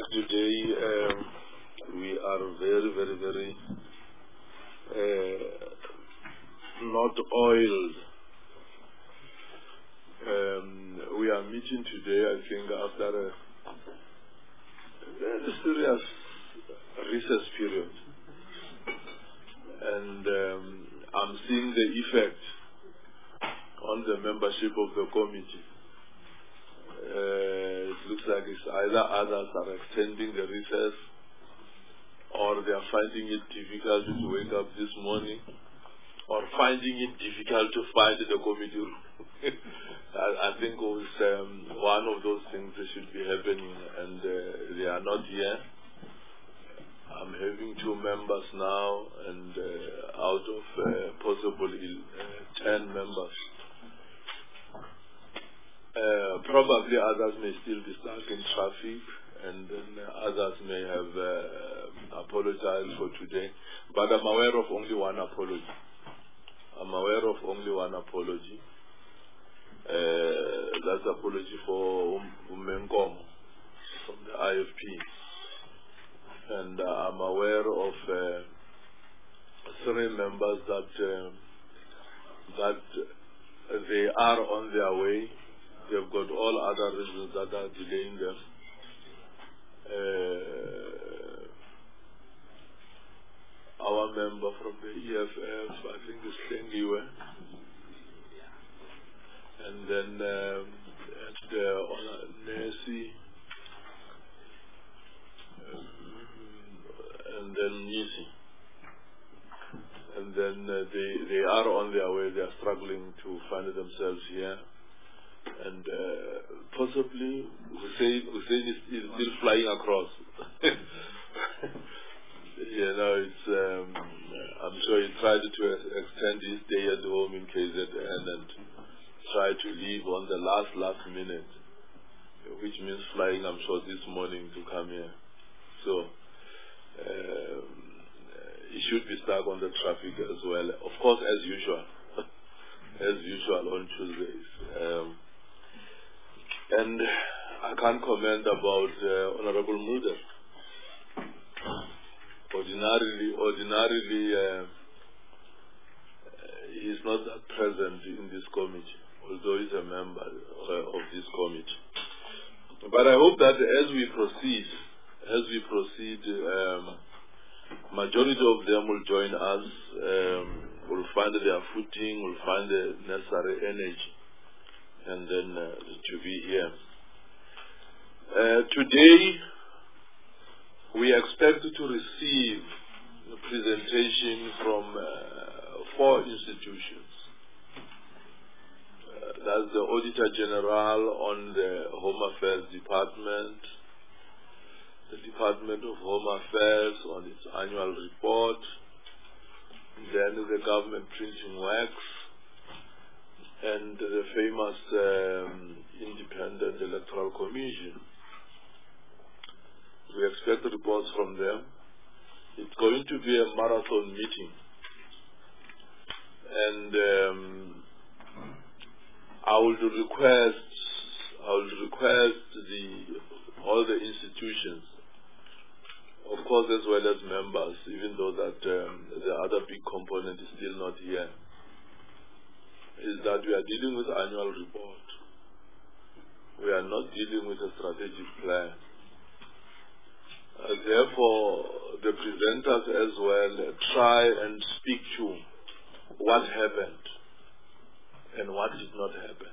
today we are very not oiled. We are meeting today, I think, after a very serious recess period. And I'm seeing the effect on the membership of the committee. It looks like it's either others are extending the recess or they are finding it difficult to wake up this morning or finding it difficult to find the committee room. I think it was one of those things that should be happening, and they are not here. I'm having 2 members now, and out of possibly 10 members. Probably others may still be stuck in traffic, and then others may have apologized for today. But I'm aware of only one apology. That's apology for Umenkomo from the IFP. And I'm aware of 3 members that they are on their way. They've got all other reasons that are delaying them. Our member from the EFF, I think, is Sengiwe. And then Nesi. And then Nisi. And then they are on their way. They are struggling to find themselves here. And possibly Hussein is still flying across. It's I'm sure he tried to extend his stay at home in KZN and try to leave on the last minute, which means flying, I'm sure, this morning to come here. So he should be stuck on the traffic as well, of course, as usual. As usual on Tuesdays. And I can't comment about Honorable Mulder. Ordinarily, he is not that present in this committee, although he is a member of this committee. But I hope that as we proceed, majority of them will join us, will find their footing, will find the necessary energy, and then to be here. Today, we expect to receive a presentation from 4 institutions. That's the Auditor General on the Home Affairs Department, the Department of Home Affairs on its annual report, then the Government Printing Works, and the famous Independent Electoral Commission. We expect reports from them. It's going to be a marathon meeting. And I would request all the institutions, of course, as well as members, even though that the other big component is still not here, is that we are dealing with annual report. We are not dealing with a strategic plan. Therefore, the presenters as well try and speak to what happened and what did not happen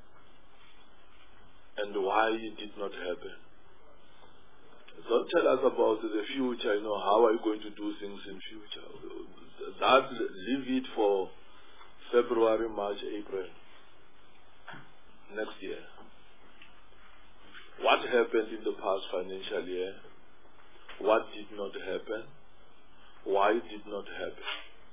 and why it did not happen. Don't tell us about the future, how are you going to do things in future. Leave it for February, March, April next year. What happened in the past financial year? What did not happen? Why did not happen?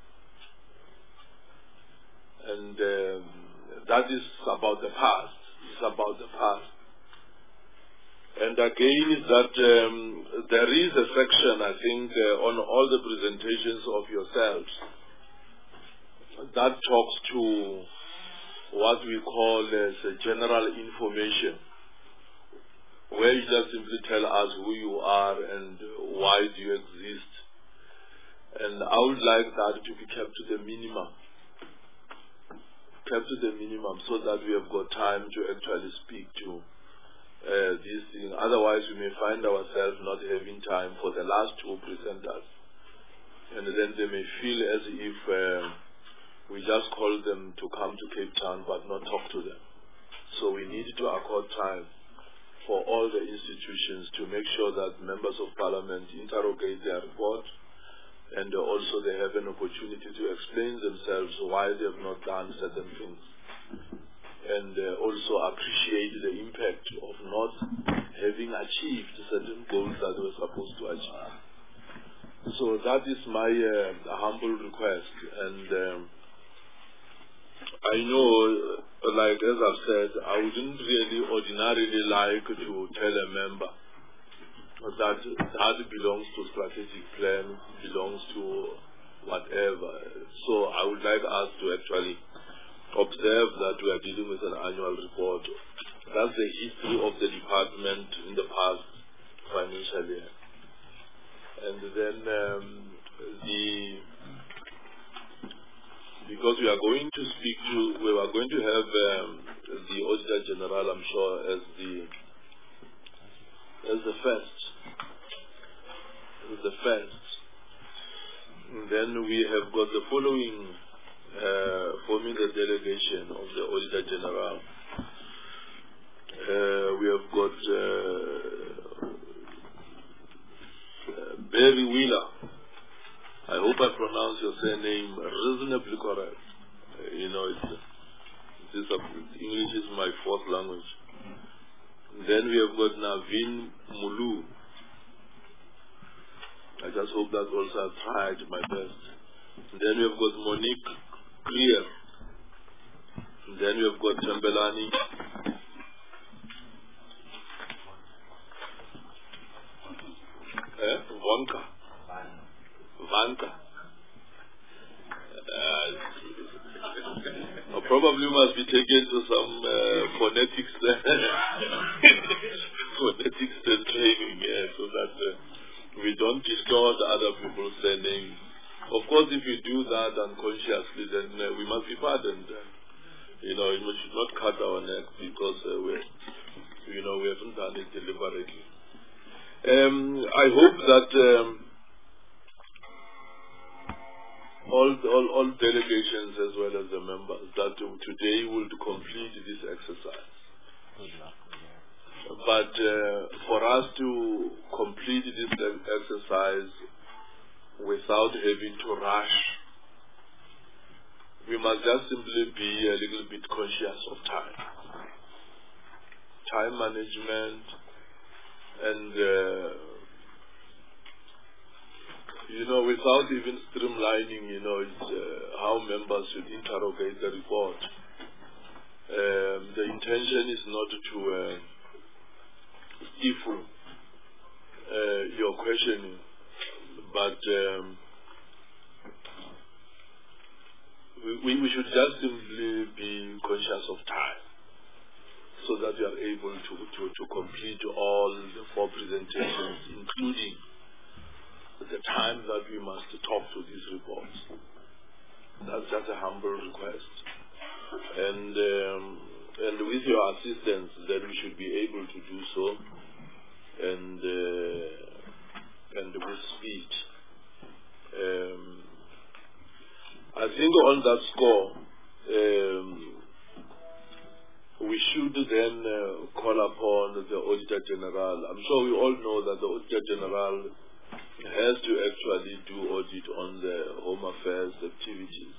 And that is about the past. It's about the past. And again, is that there is a section, I think, on all the presentations of yourselves that talks to what we call as general information where you just simply tell us who you are and why do you exist. And I would like that to be kept to the minimum. Kept to the minimum so that we have got time to actually speak to these things. Otherwise, we may find ourselves not having time for the last two presenters. And then they may feel as if we just call them to come to Cape Town but not talk to them. So we need to accord time for all the institutions to make sure that members of parliament interrogate their report, and also they have an opportunity to explain themselves why they have not done certain things, and also appreciate the impact of not having achieved certain goals that they were supposed to achieve. So that is my humble request, and I know, like as I've said, I wouldn't really ordinarily like to tell a member that belongs to strategic plan, belongs to whatever. So I would like us to actually observe that we are dealing with an annual report. That's the history of the department in the past financial year. And then because we are going to have the Auditor General, I'm sure, as the first. And then we have got the following forming the delegation of the Auditor General. We have got Barry Wheeler. I hope I pronounce your surname reasonably correct. English is my fourth language. Then we have got Naveen Mulu. I just hope that also I've tried my best. Then we have got Monique Clear. Then we have got Tembelani. Vanka. Probably must be taken to some phonetics training, so that we don't distort other people's names. Of course, if you do that unconsciously, then we must be pardoned. We should not cut our neck because we haven't done it deliberately. I hope that all delegations as well as the members that today will complete this exercise. But for us to complete this exercise without having to rush, we must just simply be a little bit conscious of time management, and without even streamlining, how members should interrogate the report. The intention is not to stifle your questioning, but we should just simply be conscious of time, so that we are able to complete all the 4 presentations, including the time that we must talk to these reports. That's just a humble request. And with your assistance, then we should be able to do so, and with speed. I think on that score, we should then call upon the Auditor General. I'm sure we all know that the Auditor General has to actually do audit on the Home Affairs activities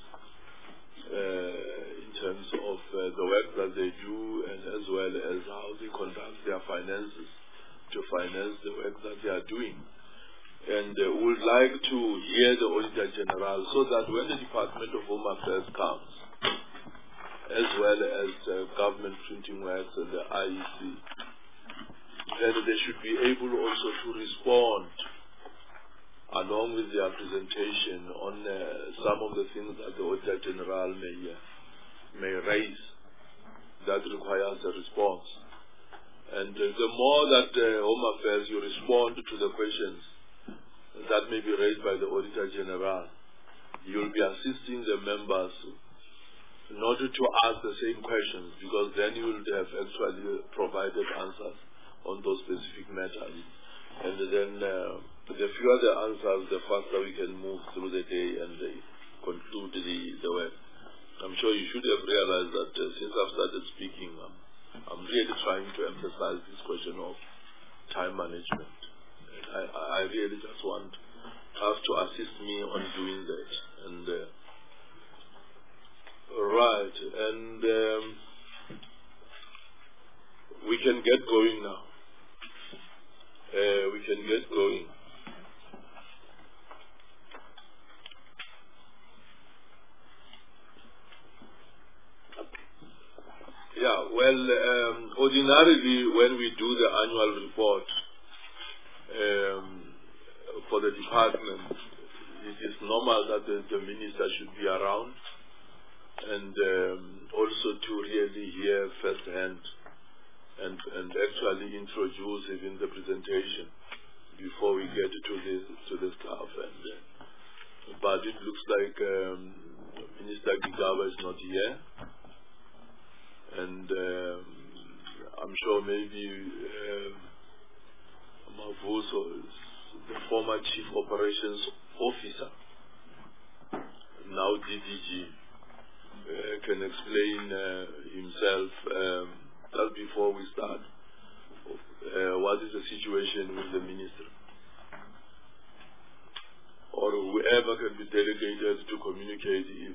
in terms of the work that they do, and as well as how they conduct their finances to finance the work that they are doing. And we would like to hear the Auditor General, so that when the Department of Home Affairs comes, as well as Government Printing Works and the IEC, then they should be able also to respond along with their presentation on some of the things that the Auditor General may raise that requires a response. And the more that Home Affairs you respond to the questions that may be raised by the Auditor General, you'll be assisting the members not to ask the same questions, because then you will have actually provided answers on those specific matters. And then the fewer the answers, the faster we can move through the day and conclude the work. I'm sure you should have realized that since I've started speaking, I'm really trying to emphasize this question of time management. I really just want us to assist me on doing that. And right, and we can get going now. We can get going. Yeah, well, ordinarily when we do the annual report for the department, it is normal that the minister should be around, and also to really hear firsthand and actually introduce even the presentation before we get to the staff. But it looks like Minister Gigaba is not here, and I'm sure maybe Mavuso, the former Chief Operations Officer, now DDG, can explain himself just before we start. What is the situation with the minister? Or whoever can be delegated to communicate him.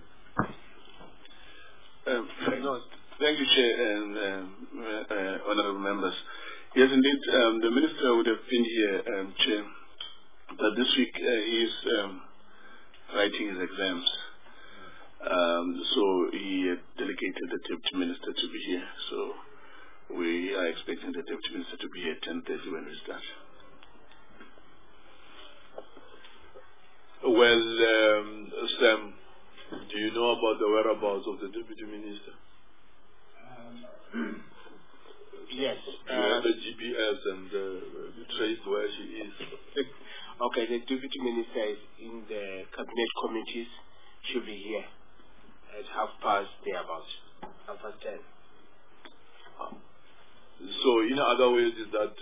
No, thank you, Chair and honorable members. Yes, indeed, the minister would have been here, Chair, but this week he is writing his exams. So he had delegated the Deputy Minister to be here. So we are expecting the Deputy Minister to be here at 10:30 when we start. Well, Sam, do you know about the whereabouts of the Deputy Minister? Yes. You have the GPS and traced where she is. Okay, the Deputy Minister is in the Cabinet committees. She'll be here at 10:30. So in other ways is that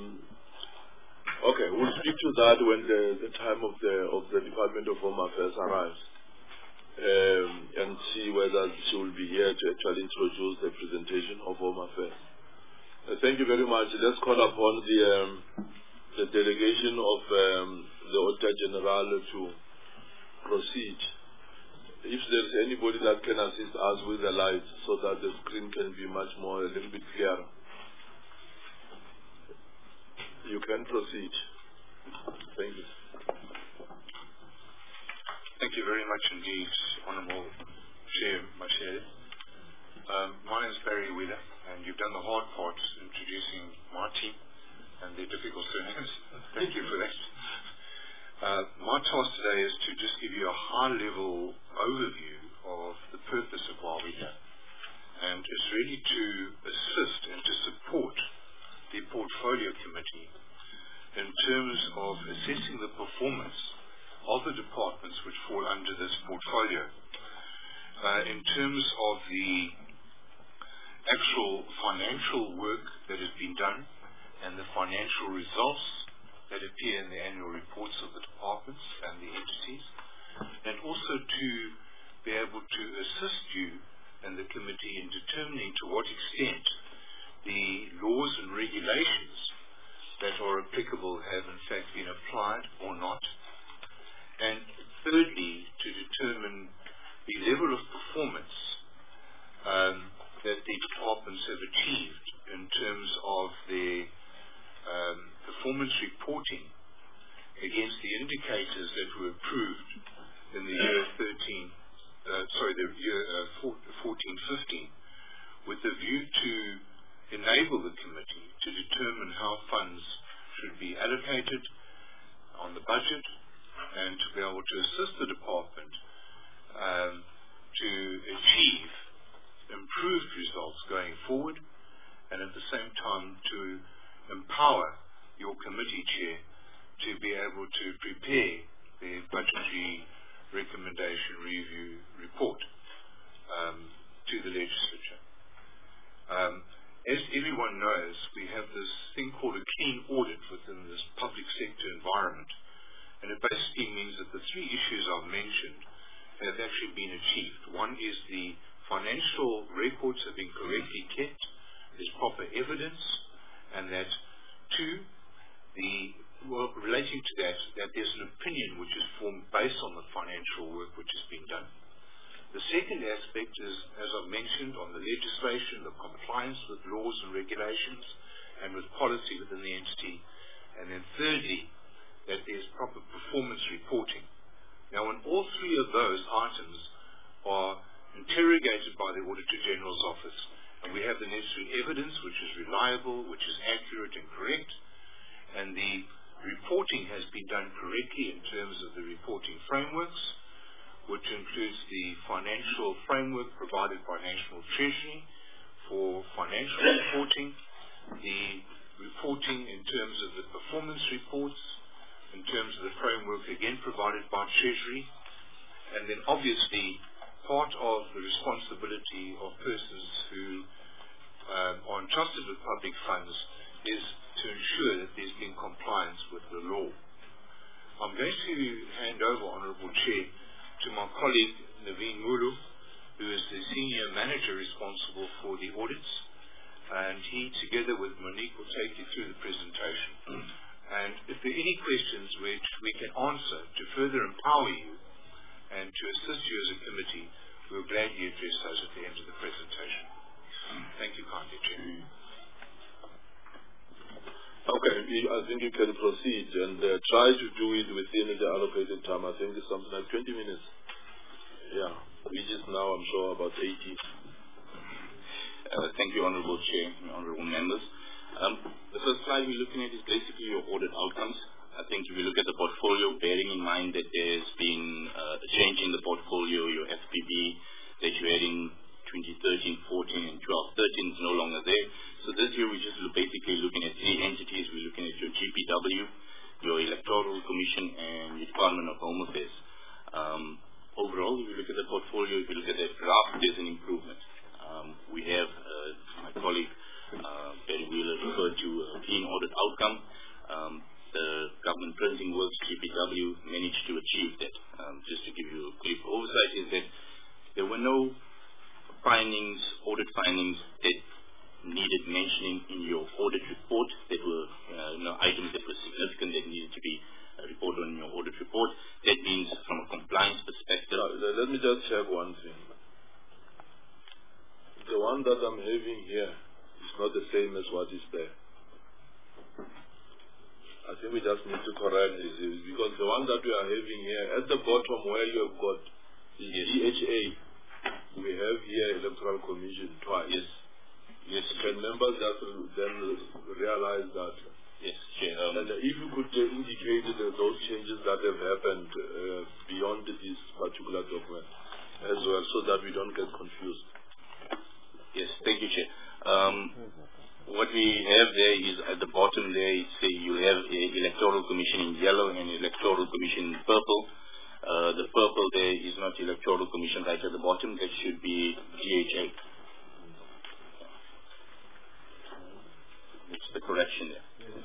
okay, we'll speak to that when the time of the Department of Home Affairs arrives, and see whether she will be here to actually introduce the presentation of Home Affairs. Thank you very much. Let's call upon the delegation of the Auditor General to proceed. If there's anybody that can assist us with the lights so that the screen can be a little bit clearer. You can proceed. Thank you. Thank you very much indeed, Honourable Chair Mashele. My name is Barry Wheeler, and you've done the hard part introducing my team and their difficult surnames. Thank you for that. My task today is to just give you a high-level overview of the purpose of why we're here. And it's really to assist and to support the Portfolio Committee in terms of assessing the performance of the departments which fall under this portfolio. In terms of the actual financial work that has been done and the financial results that appear in the annual reports of the departments and the entities, and also to be able to assist you and the committee in determining to what extent the laws and regulations that are applicable have in fact been applied or not, and thirdly, to determine the level of performance that the departments have achieved in terms of their performance reporting against the indicators that were approved in the year 14-15, with the view to enable the committee to determine how funds should be allocated on the budget, and to be able to assist the department to achieve improved results going forward, and at the same time to empower your committee chair to be able to prepare the budgetary recommendation review report to the legislature. As everyone knows, we have this thing called a clean audit within this public sector environment, and it basically means that the three issues I've mentioned have actually been achieved. One is the financial records have been correctly kept, there's proper evidence, and that two, relating to that there's an opinion which is formed based on the financial work which has been done. The second aspect is, as I've mentioned, on the legislation, the compliance with laws and regulations, and with policy within the entity. And then thirdly, that there's proper performance reporting. Now, when all three of those items are interrogated by the Auditor General's Office, and we have the necessary evidence which is reliable, which is accurate and correct, and the reporting has been done correctly in terms of the reporting frameworks, which includes the financial framework provided by National Treasury for financial reporting, the reporting in terms of the performance reports, in terms of the framework again provided by Treasury, and then obviously part of the responsibility of persons who are entrusted with public funds is to ensure that there's been compliance with the law. I'm going to hand over, Honourable Chair, to my colleague Naveen Mulu, who is the Senior Manager responsible for the audits, and he, together with Monique, will take you through the presentation. And if there are any questions which we can answer to further empower you and to assist you as a committee, we'll gladly address those at the end of the presentation. Thank you kindly, Chair. Okay, I think you can proceed and try to do it within the allocated time. I think it's something like 20 minutes. Yeah, which is now, I'm sure, about 80. Thank you, Honourable Chair and Honourable Members. The first slide we're looking at is basically your audit outcomes. I think if you look at the portfolio, bearing in mind that there's been a change in the portfolio, your FPB that you had in 2013, 14, and 12, 13 is no longer there. So this year we're just basically looking at three entities. We're looking at your GPW, your Electoral Commission, and your Department of Home Affairs. Overall, if you look at the portfolio, if you look at that graph, there's an improvement. We have, my colleague Barry Wheeler referred to a clean audit outcome. The government printing works, GPW, managed to achieve that. Just to give you a quick oversight is that there were no findings, audit findings that needed mentioning in your audit report. That were items that were significant that needed to be reported on your audit report. That means from a compliance perspective. Let me just check one thing. The one that I'm having here is not the same as what is there. I think we just need to correct this because the one that we are having here at the bottom where you have got the DHA, we have here Electoral Commission twice. Yes. Can members just then realize that? Yes, Chair. And if you could indicate those changes that have happened beyond this particular document as well, so that we don't get confused. Yes, thank you, Chair. What we have there is at the bottom there, you have a Electoral Commission in yellow and Electoral Commission in purple. The purple there is not Electoral Commission right at the bottom. That should be DHA. It's the correction there.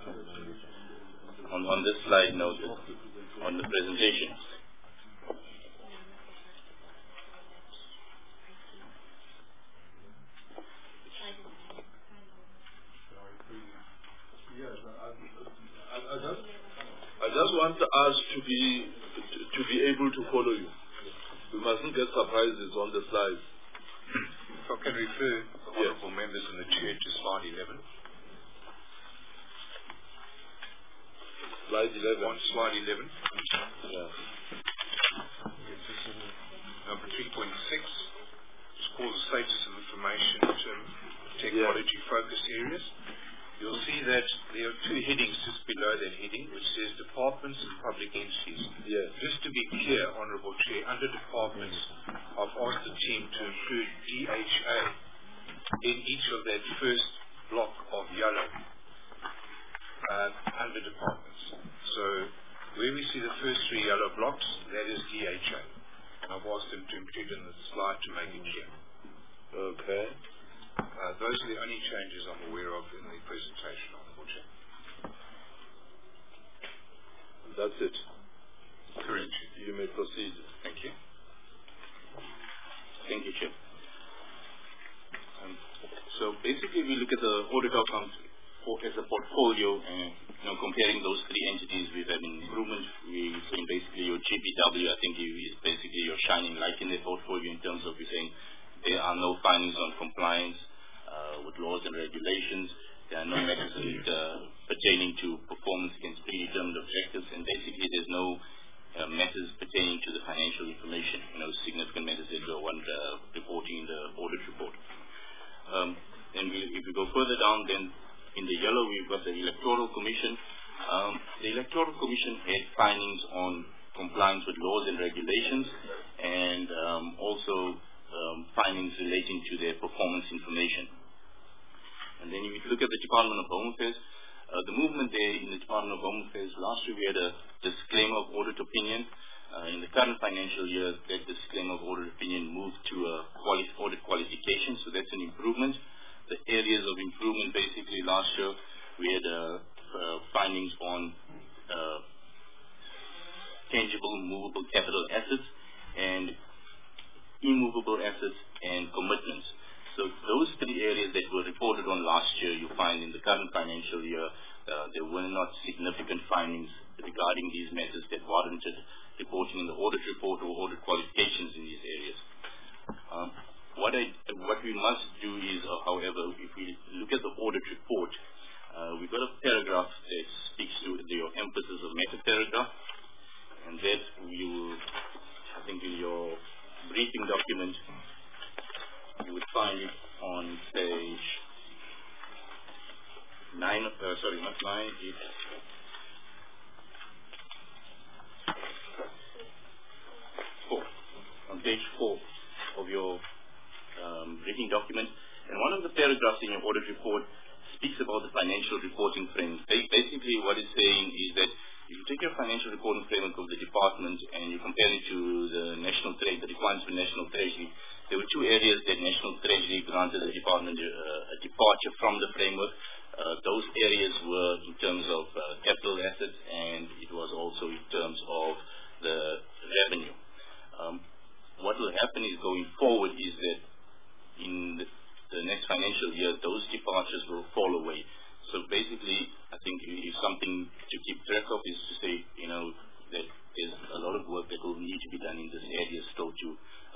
On this slide noted, on the presentation. I just want us to be able to follow you. We mustn't get surprises on the slides. If I can refer honourable members and the chair to slide 11. Slide 11. On slide 11. Yeah. Number 3.6. It's called the status of information technology focus areas. You'll see that there are two headings just below that heading, which says departments and public entities. Yes. Just to be clear, Honourable Chair, under departments, I've asked the team to include DHA in each of that first block of yellow under departments. So where we see the first three yellow blocks, that is DHA. And I've asked them to include in the slide to make it clear. Okay. Those are the only changes I'm aware of in the presentation, unfortunately. That's it. Correct. You may proceed. Thank you. Thank you, Chair. So basically, we look at the audit outcomes as a portfolio, and comparing those three entities, we've had an improvement. We've seen basically your GPW, I think, is basically your shining light in the portfolio in terms of you're saying there are no findings on compliance with laws and regulations. There are no matters pertaining to performance against predetermined objectives, and basically there's no matters pertaining to the financial information, significant matters that you want reporting in the audit report. And if we go further down, then in the yellow we've got the Electoral Commission. The Electoral Commission had findings on compliance with laws and regulations, and also findings relating to their performance information. And then if you look at the Department of Home Affairs, the movement there in the Department of Home Affairs, last year we had a disclaimer of audit opinion. In the current financial year, that disclaimer of audit opinion moved to a audit qualification, so that's an improvement. The areas of improvement, basically last year we had findings on tangible, movable capital assets and immovable assets and commitments. So those three areas that were reported on last year, you find in the current financial year, there were not significant findings regarding these matters that warranted reporting in the audit report or audit qualifications in these areas. What we must do is, however, if we look at the audit report, we've got a paragraph that speaks to your emphasis of matter paragraph, and that you will, I think in your briefing document, you would find it on page 9, sorry, not 9, it's 4. On page 4 of your briefing document. And one of the paragraphs in your audit report speaks about the financial reporting framework. Basically what it's saying is that if you take your financial reporting framework of the department and you compare it to the the requirements for National Treasury, there were two areas that National Treasury granted the department a departure from the framework. Those areas were in terms of capital assets, and it was also in terms of the revenue. What will happen is going forward is that in the next financial year, those departures will fall away. So basically, I think if something to keep track of is to say, that there's a lot of work that will need to be done in this area still to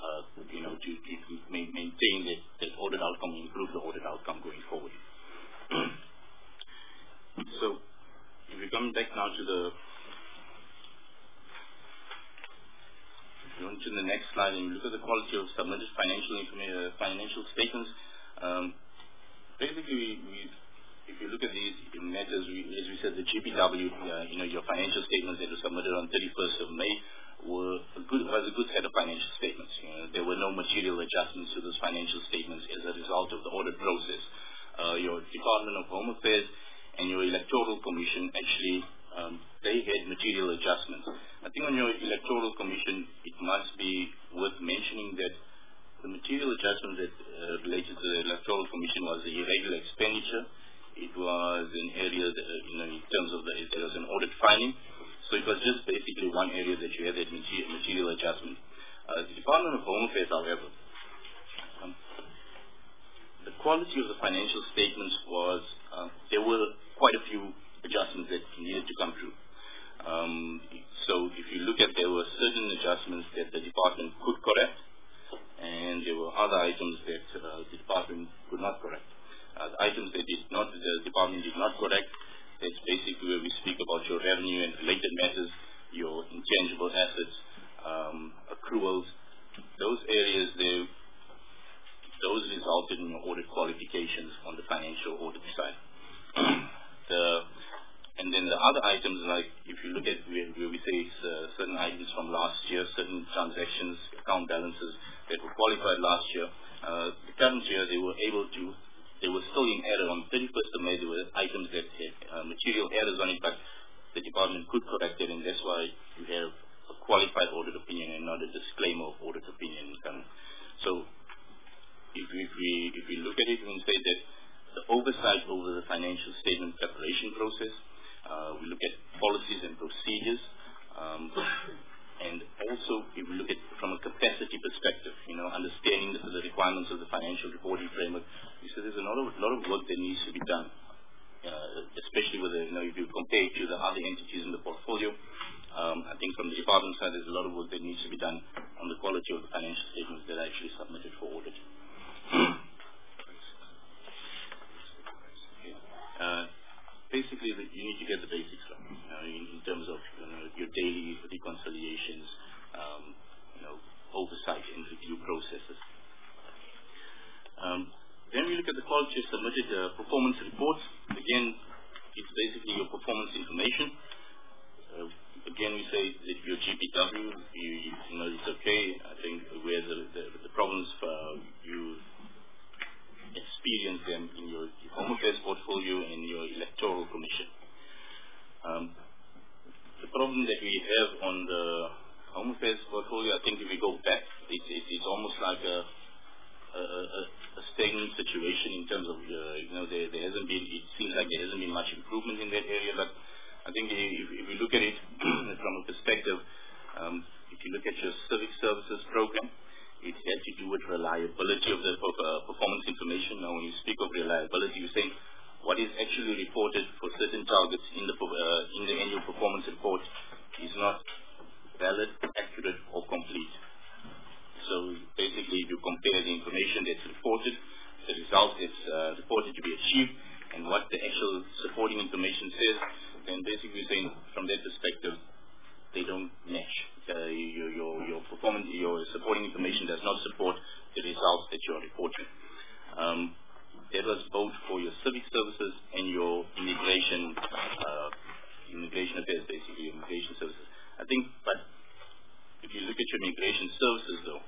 maintain that audit outcome, improve the audit outcome going forward. So, if we come back now to the next slide and look at the quality of submitted financial statements. Basically, if you look at these matters, as we said, the GPW, your financial statements that were submitted on 31st of May was a good set of financial statements. There were no material adjustments to those financial statements as a result of the audit process. Your Department of Home Affairs and your Electoral Commission actually, they had material adjustments. I think on your Electoral Commission, it must be worth mentioning that the material adjustment that related to the Electoral Commission was the irregular expenditure. It was an area that, in terms of there was an audit finding. So it was just basically one area that you had that material adjustment. The Department of Home Affairs, however, the quality of the financial statements was, there were quite a few adjustments that needed to come through. So if you look at, there were certain adjustments that the department could correct, and there were other items that the department could not correct. The items that the department did not correct, that's basically where we speak about your revenue and related matters, your intangible assets, accruals. Those areas, those resulted in your audit qualifications on the financial audit side. And then the other items, like if you look at where we say certain items from last year, certain transactions, account balances that were qualified last year, the current year they were able to they were still in error. On 31st of May, there were items that had material errors on it, but the department could correct it, and that's why you have a qualified audit opinion and not a disclaimer of audit opinion. So if we look at it, we can say that the oversight over the financial statement preparation process, we look at policies and procedures, and also if we look at from a capacity perspective, understanding the requirements of the financial reporting framework, we say there's a lot of work that needs to be done, especially with if you compare it to the other entities in the portfolio. I think from the department side, there's a lot of work that needs to be done on the quality of the financial statements that are actually submitted for audit. Basically, you need to get the basics right, in terms of your daily reconciliations, oversight and review processes. Then we look at the quality of submitted performance reports. Again, it's basically your performance information. Again, we say that your GPW, it's okay. I think where the problems you experience them in your Home Affairs portfolio and your Electoral Commission. The problem that we have on the Home Affairs portfolio, I think if we go back, it's almost like a stagnant situation in terms of, there hasn't been, it seems like there hasn't been much improvement in that area, but I think if we look at it from a perspective, if you look at your civic services program, it has to do with reliability of the performance information. Now, when you speak of reliability, you're saying what is actually reported for certain targets in the annual performance report is not valid, accurate, or complete. So basically, if you compare the information that's reported, the result that's reported to be achieved, and what the actual supporting information says, then basically saying from that perspective, they don't match. Your performance, your supporting information does not support the results that you're reporting. That was both for your civic services and your immigration affairs, basically immigration services. I think, but if you look at your immigration services, though,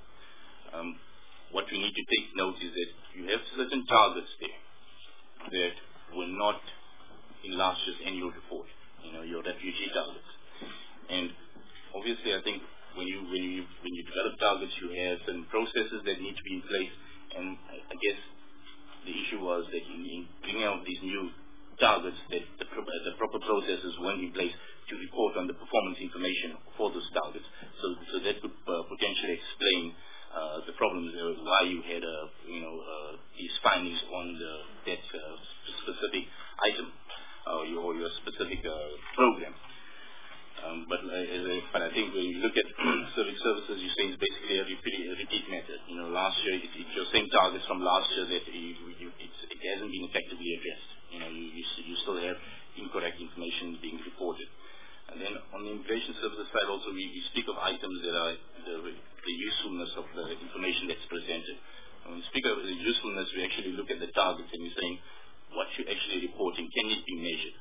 what we need to take note is that you have certain targets there that were not in last year's annual report. Your refugee targets, and obviously, I think when you develop targets, you have certain processes that need to be in place, and I guess the issue was that in bringing out these new targets, that the proper processes weren't in place to report on the performance information for those targets. So that could potentially explain the problems why you had these findings on that specific item or your specific program. But I think when you look at civic services, you're saying it's basically a repeat method. Last year, it's your same targets from last year that it hasn't been effectively addressed. You still have incorrect information being reported. And then on the immigration services side also, we speak of items that are the usefulness of the information that's presented. When we speak of the usefulness, we actually look at the targets and we're saying what you're actually reporting, can it be measured?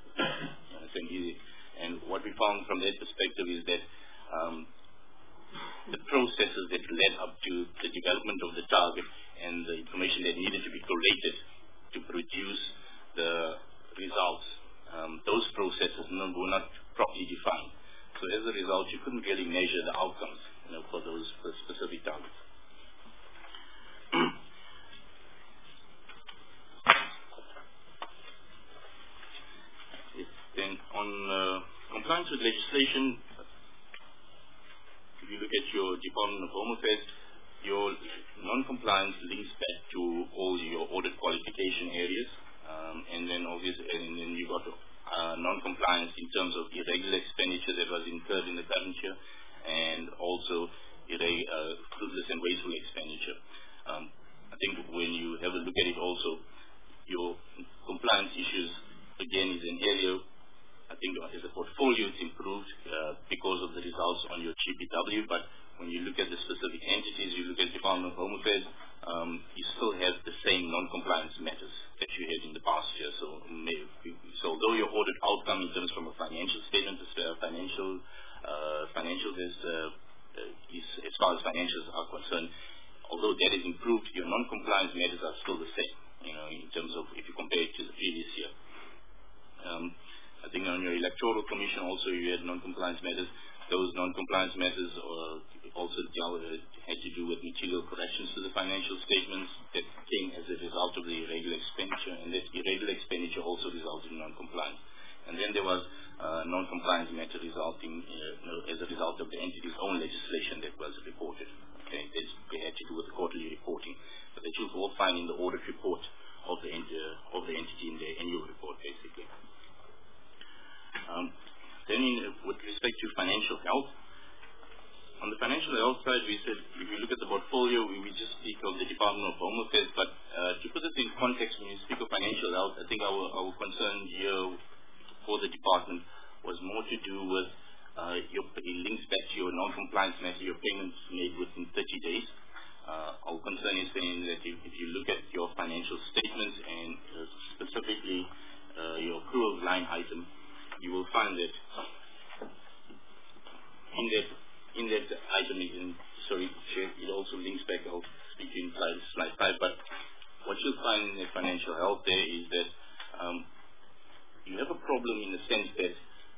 And what we found from that perspective is that the processes that led up to the development of the target and the information that needed to be collated to produce the results, those processes were not properly defined. So as a result, you couldn't really measure the outcomes for those specific targets. Then on compliance with legislation, if you look at your Department of Home Affairs, your non-compliance links back to all your audit qualification areas, and then obviously, and then you got non-compliance in terms of irregular expenditure that was incurred in the current year, and also fruitless and wasteful expenditure. I think when you have a look at it also, your compliance issues again is an area. I think as a portfolio it's improved because of the results on your GPW, but when you look at the specific entities, you look at Department of Home Affairs, you still have the same non-compliance matters that you had in the past year. So although your audit outcome in terms from a financial statement, financials is as far as financials are concerned, although that is improved, your non-compliance matters are still the same. in terms of if you compare it to the previous year. I think on your electoral commission also you had non-compliance matters. Those non-compliance matters also had to do with material corrections to the financial statements that came as a result of the irregular expenditure, and that irregular expenditure also resulted in non-compliance. And then there was non-compliance matter resulting as a result of the entity's own legislation that was reported. Okay, they had to do with the quarterly reporting, but that was all fine in the audit report of the entity in their annual report, basically. Then with respect to financial health, on the financial health side, we said if you look at the portfolio, we just speak of the Department of Home Affairs, but to put it in context, when you speak of financial health, I think our concern here for the department was more to do with it links back to your non-compliance matter, your payments made within 30 days. Our concern is saying that if you look at your financial statements and specifically your accruals line item, you will find that in that item, it also links back, I'll speak in slide 5, but what you'll find in the financial health there is that you have a problem in the sense that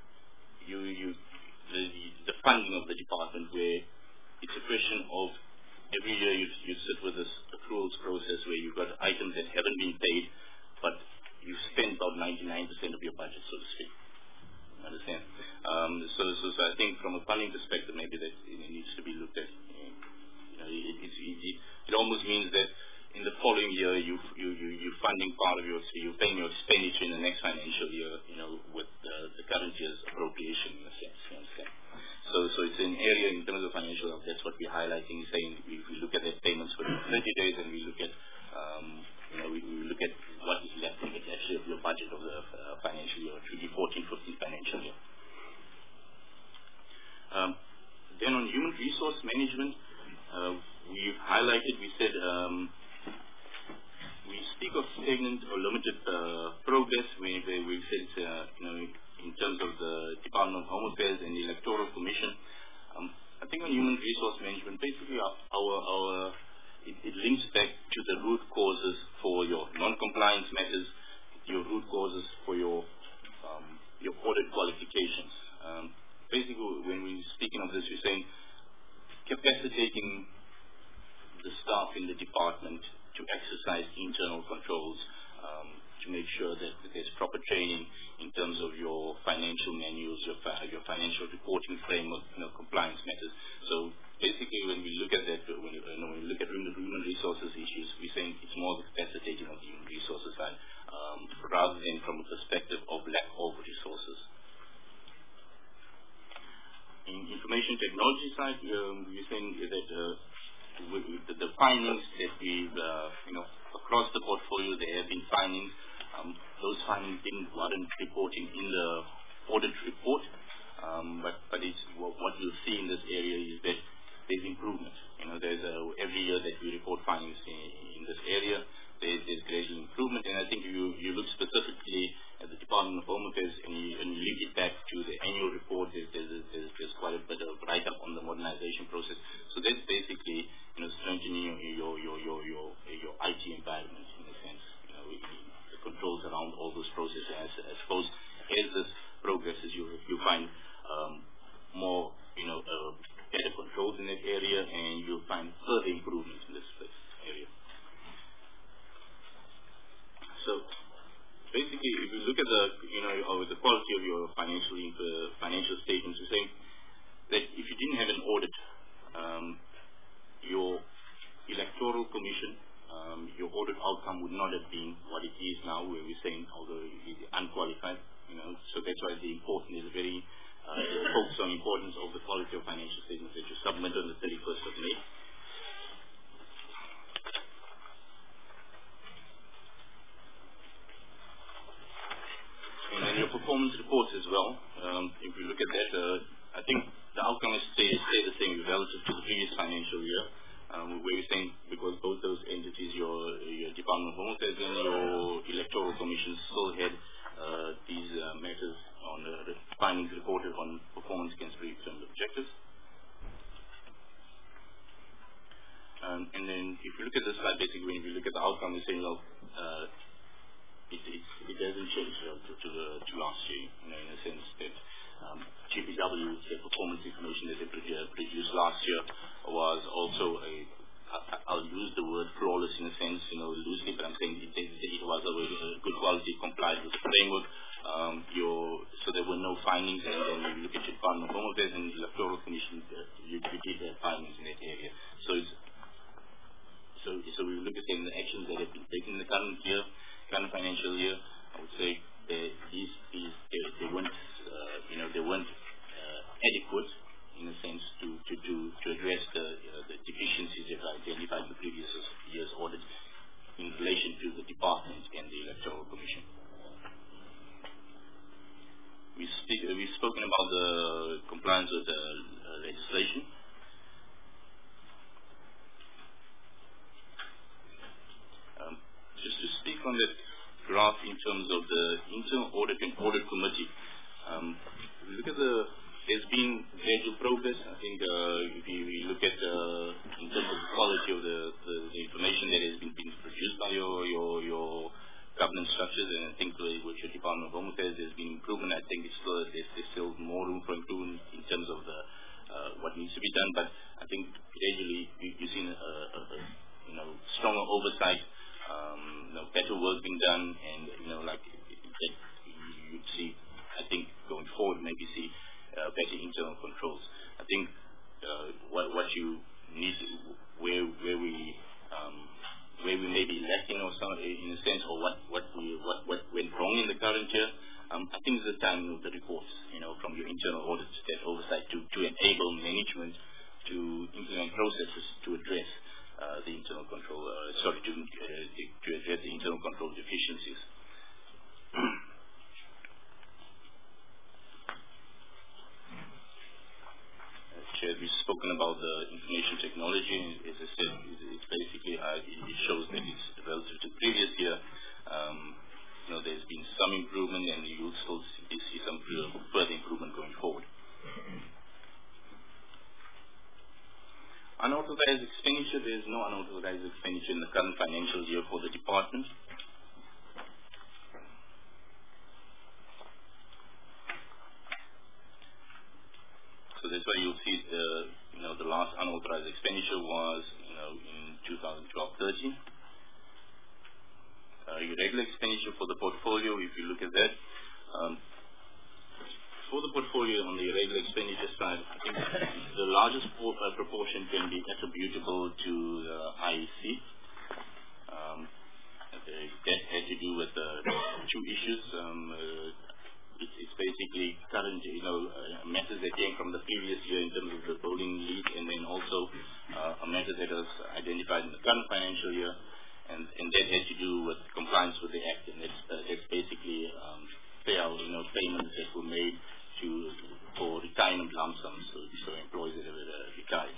the funding of the department, where it's a question of every year you sit with this accruals process where you've got items that haven't been paid, but you've spent about 99% of your budget, so to speak. Understand? So I think from a funding perspective, maybe that it needs to be looked at. It almost means that in the following year, you're funding part of you're paying your expenditure in the next financial year, with the current year's appropriation in a sense. You understand? So it's an area in terms of financial health. That's what we're highlighting, saying if we look at the payments for 30 days, and we look at we look at what is left in it actually of your budget of the financial year, it should be 14-15 financial year. Then on human resource management, we've highlighted, we said we speak of stagnant or limited progress where we've said in terms of the Department of Home Affairs and the Electoral Commission. I think on human resource management, basically it links back to the root causes for your non-compliance matters, your root causes for your audit qualifications. Basically, when we're speaking of this, we're saying capacitating the staff in the department to exercise internal controls, to make sure that there's proper training in terms of your financial manuals, your financial reporting framework, compliance matters. So basically, when we look at that, when we look at human resources issues, we're saying it's more the capacitating of the human resources side, rather than from a perspective of lack of resources. In information technology side, we're saying that the findings that we've, across the portfolio, there have been findings. Those findings didn't warrant reporting in the audit report, but it's what you'll see in this area is that there's improvement. There's every year that we report findings in this area, there's gradual improvement, and I think you look specifically at the Department of Home Affairs and you link it back to the annual report. There's quite a bit of write-up on the modernization process. So that's basically strengthening your IT environment in a sense. The controls around all those processes. I suppose as this progresses, you find more better controls in that area, and you'll find further improvements in this area. So basically, if you look at the quality of your financial statements, you're saying that if you didn't have an audit, your electoral commission, your audit outcome would not have been what it is now, where we're saying although it's unqualified. So that's why the important is very focus on the importance of the quality of financial statements that you submit on the 31st of May. And then your performance reports as well. If you look at that, I think the outcome is stay the same relative to the previous financial year. Where we're saying because both those entities, your Department of Home Affairs and your Electoral Commission, still had these matters on the findings reported on performance against predetermined objectives. And then if you look at this slide, basically when you look at the outcome, you're saying, well, it doesn't change to last year, in a sense that GPW, the performance information that they produced last year was also I'll use the word flawless in a sense, loosely, but I'm saying it was a good quality, complied with the framework. So there were no findings, and then you look at your Department of Home Affairs and the Electoral Commission, you did have findings in that area. So we look at the actions that have been taken in the current financial year. I would say they weren't adequate in a sense to address the deficiencies that are identified in the previous year's audit in relation to the department and the Electoral Commission. We've spoken about the compliance with the legislation. Just to speak on that graph in terms of the internal audit and audit committee, look at there's been gradual progress. I think if we look at in terms of the quality of the information that has been produced by your governance structures, and I think with your Department of Home Affairs there's been improvement. I think there's still more room for improvement in terms of what needs to be done, but I think gradually you've seen a stronger oversight, better work being done, and you'd see, I think going forward maybe see better internal controls. I think what you need, where we may be lacking or some in a sense, or what went wrong in the current year, I think it's the timing of the reports, from your internal audits, that oversight to enable management to implement processes to address the internal control, to address the internal control deficiencies. Chair, we've spoken about the information technology. As I said, it's basically it shows that it's relative to previous year. There's been some improvement, and you'll still see some further improvement going forward. Unauthorized expenditure, there is no unauthorized expenditure in the current financial year for the department. So that's why you'll see the last unauthorized expenditure was in 2012-13. Your regular expenditure for the portfolio, if you look at that, for the portfolio on the irregular expenditure side, I think the largest proportion can be attributable to the IEC. That had to do with two issues. It's basically current, matters that came from the previous year in terms of the voting lead, and then also a matter that was identified in the current financial year, and that had to do with compliance with the Act, and that's basically payments that were made for retirement lump sums, so employees that have retired.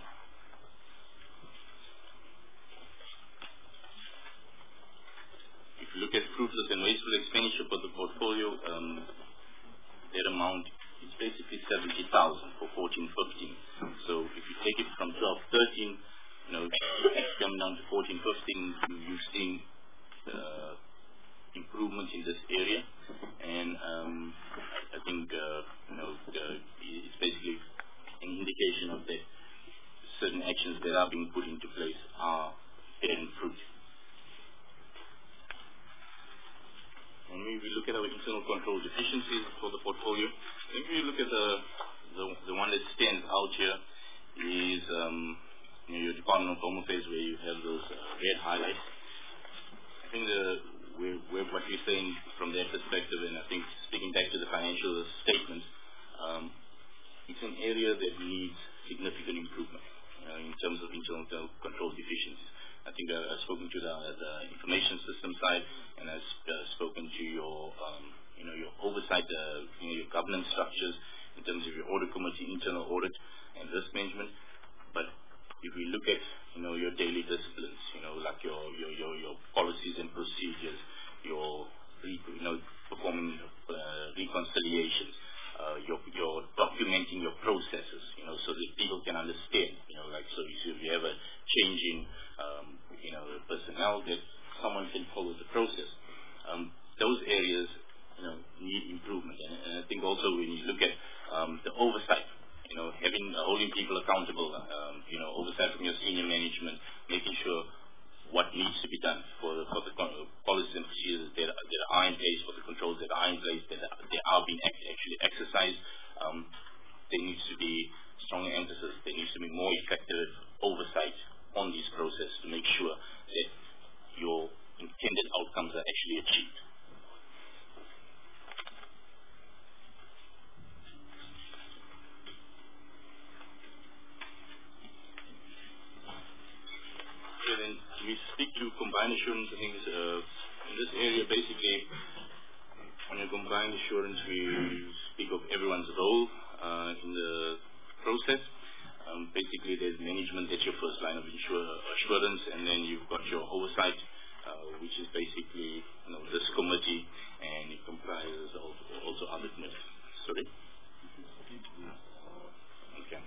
If you look at fruitless and wasteful expenditure for the portfolio, that amount is basically 70,000 for 14-15. So if you take it from 12-13, it's coming down to 14-15, you've seen improvement in this area, and I think it's basically an indication of that certain actions that are being put into place are bearing fruit. And if we look at our internal control deficiencies for the portfolio, if we look at the one that stands out here is your Department of Home Affairs, where you have those red highlights. I think what you're saying from their perspective, and I think speaking back to the financial statements, it's an area that needs significant improvement in terms of internal control deficiencies. I think I've spoken to the information system side, and I've spoken to your oversight, your governance structures in terms of your audit committee, internal audit, and risk management. But if we look at your daily disciplines, like your policies and procedures, your performing reconciliations, your documenting your processes, so that people can understand, so if you have a change in personnel, that someone can follow the process those areas, need improvement. And I think also when you look at the oversight, holding people accountable, oversight from your senior management, making sure what needs to be done for the policies and procedures that are in place, for the controls that are in place, that are being actually exercised. There needs to be stronger emphasis. There needs to be more effective oversight on these processes to make sure that your intended outcomes are actually achieved. Then we speak to combined assurance. I think in this area, basically, on your combined assurance, we speak of everyone's role in the process. Basically, there's management, that's your first line of assurance, and then you've got your oversight, which is basically this committee, and it comprises also other committees. Sorry? Okay.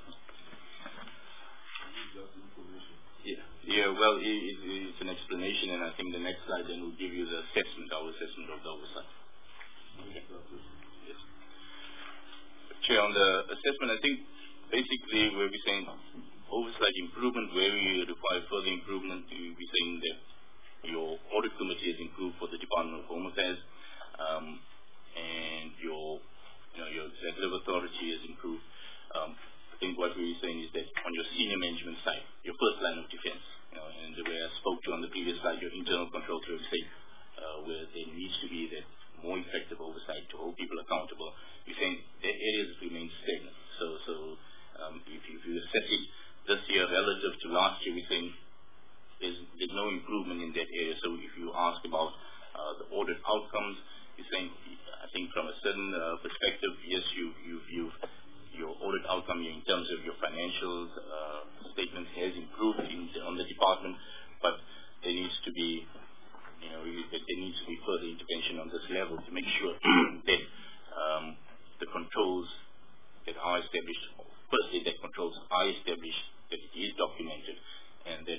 Yeah, well, it's an explanation, and I think the next slide then will give you the assessment, our assessment of the oversight. Okay. Yes. Chair, on the assessment, I think basically where we're saying oversight improvement, where we require further improvement, we're saying that your audit committee has improved for the Department of Home Affairs, and your executive authority has improved. I think what we're saying is that on your senior management side, your first line of defense, and the way I spoke to on the previous slide, your internal control to say where there needs to be that more effective oversight to hold people accountable. We're saying that areas remain stagnant. So if you assess it this year relative to last year, we're saying there's no improvement in that area. So if you ask about the audit outcomes, you're saying, I think from a certain perspective, yes, your audit outcome in terms of your financial statements has improved on the department, but there needs to be further intervention on this level to make sure that the controls that are established, firstly, that controls are established, that it is documented, and that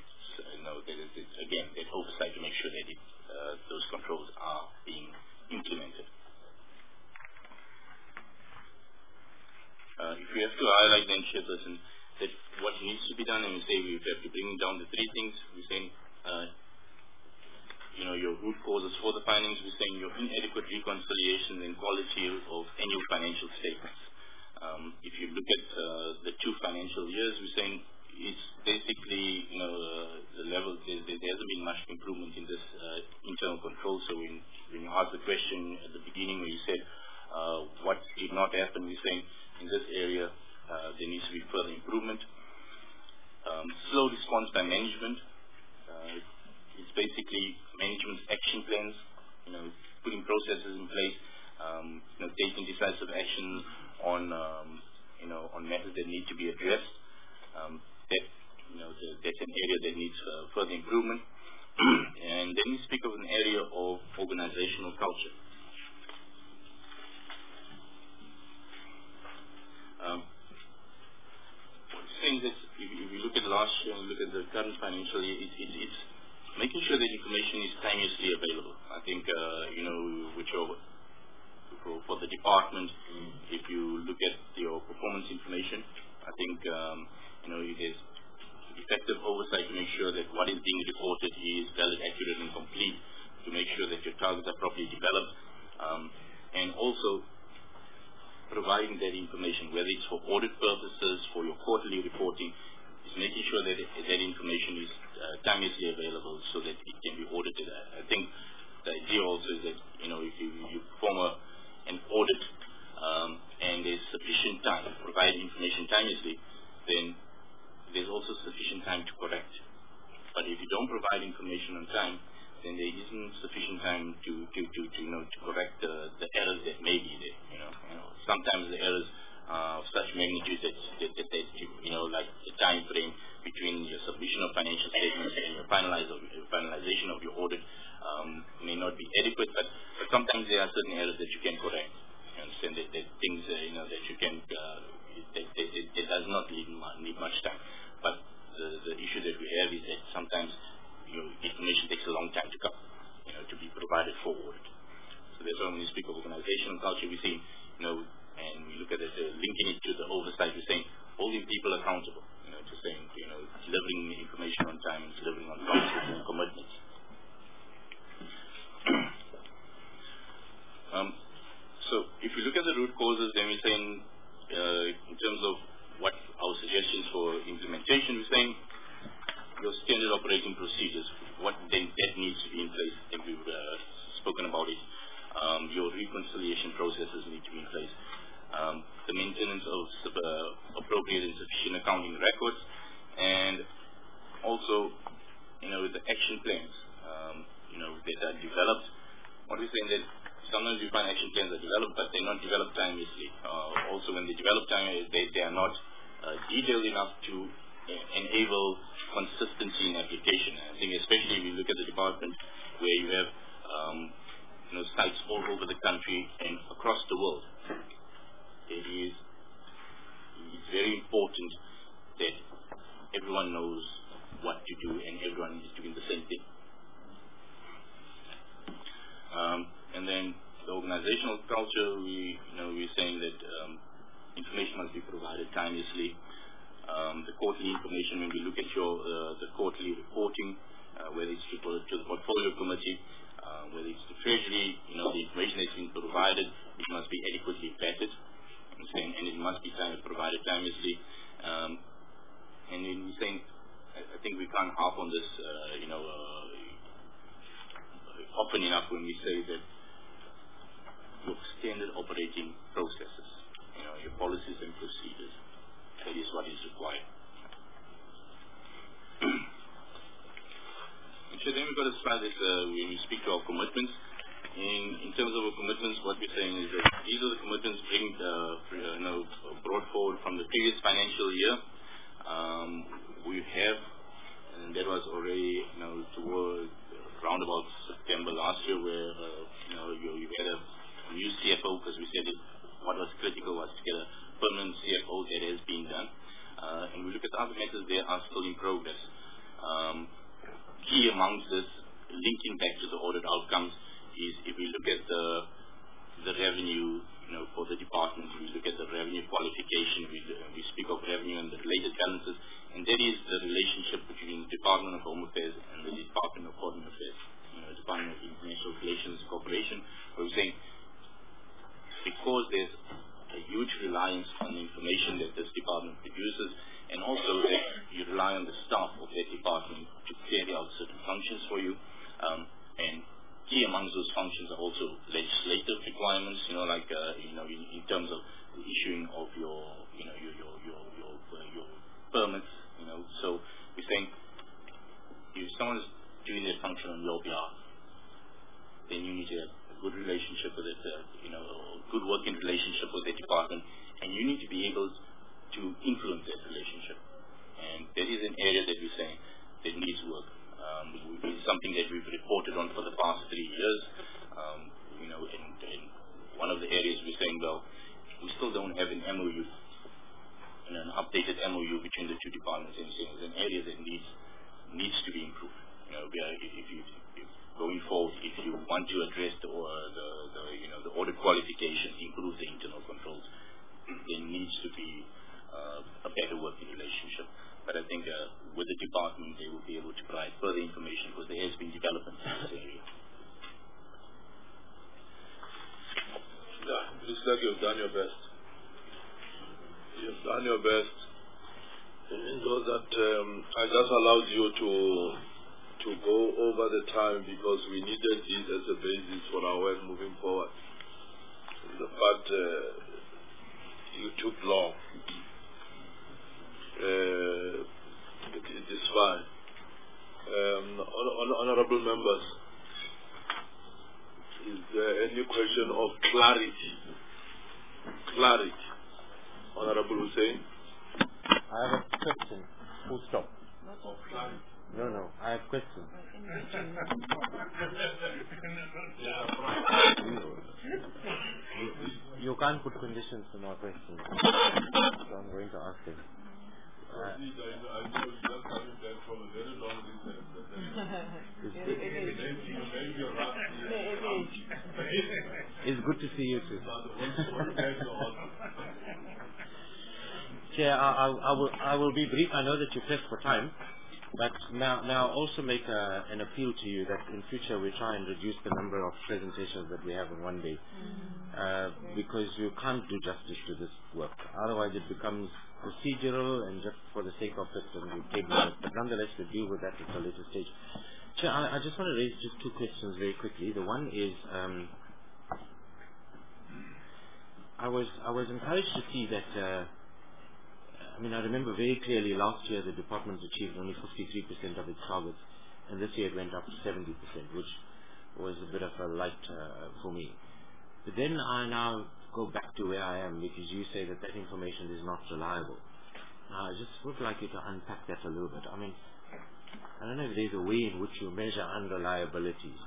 that oversight to make sure that those controls are being implemented. If we have to highlight then, Chairperson, that what needs to be done, and we say we have to bring down the three things. We're saying, your root causes for the findings. We're saying your inadequate reconciliation and quality of annual financial statements. If you look at the two financial years, we're saying it's basically, the level, there hasn't been much improvement in this internal control. So when you asked the question at the beginning where you said, what did not happen, we're saying in this area, there needs to be further improvement. Slow response by management. It's basically management's action plans, putting processes in place, taking decisive action on matters that need to be addressed. That's an area that needs further improvement. And then we speak of an area of organizational culture. Saying that if you look at last year and look at the current financial year, it's making sure that information is timelessly available. I think, for the department, if you look at your performance information, I think, there's effective oversight to make sure that what is being reported is valid, accurate, and complete, to make sure that your targets are properly developed, and also providing that information, whether it's for audit purposes, for your quarterly reporting, is making sure that that information is timelessly available so that it can be audited. I think the idea also is that, if you perform an audit and there's sufficient time to provide information timelessly, then there's also sufficient time to correct. But if you don't provide information on time, then there isn't sufficient time to correct the errors that may be there. Sometimes the errors are of such magnitude that like the time frame between your submission of financial statements and your finalization of your audit may not be adequate, but sometimes there are certain errors that you can correct. You understand that things that you can it does not need much time. But the issue that we have is that sometimes information takes a long time to come, to to be provided for audit. So that's why when we speak of organizational culture, we see, and we look at it, linking it to the oversight, we're saying holding people accountable, just saying, delivering information on time and delivering on promises and commitments. So if you look at the root causes, then we're saying, in terms of what our suggestions for implementation, we're saying your standard operating procedures, what then that needs to be in place, I think we've spoken about it. Your reconciliation processes need to be in place. The maintenance of appropriate and sufficient accounting records, and also, the action plans, that are developed. What we're saying that sometimes we find action plans are developed, but they're not developed timelessly. Also, when they develop timelessly, they are not detailed enough to enable consistency in application. I think especially if you look at the department where you have sites all over the country and across the world, it's very important that everyone knows what to do and everyone is doing the same thing. And then the organizational culture, we're saying that information must be provided timelessly. The quarterly information, when we look at the quarterly reporting, whether it's to the portfolio committee, whether it's to Treasury, the information that's been provided, it must be adequately vetted, and it must be provided timelessly. And then we're saying, I think we can't harp on this, often enough when we say that your standard operating processes, your policies and procedures, that is what is required. And so then we've got to start this, when we speak to our commitments. In terms of our commitments, what we're saying is that these are the commitments brought forward from the previous financial year. We have, and that was already, towards around about September last year, where you had a new CFO, because we said that what was critical was to get a permanent CFO. That has been done. And we look at other matters, they are still in progress. Key amongst this, linking back to the audit outcomes, is if we look at the revenue, for the department, we look at the revenue qualification, we speak of revenue and the related balances, and that is the relationship between the Department of Home Affairs and the Department of Foreign Affairs, Department of International Relations Corporation, where we're saying, because there's a huge reliance on the information that this department produces, and also that you rely on the staff of that department to carry out certain functions for you, and key amongst those functions are also legislative requirements, in terms of the issuing of your permits, So we're saying, if someone is doing their function on your behalf, then you need to have a good relationship with it, good working relationship with the department, and you need to be able to influence that relationship. And that is an area that we're saying that needs work. It's something that we've reported on for the past 3 years. And one of the areas we're saying, well, we still don't have an MOU, an updated MOU between the two departments, and it's an area that needs to be improved. If going forward, if you want to address the audit qualifications, improve the internal controls, there needs to be a better working relationship. But I think with the department, they will be able to provide further information because there has been development in this area. Yeah, looks like you've done your best. You've done your best. It means that I just allowed you to go over the time because we needed this as a basis for our work moving forward. But you took long. It is fine. Honorable members, is there any question of clarity? Clarity. Honorable Hussein? I have a question. Full stop. Of clarity. No, I have a question. You can't put conditions to my question, so I'm going to ask it. Proceed. I know you're just coming back from a very long distance. It's good to see you too. Chair, I will be brief. I know that you're pressed for time, but now also make an appeal to you that in future we try and reduce the number of presentations that we have in one day, because you can't do justice to this work. Otherwise, it becomes procedural and just for the sake of it, and we table it. But nonetheless, we deal with that at a later stage. Chair, I just want to raise just two questions very quickly. The one is, I was encouraged to see that. I remember very clearly last year the department achieved only 53% of its targets, and this year it went up to 70%, which was a bit of a light for me. But then I now go back to where I am, because you say that information is not reliable. Now, I just would like you to unpack that a little bit. I don't know if there's a way in which you measure unreliabilities.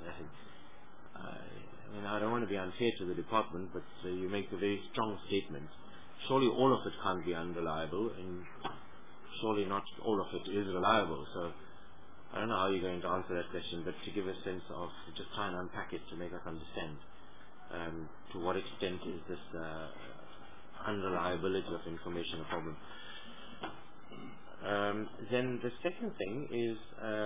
I don't want to be unfair to the department, but you make a very strong statement. Surely all of it can't be unreliable, and surely not all of it is reliable. So I don't know how you're going to answer that question, but to give a sense of, just try and unpack it to make us understand to what extent is this unreliability of information a problem. Then the second thing is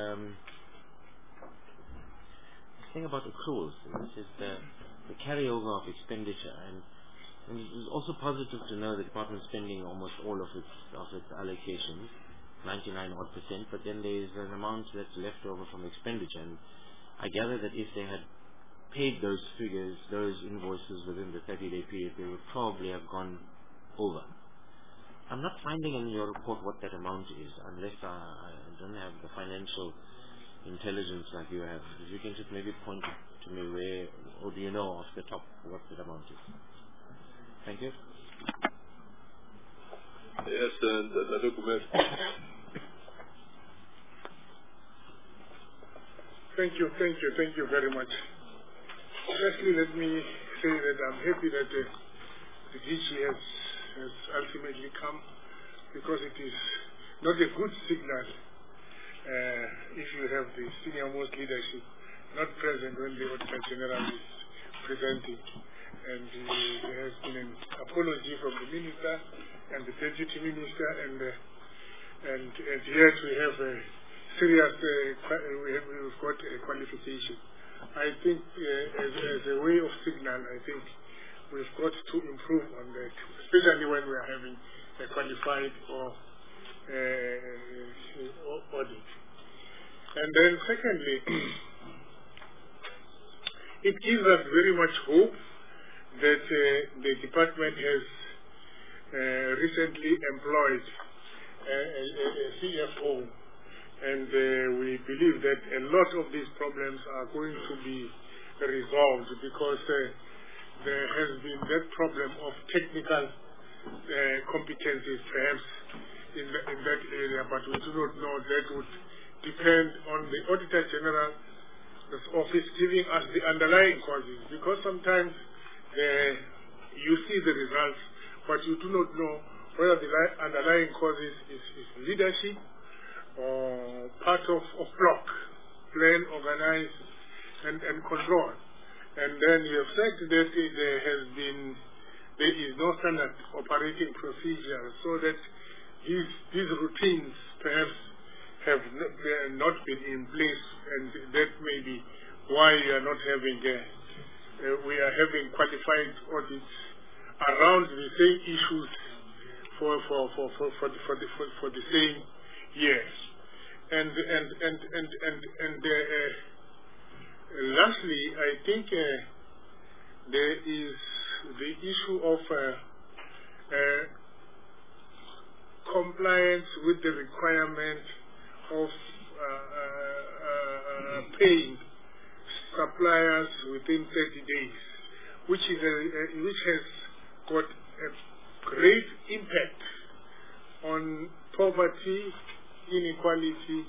this thing about accruals, which is the carryover of expenditure. And it is also positive to know the department spending almost all of its allocations, 99%, but then there is an amount that's left over from expenditure. And I gather that if they had paid those figures, those invoices within the 30-day period, they would probably have gone over. I'm not finding in your report what that amount is, unless I don't have the financial intelligence like you have. If you can just maybe point to me where, or do you know off the top what that amount is? Thank you. Yes, the document. Thank you very much. Firstly, let me say that I'm happy that the DG has ultimately come, because it is not a good signal if you have the senior-most leadership not present when the Auditor General is presenting. And there has been an apology from the Minister and the Deputy Minister, and yet we have a serious, we've got a qualification. I think as a way of signal, I think we've got to improve on that, especially when we are having a qualified or audit. And then secondly, it gives us very much hope that the department has recently employed a CFO, and we believe that a lot of these problems are going to be resolved, because there has been that problem of technical competencies perhaps in that area, but we do not know. That would depend on the Auditor General's office giving us the underlying causes, because sometimes you see the results, but you do not know whether the underlying causes is leadership or part of block, plan, organize, and control. And then you have said that there is no standard operating procedure, so that these routines perhaps have not been in place, and that may be why you are not having we are having qualified audits around the same issues for the same years. And lastly, I think there is the issue of compliance with the requirement of paying suppliers within 30 days, which has got a great impact on poverty, inequality,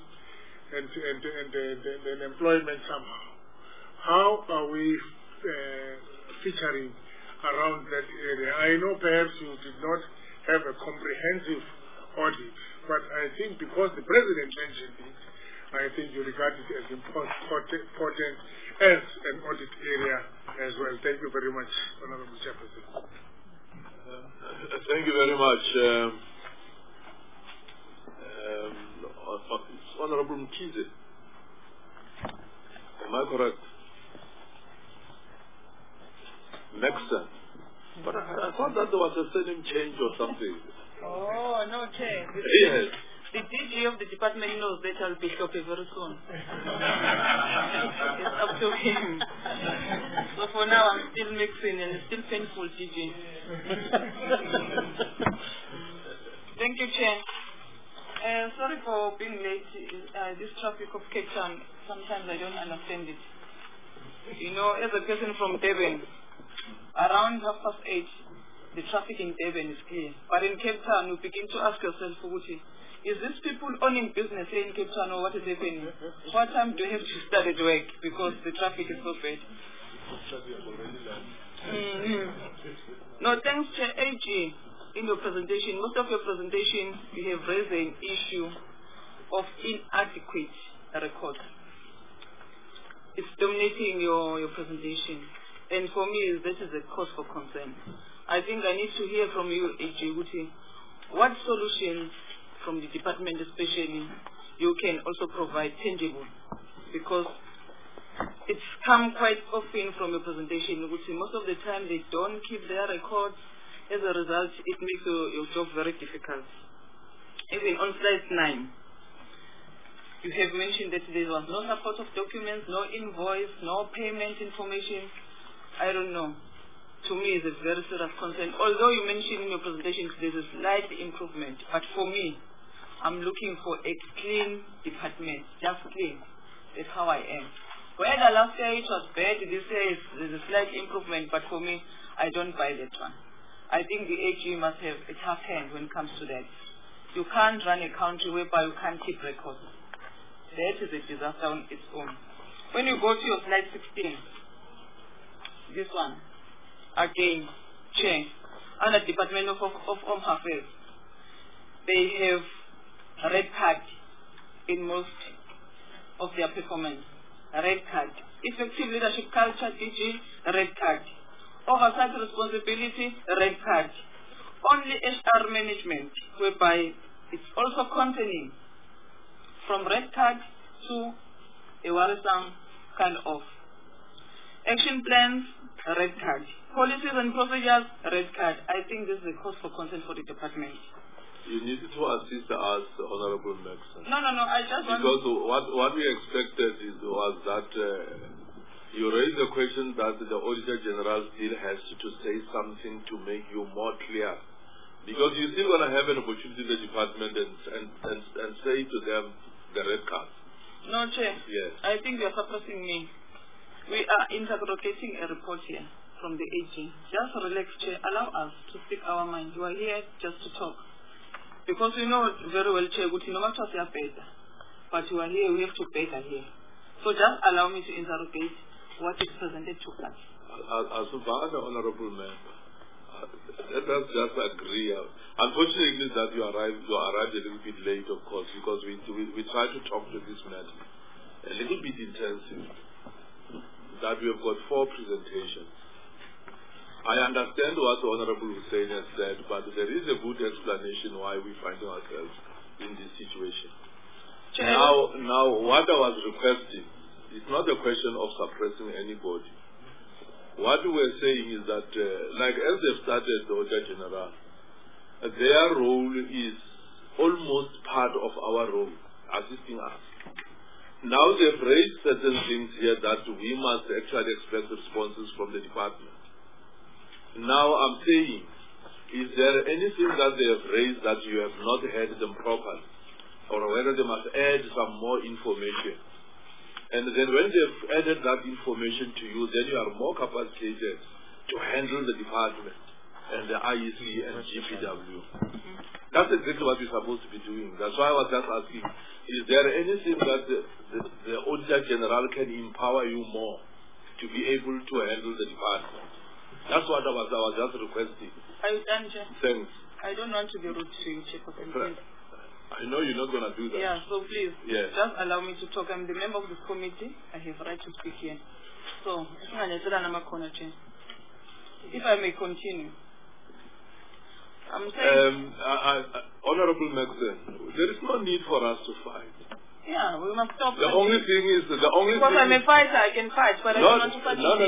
and employment somehow. How are we featuring around that area? I know perhaps you did not have a comprehensive audit. But I think because the President mentioned it, I think you regard it as important as an audit area as well. Thank you very much, Honorable Chairperson. Thank you very much. Honorable Mkhize. Am I correct? Maxon. But I thought that there was a surname change or something. Oh, no, Chair. Yes. The DG of the department knows that I'll be shopping very soon. It's up to him. So for now, I'm still mixing and it's still painful, DG. Thank you, Chair. Sorry for being late. This traffic of Cape Town, sometimes I don't understand it. You know, as a person from Durban, around 8:30, the traffic in Durban is clear. But in Cape Town, you begin to ask yourself, is this people owning business here in Cape Town or what is happening? What time do you have to start at work because the traffic is so bad? No, thanks, Chair AG. In your presentation, most of your presentation, you have raised an issue of inadequate records. It's dominating your presentation. And for me, this is a cause for concern. I think I need to hear from you, AG Guti, what solutions from the department especially you can also provide tangible, because it's come quite often from your presentation, Guti. Most of the time they don't keep their records. As a result, it makes your job very difficult. Even on slide 9, you have mentioned that there was no support of documents, no invoice, no payment information. I don't know. To me, it's a very serious concern. Although you mentioned in your presentation there's a slight improvement, but for me, I'm looking for a clean department, just clean. That's how I am. Whether last year it was bad, this year there's a slight improvement, but for me, I don't buy that one. I think the AG must have a tough hand when it comes to that. You can't run a country whereby you can't keep records. That is a disaster on its own. When you go to your slide 16, this one, again, Chair, under Department of Home Affairs, they have a red card in most of their performance. A red card. Effective leadership culture, DG, red card. Oversight responsibility, red card. Only HR management, whereby it's also containing from red card to a worrisome kind of. Action plans, red card. Policies and procedures, red card. I think this is a cause for concern for the department. You need to assist us, Honorable Maxon. No, I just want because what we expected was that you raised the question that the Auditor General still has to say something to make you more clear. Because you're still going to have an opportunity in the department and say to them the red card. No, Chair. Yes. I think you're suppressing me. We are interrogating a report here from the AG. Just relax, Chair. Allow us to speak our mind. You are here just to talk. Because we know very well, Chair, no matter what you are better. But you are here, we have to better here. So just allow me to interrogate what is presented to us. As Honorable Member, let us just agree. Unfortunately, that you arrived a little bit late, of course, because we try to talk to this matter a little bit intensive. That we have got 4 presentations. I understand what the Honorable Hussein has said, but there is a good explanation why we find ourselves in this situation. Now, what I was requesting, it's not a question of suppressing anybody. What we're saying is that, like as they've started the Auditor General, their role is almost part of our role, assisting us. Now they've raised certain things here that we must actually expect responses from the department. Now I'm saying, is there anything that they have raised that you have not heard them properly? Or whether they must add some more information? And then when they've added that information to you, then you are more capacitated to handle the department and the IEC and GPW. That's exactly what we're supposed to be doing. That's why I was just asking, is there anything that the Auditor General can empower you more to be able to handle the department? That's what I was just requesting. Are you done, Chair? Thanks. I don't want to be rude to you, Chairperson. Please. I know you're not going to do that. Yeah, so please, Yes. just allow me to talk. I'm the member of this committee. I have right to speak here. So, if I may continue. I'm saying... Honorable Maxon, there is no need for us to fight. Yeah, we must stop. The only thing is... Because I'm a fighter, I can fight, but I don't want to fight. No.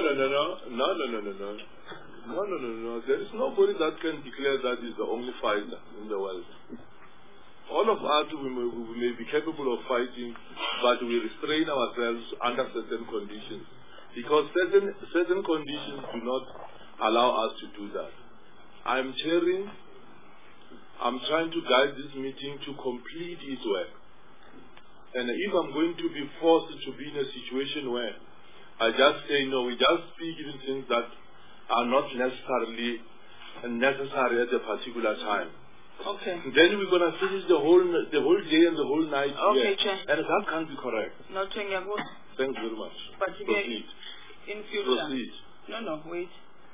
There is nobody that can declare that is the only fighter in the world. All of us, we may be capable of fighting, but we restrain ourselves under certain conditions. Because certain conditions do not allow us to do that. I'm trying to guide this meeting to complete its work. And if I'm going to be forced to be in a situation where I just say no, we just speak in things that are not necessarily necessary at a particular time. Okay. Then we're going to finish the whole day and the whole night okay, here. Chair. And that can't be correct. No, Chair, good. Thanks very much. But proceed. In future... Proceed. No, wait.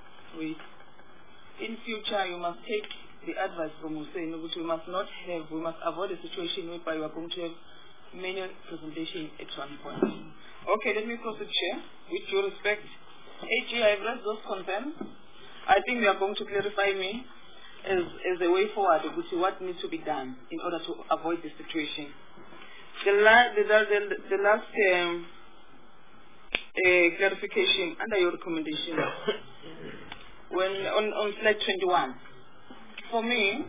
In future, you must take the advice from Hussein, which we must avoid a situation whereby you are going to have many presentations at one point. Okay, let me proceed, Chair. With due respect, AG, I've raised those concerns. I think we are going to clarify me as a way forward, which is what needs to be done in order to avoid the situation. The last clarification under your recommendation, when on slide 21, for me,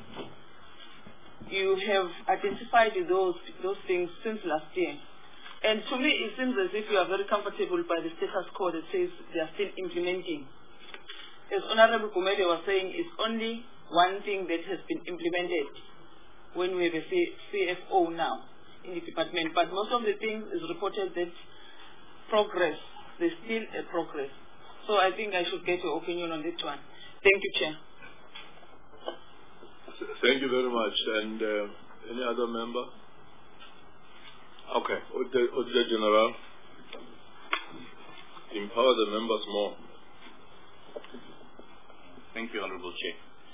you have identified those things since last year. And to me, it seems as if you are very comfortable by the status quo that says they are still implementing. As Honorable Gumede was saying, it's only one thing that has been implemented when we have a CFO now in the department. But most of the things is reported that progress, there's still a progress. So I think I should get your opinion on this one. Thank you, Chair. Thank you very much. And any other member? Okay. Auditor General, empower the members more. Thank you, Honorable Chair.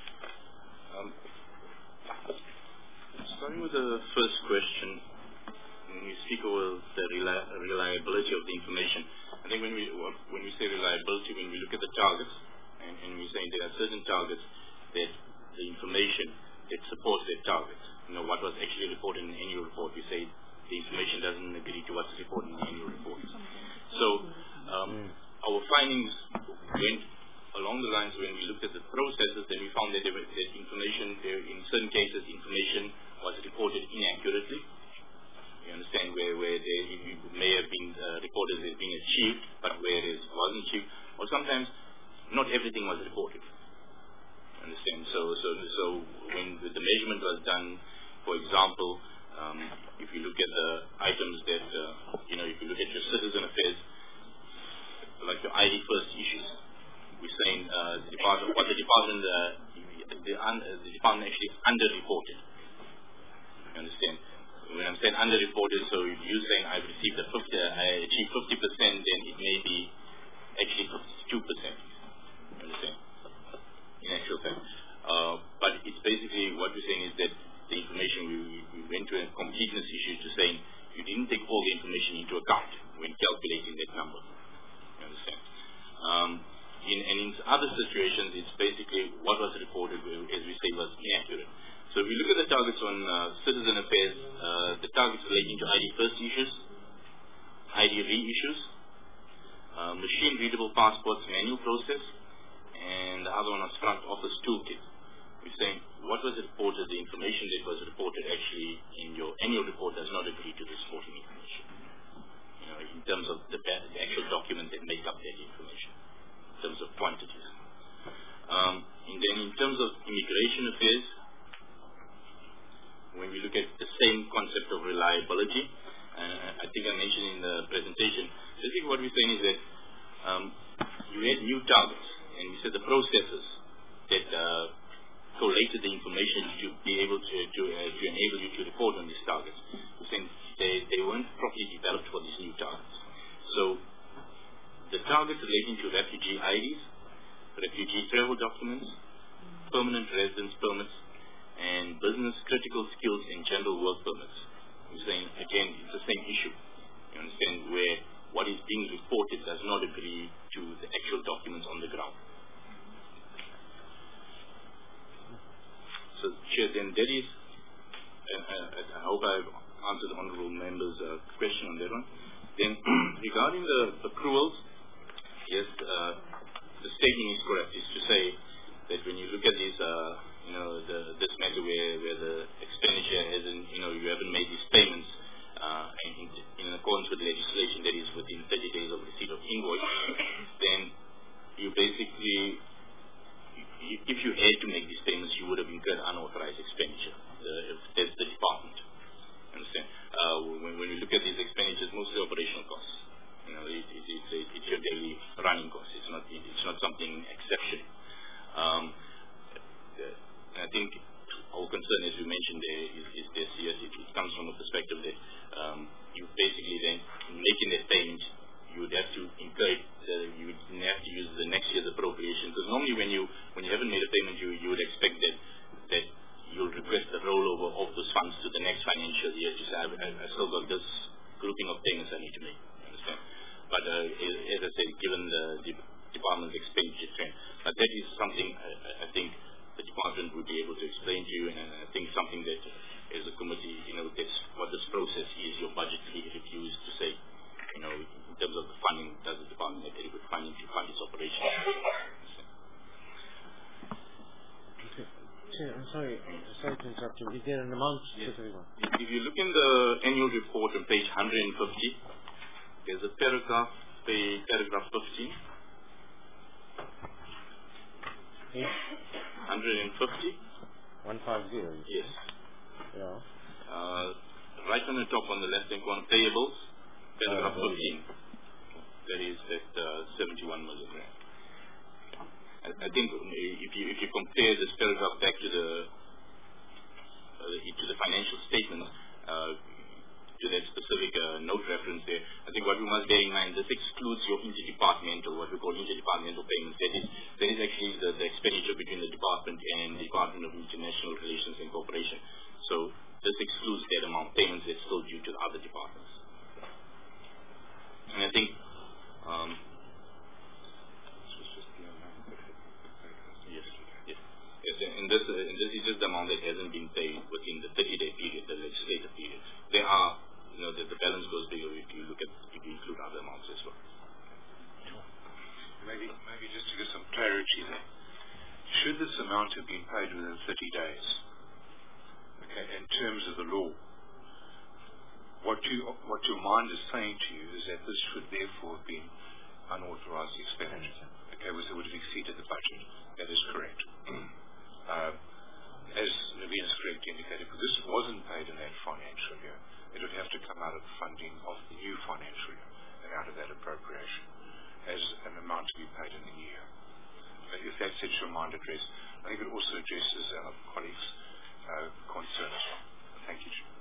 Starting with the first question, when we speak about the reliability of the information, I think when we say reliability, when we look at the targets, and we're saying there are certain targets that the information that supports their targets. What was actually reported in the annual report, we say the information doesn't agree to what's reported in the annual report. So our findings went along the lines when we looked at the processes, then we found that in certain cases, information was reported inaccurately. You understand, where they may have been reported as being achieved, but where it wasn't achieved, or sometimes not everything was reported. Understand? So when the measurement was done, for example, if you look at the items that if you look at your citizen affairs, like your ID first issues, we're saying the department actually underreported. You understand? When I'm saying underreported, so if you're saying I achieved 50%, then it may be actually 52%. You understand? In actual fact. But it's basically what we're saying is that the information we went to a completeness issue to saying you didn't take all the information into account when calculating that number. You understand? In other situations, it's basically what was reported, as we say, was inaccurate. So if we look at the targets on citizen affairs, the targets relating to ID first issues, ID reissues, machine-readable passports manual process, and the other one was front office toolkit. We're saying what was reported, the information that was reported actually in your annual report does not agree to this reporting information. In terms of the actual document that make up that information, in terms of quantities. And then in terms of immigration affairs, when we look at the same concept of reliability, I think I mentioned in the presentation, basically what we're saying is that you had new targets, and we said the processes that collated the information to be able to enable you to report on these targets. We're saying they weren't properly developed for these new targets. So the targets relating to refugee IDs, refugee travel documents, permanent residence permits, and business critical skills and general work permits. We're saying, again, it's the same issue. You understand, where what is being reported does not agree to the actual documents on the ground. So, Chair, then that is, I hope I've answered the honourable member's question on that one. Then, regarding the accruals, yes, the statement is correct, is to say that when you look at this, this matter where the expenditure hasn't, you haven't made these payments in accordance with legislation that is within 30 days of receipt of invoice, then you basically, if you had to make these payments, you would have incurred unauthorized expenditure. That's the department. Understand? When we look at these expenditures, mostly operational costs. It's your daily running costs. It's not something exceptional. I think our concern, as you mentioned there, is this. Yes, it comes from a perspective that you basically then, making that payment, you would have to incur it, you would have to use the next year's appropriation. Because normally when you haven't made a payment, you would expect that you'll request the rollover of those funds to the next financial year to say, I still got this grouping of payments I need to make. Understand? But as I said, given the department's expenditure trend, but that is something I think the department would be able to explain to you, and I think something that as a committee, that's what this process is, your budget reviews to say, in terms of the funding, does the department have adequate funding to fund its operations? Chair, I'm sorry to interrupt you. Is there an amount specific one? If you look in the annual report on page 150, there's a paragraph 15. 150. 150. Yes. Yeah. Right on the top on the left hand corner, payables, paragraph 15. That is at 71 million rand. I think if you compare this paragraph back to the financial statement, to that specific note reference there, I think what we must bear in mind, this excludes your interdepartmental, what we call interdepartmental payments. That is actually the expenditure between the department and the Department of International Relations and Cooperation. So this excludes that amount of payments that's still due to the other departments. And I think and this is just the amount that hasn't been paid within the 30-day period, the legislative period. There are, the balance goes bigger if you include other amounts as well. Maybe just to get some clarity there. Should this amount have been paid within 30 days, okay, in terms of the law, what your mind is saying to you is that this should therefore have been unauthorized expenditure. Okay, so it would have exceeded the budget. That is correct. As Naveen has correctly indicated, because this wasn't paid in that financial year, it would have to come out of the funding of the new financial year and out of that appropriation as an amount to be paid in the new year. But if that sets your mind at rest, I think it also addresses our colleagues' concern as well. Thank you, Chair.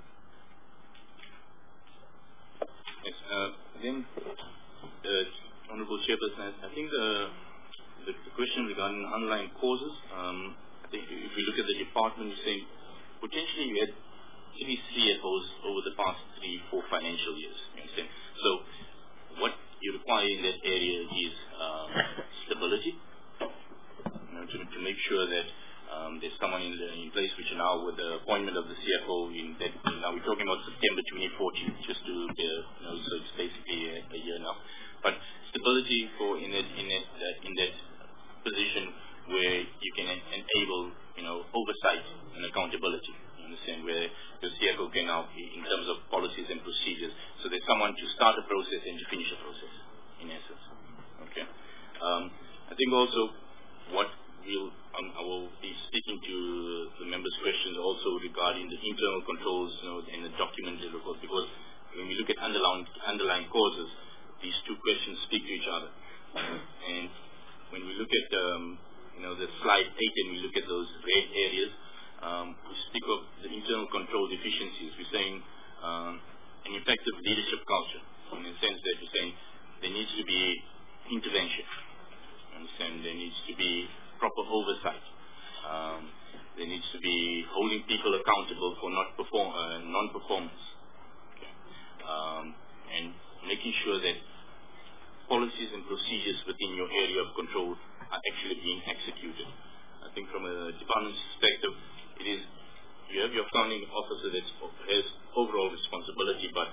Yes, then, Honourable Chairperson, I think the question regarding underlying causes, I think if you look at the department, you're saying potentially you had 3 CFOs over the past 3-4 financial years. You understand? So what you require in that area is stability, to make sure that there's someone in place, which now with the appointment of the CFO now we're talking about September 2014, just to so it's basically a year now. But stability in that position where you can enable oversight and accountability. You understand, where the CFO can now, in terms of policies and procedures, so there's someone to start a process and to finish a process, in essence. Okay. I think also what I will be speaking to the members' questions also regarding the internal controls, and the documented records, because when we look at underlying causes, these two questions speak to each other. And when we look at the slide 8 and we look at those red areas, we speak of the internal control deficiencies. We're saying an effective leadership culture, in the sense that we're saying there needs to be intervention. Understand? There needs to be proper oversight. There needs to be holding people accountable for non-performance. Okay. And making sure that policies and procedures within your area of control are actually being executed. I think from a department's perspective, it is, you have your accounting officer that has overall responsibility, but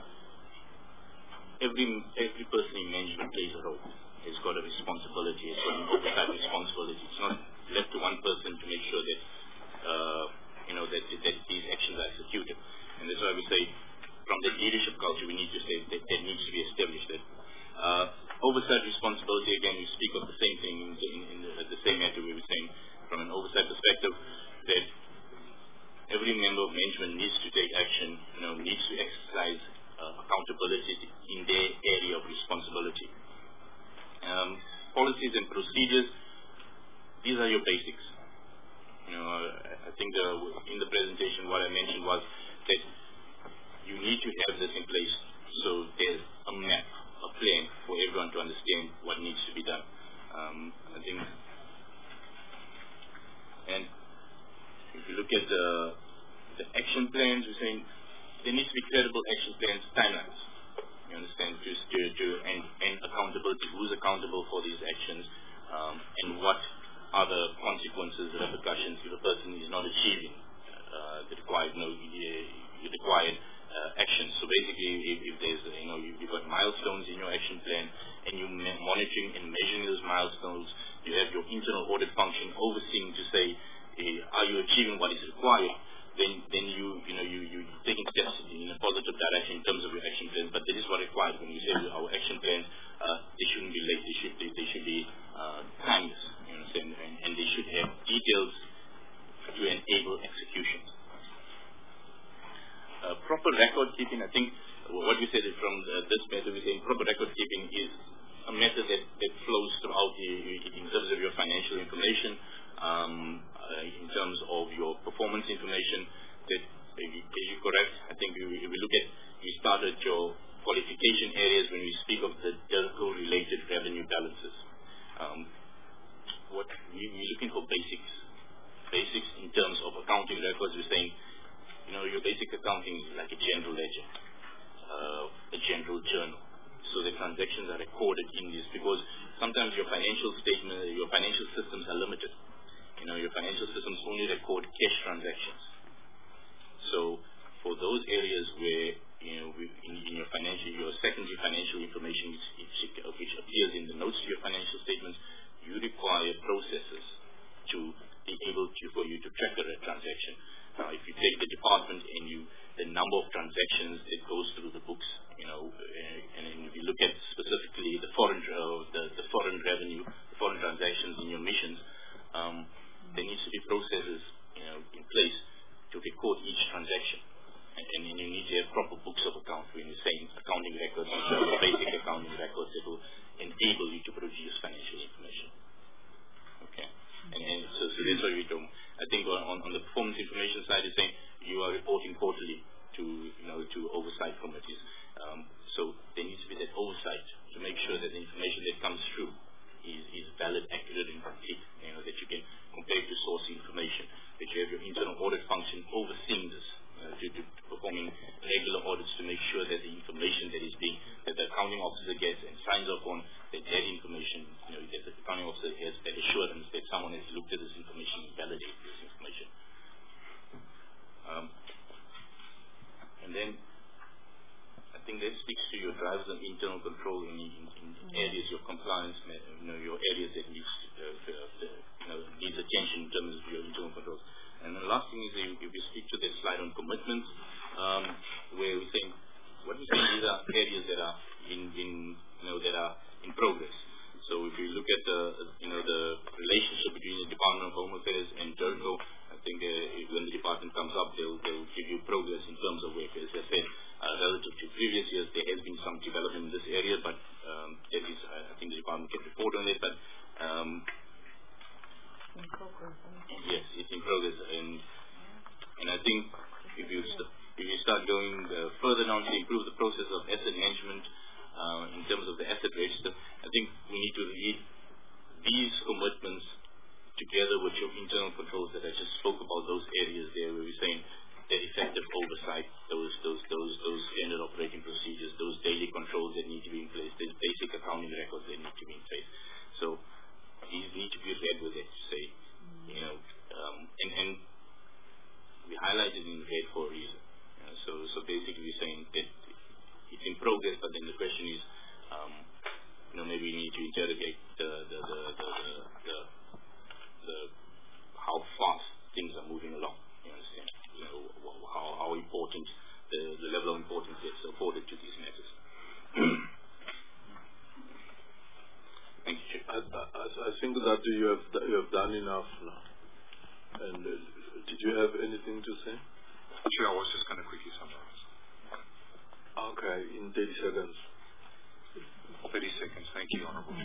every person in management plays a role, has got a responsibility, has got an oversight responsibility. It's not left to one person to make sure that that these actions are executed. And that's why we say, from the leadership culture, we need to say that there needs to be established that oversight responsibility. Again, we speak of the same thing in the same matter we were saying from an oversight perspective, that every member of management needs to take action, needs to exercise accountability in their area of responsibility. Policies and procedures, these are your basics. I think in the presentation what I mentioned was that you need to have this in place so there's a map, a plan for everyone to understand what needs to be done. I think, and if you look at the action plans, we're saying there needs to be credible action plans, timelines. You understand, and accountability. Who's accountable for these actions, and what are the consequences, repercussions if a person is not achieving the required actions. So basically, if there's you've got milestones in your action plan, and you're monitoring and measuring those milestones, you have your internal audit function overseeing to say, are you achieving what is required? Then you're taking steps in a positive direction in terms of your action plans. But that is what required when we say our action plans. They shouldn't be late. They should be timed. You understand? And they should have details to enable execution. Proper record keeping. I think what we said is from this method, we're saying proper record keeping is a method that flows throughout in terms of your financial information. In terms of your performance information, that you're correct. I think if we look at, we start at your qualification areas when we speak of the DIRCO-related revenue balances. What we're looking for basics in terms of accounting records. We're saying, your basic accounting is like a general ledger, a general journal. So the transactions are recorded in this, because sometimes your financial statement, your financial systems are limited. Your financial systems only record cash transactions. So for those areas where in your secondary financial information, which appears in the notes to your financial statements, you require processes to be able for you to track a transaction. Now, if you take the department and the number of transactions that goes through the books, and if you look at specifically the foreign revenue, the foreign transactions in your missions. There needs to be processes, in place to record each transaction, and you need to have proper books of account when you're saying accounting records, basic accounting records that will enable you to produce financial information. Okay, and so that's what we do. I think on the performance information side, is saying you are reporting quarterly to oversight committees. So there needs to be that oversight to make sure that the information that comes through is valid, accurate, and complete. That you can compare to source information. That you have your internal audit function overseeing this, to performing regular audits to make sure that the information that the accounting officer gets and signs off on, that information, that the accounting officer has that assurance that someone has looked at this information and validated this information. And then I think that speaks to your drivers of internal control in areas of compliance, your areas that needs attention in terms of your internal controls. And the last thing is, if you speak to the slide on commitments, where we're saying, what we're saying, these are areas that are that are in progress. So if you look at the relationship between the Department of Home Affairs and DIRCO, I think when the department comes up, they'll give you progress in terms of work. As I said, relative to previous years, there has been some development in this area, but I think the department can report on it. But yes, it's in progress, and I think if you start going further down to improve the process of asset management in terms of the asset register, I think we need to read these commitments together with your internal controls that I just spoke about, those areas there where we're saying the effective oversight, those standard operating procedures, those daily controls that need to be in place, the basic accounting records that need to be in place. So these need to be read with it to say, and we highlighted in red for a reason. So basically we're saying that it's in progress, but then the question is, maybe we need to interrogate the how fast things are moving along. You understand? How important the level of importance is afforded to these matters. Thank you, Chair. I think that you have done enough now. And did you have anything to say? Chair, I was just going to quickly summarize. Okay, in 30 seconds. 30 seconds. Thank you, Honourable.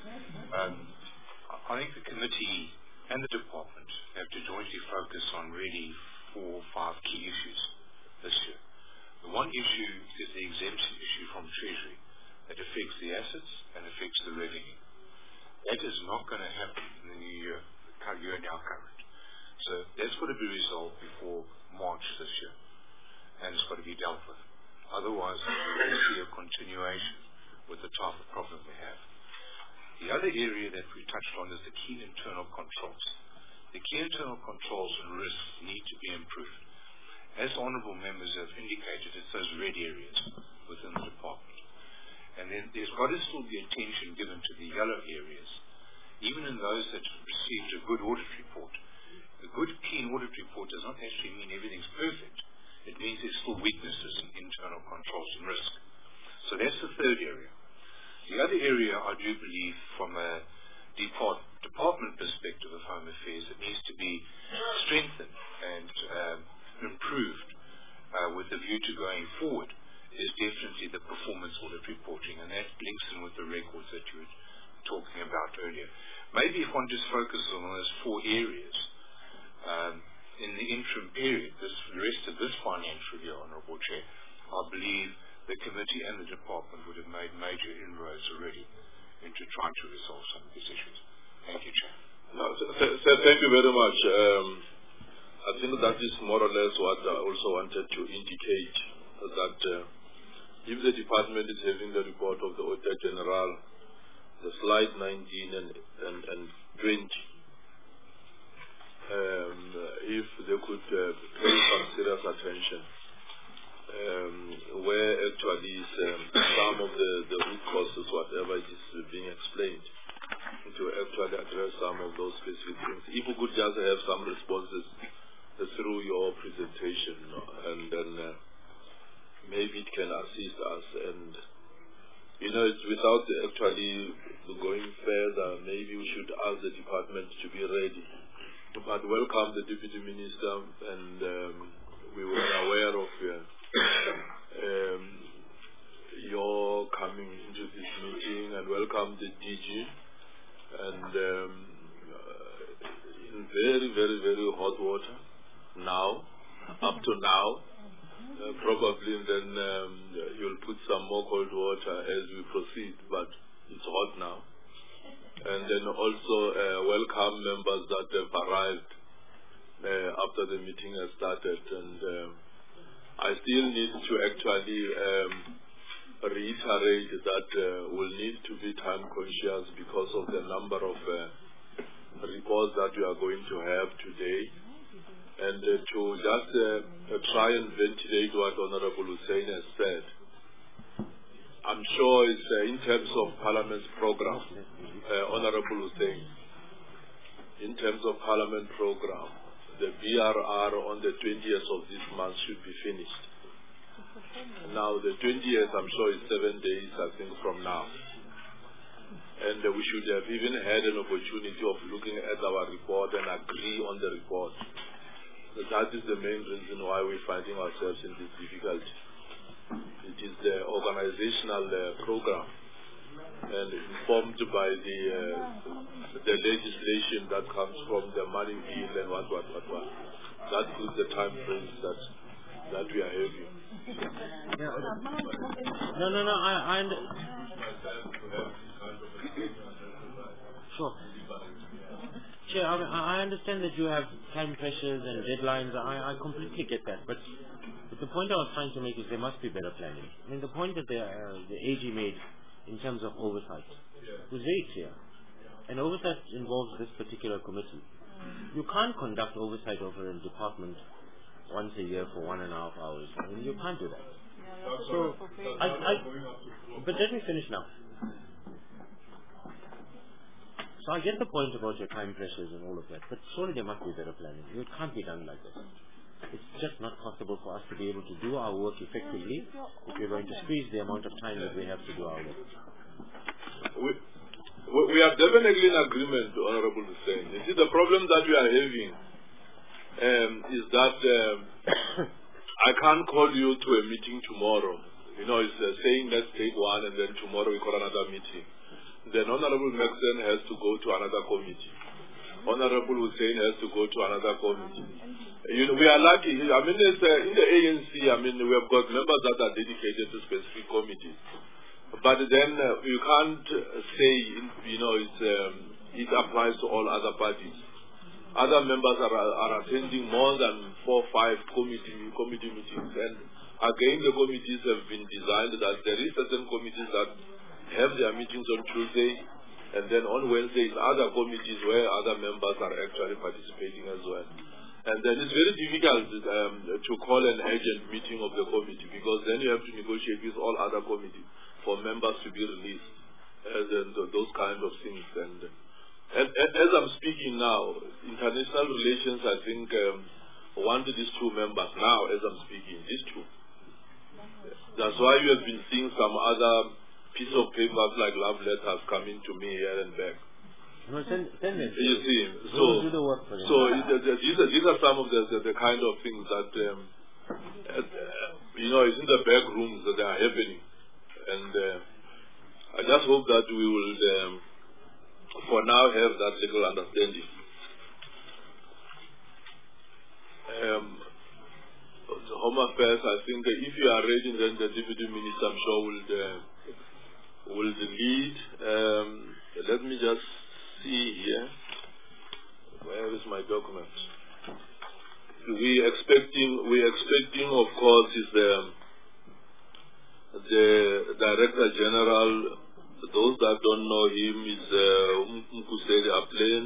I think the committee and the department have to jointly focus on really 4 or 5 key issues this year. The one issue is the exemption issue from Treasury that affects the assets and affects the revenue. That is not going to happen in the new year, the year now current. So that's got to be resolved before March this year, and it's got to be dealt with. Otherwise, we'll see a continuation with the type of problem we have. The other area that we touched on is the key internal controls. The key internal controls and risks need to be improved. As honourable members have indicated, it's those red areas within the department. And then there's got to still be attention given to the yellow areas, even in those that have received a good audit report. A good, clean audit report does not actually mean everything's perfect. It means there's still weaknesses in internal controls and risk. So that's the third area. The other area, I do believe, from a department perspective of Home Affairs, it needs to be strengthened and improved with a view to going forward, is definitely the performance audit reporting, and that links in with the records that you were talking about earlier. Maybe if one just focuses on those 4 areas, in the interim period, the rest of this financial year, Honourable Chair, I believe the committee and the department would have made major inroads already into trying to resolve some of these issues. Thank you, Chair. No, thank you very much. I think that is more or less what I also wanted to indicate, that if the department is having the report of the Auditor General, the slide 19 and 20, if they could pay some serious attention, where actually some of the root causes, whatever it is being explained, to actually address some of those specific things. If we could just have some responses through your presentation, and then maybe it can assist us. And it's without actually going further, maybe we should ask the department to be ready. But welcome the Deputy Minister, and we were aware of your coming into this meeting, and welcome the DG, and in very, very, very hot water now, up to now, probably then you'll put some more cold water as we proceed, but it's hot now. And then also welcome members that have arrived after the meeting has started, and I still need to actually reiterate that we'll need to be time conscious because of the number of reports that we are going to have today, and to just try and ventilate what Honourable Hussein has said. I'm sure it's in terms of Parliament's program, Honourable Hussein, in terms of Parliament program, the BRR on the 20th of this month should be finished. Now the 20th, I'm sure, is 7 days, I think, from now. And we should have even had an opportunity of looking at our report and agree on the report. That is the main reason why we're finding ourselves in this difficulty. It is the organizational program, and informed by the legislation that comes from the money bill and what. That is the time frames that we are having. Yeah. No. Sure. Chair, I understand that you have time pressures and deadlines. I completely get that. But the point I was trying to make is there must be better planning. I mean, the point that the AG made in terms of oversight was very clear. And oversight involves this particular committee. You can't conduct oversight over a department once a year for 1.5 hours. I mean, you can't do that. So, but let me finish now. So I get the point about your time pressures and all of that, but surely there must be better planning. It can't be done like this. It's just not possible for us to be able to do our work effectively if we're going to squeeze the amount of time that we have to do our work. We are definitely in agreement, Honorable Hussein. You see, the problem that we are having is that I can't call you to a meeting tomorrow. You know, it's saying let's take one and then tomorrow we call another meeting. Then Honorable Maxen has to go to another committee. Honorable Hussein has to go to another committee. You know, we are lucky. I mean, it's, in the ANC, I mean, we have got members that are dedicated to specific committees. But then you can't say, you know, it applies to all other parties. Other members are attending more than 4 or 5 committee meetings. And again, the committees have been designed that there is certain committees that have their meetings on Tuesday, and then on Wednesdays, other committees where other members are actually participating as well. And then it's very difficult to call an urgent meeting of the committee, because then you have to negotiate with all other committees for members to be released, and those kind of things. And as I'm speaking now, international relations, I think, want these 2 members now, as I'm speaking, these 2. That's why you have been seeing some other piece of papers like love letters coming to me here and back. No, send them. You see, so do the work for them. So these are some of the kind of things that you know, is in the back rooms that are happening, and I just hope that we will, for now, have that legal understanding. Home Affairs, I think if you are ready, then the Deputy Minister, I'm sure, will lead. Let me just see here. Where is my document? We expecting, of course, is the Director General. Those that don't know him is Mkuseli Aplane.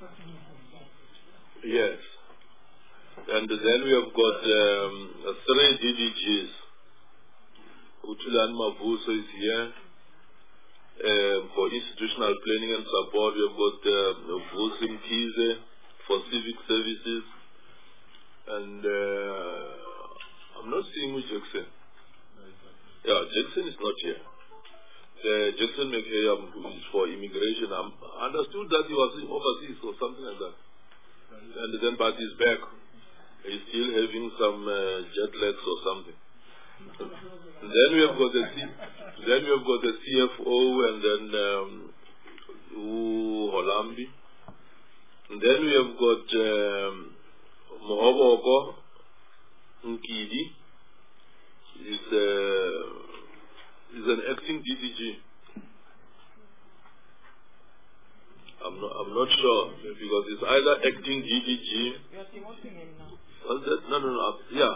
Yes. And then we have got 3 DDGs. Utulan Mavuso is here. For institutional planning and support, we have got Vusim Kize for civic services. And I'm not seeing Jackson. Yeah, Jackson is not here. Jackson McHale is for immigration. I understood that he was overseas or something like that. And then, but he's back. He's still having some jet lags or something. And then we have got the CFO, and then Holambi. And then we have got Mohoboko Nkidi. Is an acting DDG. I'm not sure, because it's either acting DDG. You are demoting him now. No. Yeah.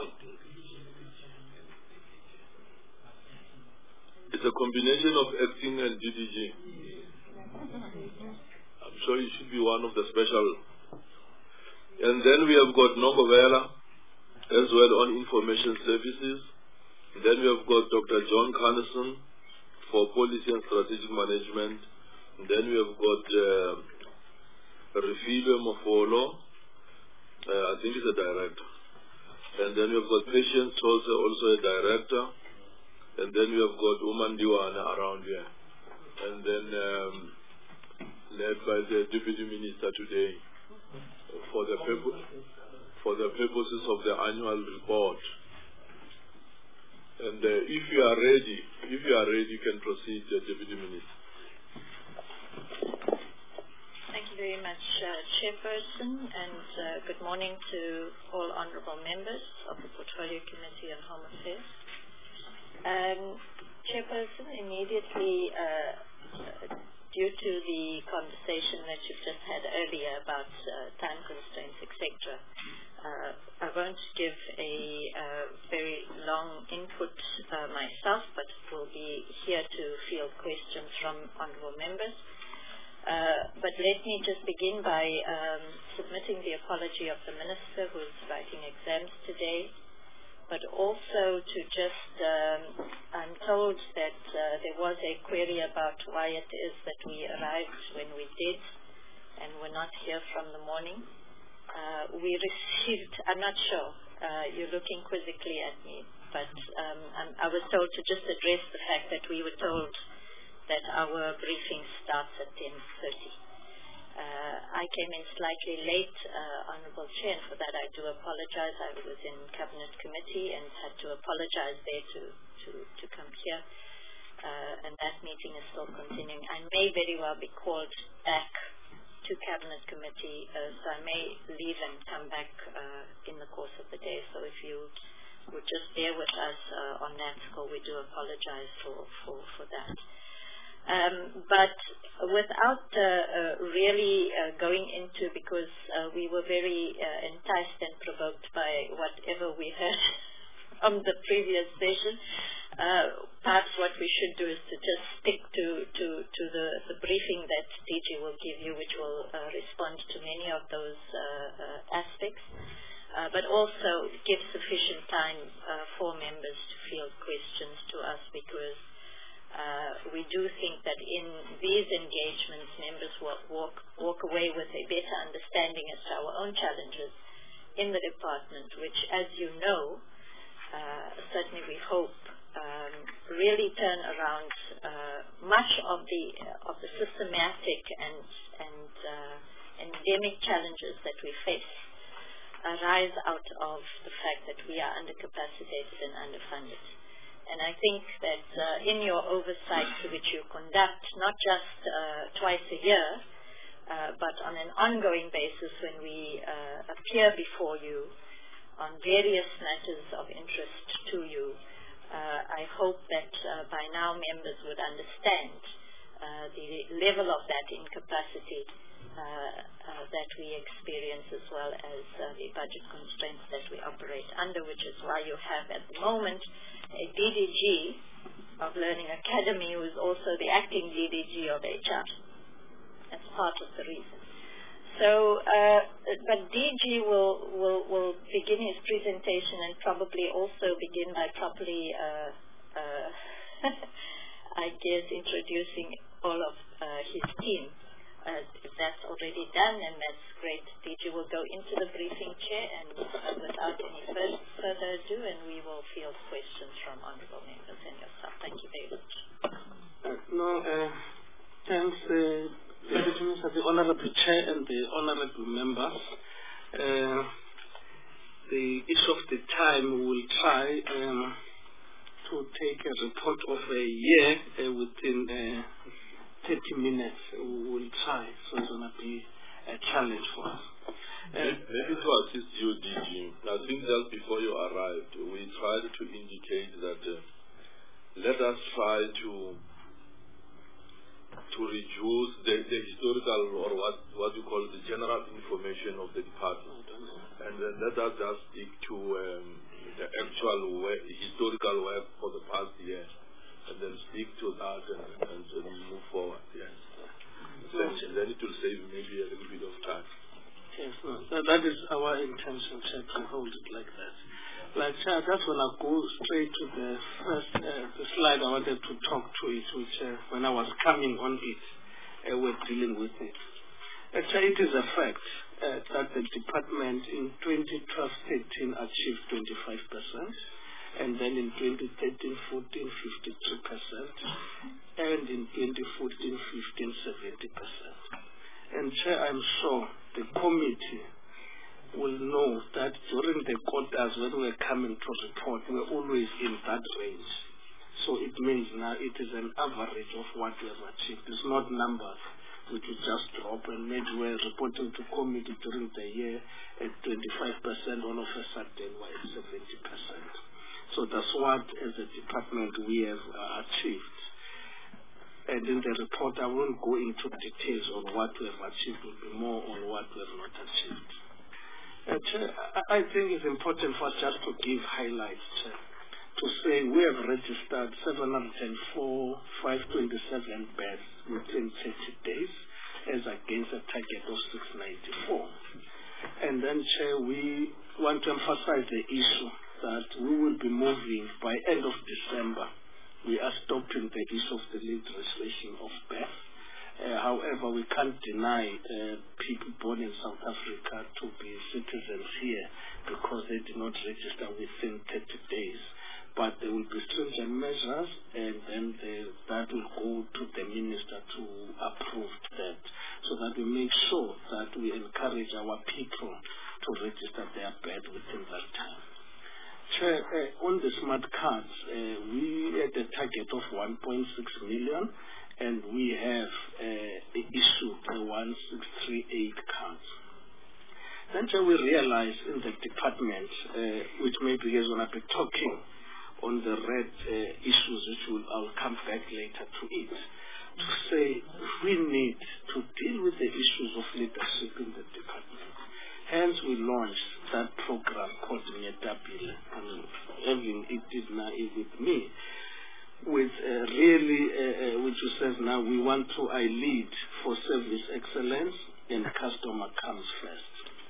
It's a combination of acting and DDG. I'm sure it should be one of the special. And then we have got Nongovela as well on information services. And then we have got Dr. John Carneson for policy and strategic management. And then we have got Refilo Mofolo. I think he's a director. And then we have got Patience also a director. And then we have got Uman Diwana around here. And then led by the Deputy Minister today for the purposes of the annual report. And if you are ready, you can proceed, Deputy Minister. Thank you very much, Chairperson, and good morning to all honourable members of the Portfolio Committee on Home Affairs. Chairperson, immediately due to the conversation that you've just had earlier about time constraints, etc., I won't give a very long input myself, but will be here to field questions from honourable members. But let me just begin by submitting the apology of the Minister who is writing exams today, but also to just, I'm told that there was a query about why it is that we arrived when we did and were not here from the morning. We received, I'm not sure, you're looking quizzically at me, but I was told to just address the fact that we were told that our briefing starts at 10:30. I came in slightly late, Honourable Chair, and for that I do apologize. I was in Cabinet Committee and had to apologize there to come here. And that meeting is still continuing. I may very well be called back to Cabinet Committee, so I may leave and come back in the course of the day. So if you would just bear with us on that score, we do apologize for that. But without really going into, because we were very enticed and provoked by whatever we heard from the previous session, perhaps what we should do is to just stick to the briefing that DG will give you, which will respond to many of those aspects, but also give sufficient time for members to field questions to us, because we do think that in these engagements, members will walk away with a better understanding as to our own challenges in the department, which, as you know, certainly we hope really turn around much of the systematic and endemic challenges that we face arise out of the fact that we are undercapacitated and underfunded. And I think that in your oversight, which you conduct not just twice a year, but on an ongoing basis when we appear before you on various matters of interest to you, I hope that by now members would understand the level of that incapacity that we experience, as well as the budget constraints that we operate under, which is why you have at the moment a DDG of Learning Academy who is also the acting DDG of HR. That's part of the reason. So, but DG will begin his presentation and probably also begin by properly, I guess, introducing all of his team. If that's already done, then that's great. DG will go into the briefing, Chair, and without any further ado, and we will field questions from honourable members and yourself. Thank you very much. Thanks, Deputy Minister, the Honourable Chair and the Honourable Members. The issue of the time, we will try to take a report of a year within 30 minutes. We will try, so it's going to be a challenge for us. Maybe to assist you, DG, I think just before you arrived, we tried to indicate that let us try to reduce the historical, or what you call the general information of the department, and then let us just stick to the actual historical work for the past year, and then stick to that and move forward. Yes. Then it will save maybe a little bit of time. Yes, no, that is our intention, Chair, to hold it like that. Like, Chair, I just want to go straight to the first the slide I wanted to talk to it, which when I was coming on it, we're dealing with it. Actually, it is a fact that the department in 2012-13 achieved 25%, and then in 2013-14, 52%, and in 2014-15, 70%. And Chair, I'm sure the committee will know that during the quarters when we're coming to report, we're always in that range. So it means now it is an average of what we have achieved. It's not numbers which will just drop, and maybe we're reporting to committee during the year at 25%, all of a sudden we're at 70%. So that's what, as a department, we have achieved. And in the report, I won't go into details on what we have achieved, it will be more on what we have not achieved. Chair, I think it's important for us just to give highlights, Chair, to say we have registered 704,527 beds within 30 days as against a target of 694. And then, Chair, we want to emphasize the issue that we will be moving by end of December. We are stopping the issue of the late registration of birth. However, we can't deny people born in South Africa to be citizens here because they did not register within 30 days. But there will be stringent measures, and then that will go to the minister to approve that, so that we make sure that we encourage our people to register their birth within that time. Chair, on the smart cards, we had a target of 1.6 million, and we have issued 1638 cards. Then, Chair, we realized in the department, which maybe is going to be talking on the red issues, which I'll come back later to it, to say we need to deal with the issues of leadership in the department. Hence, we launched that program called Metabile, and having it with me, with which says now we want to lead for service excellence and customer comes first.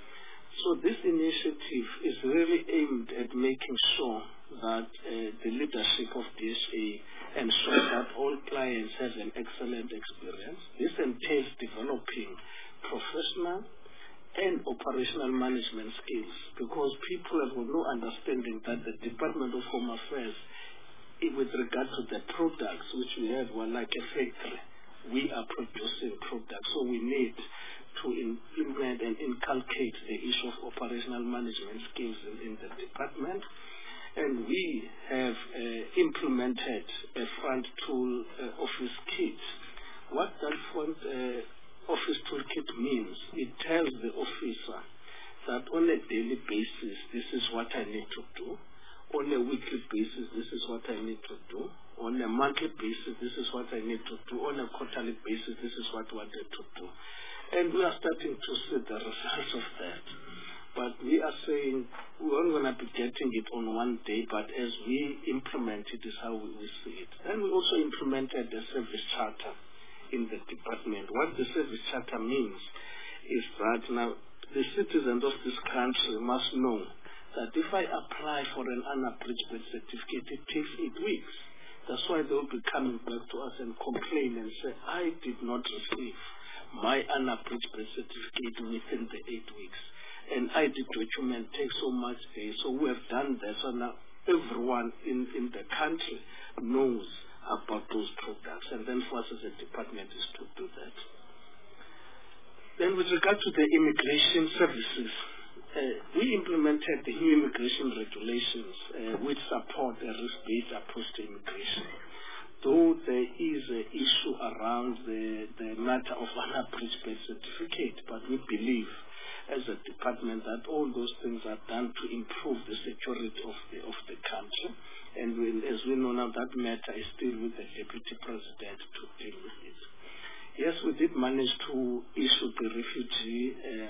So this initiative is really aimed at making sure that the leadership of DSA ensure that all clients have an excellent experience. This entails developing professional and operational management skills, because people have no understanding that the Department of Home Affairs, with regard to the products which we have, we're like a factory. We are producing products, so we need to implement and inculcate the issue of operational management skills in the department. And we have implemented a front tool office kit. What that front office toolkit means, it tells the officer that on a daily basis, this is what I need to do. On a weekly basis, this is what I need to do. On a monthly basis, this is what I need to do. On a quarterly basis, this is what I need to do. And we are starting to see the results of that. But we are saying we aren't going to be getting it on one day, but as we implement it is how we see it. And we also implemented the service charter in the department. What the service charter means is that now the citizens of this country must know that if I apply for an unabridged birth certificate, it takes 8 weeks. That's why they will be coming back to us and complain and say, I did not receive my unabridged birth certificate within the 8 weeks. And I did document take so much days. So we have done that. So now everyone in the country knows about those products. And then for us as a department is to do that. Then with regard to the immigration services, we implemented the new immigration regulations which support a risk-based approach to immigration. Though there is an issue around the matter of unabridged birth certificate, but we believe as a department that all those things are done to improve the security of the country. And as we know now, that matter is still with the Deputy President to deal with it. Yes, we did manage to issue the refugee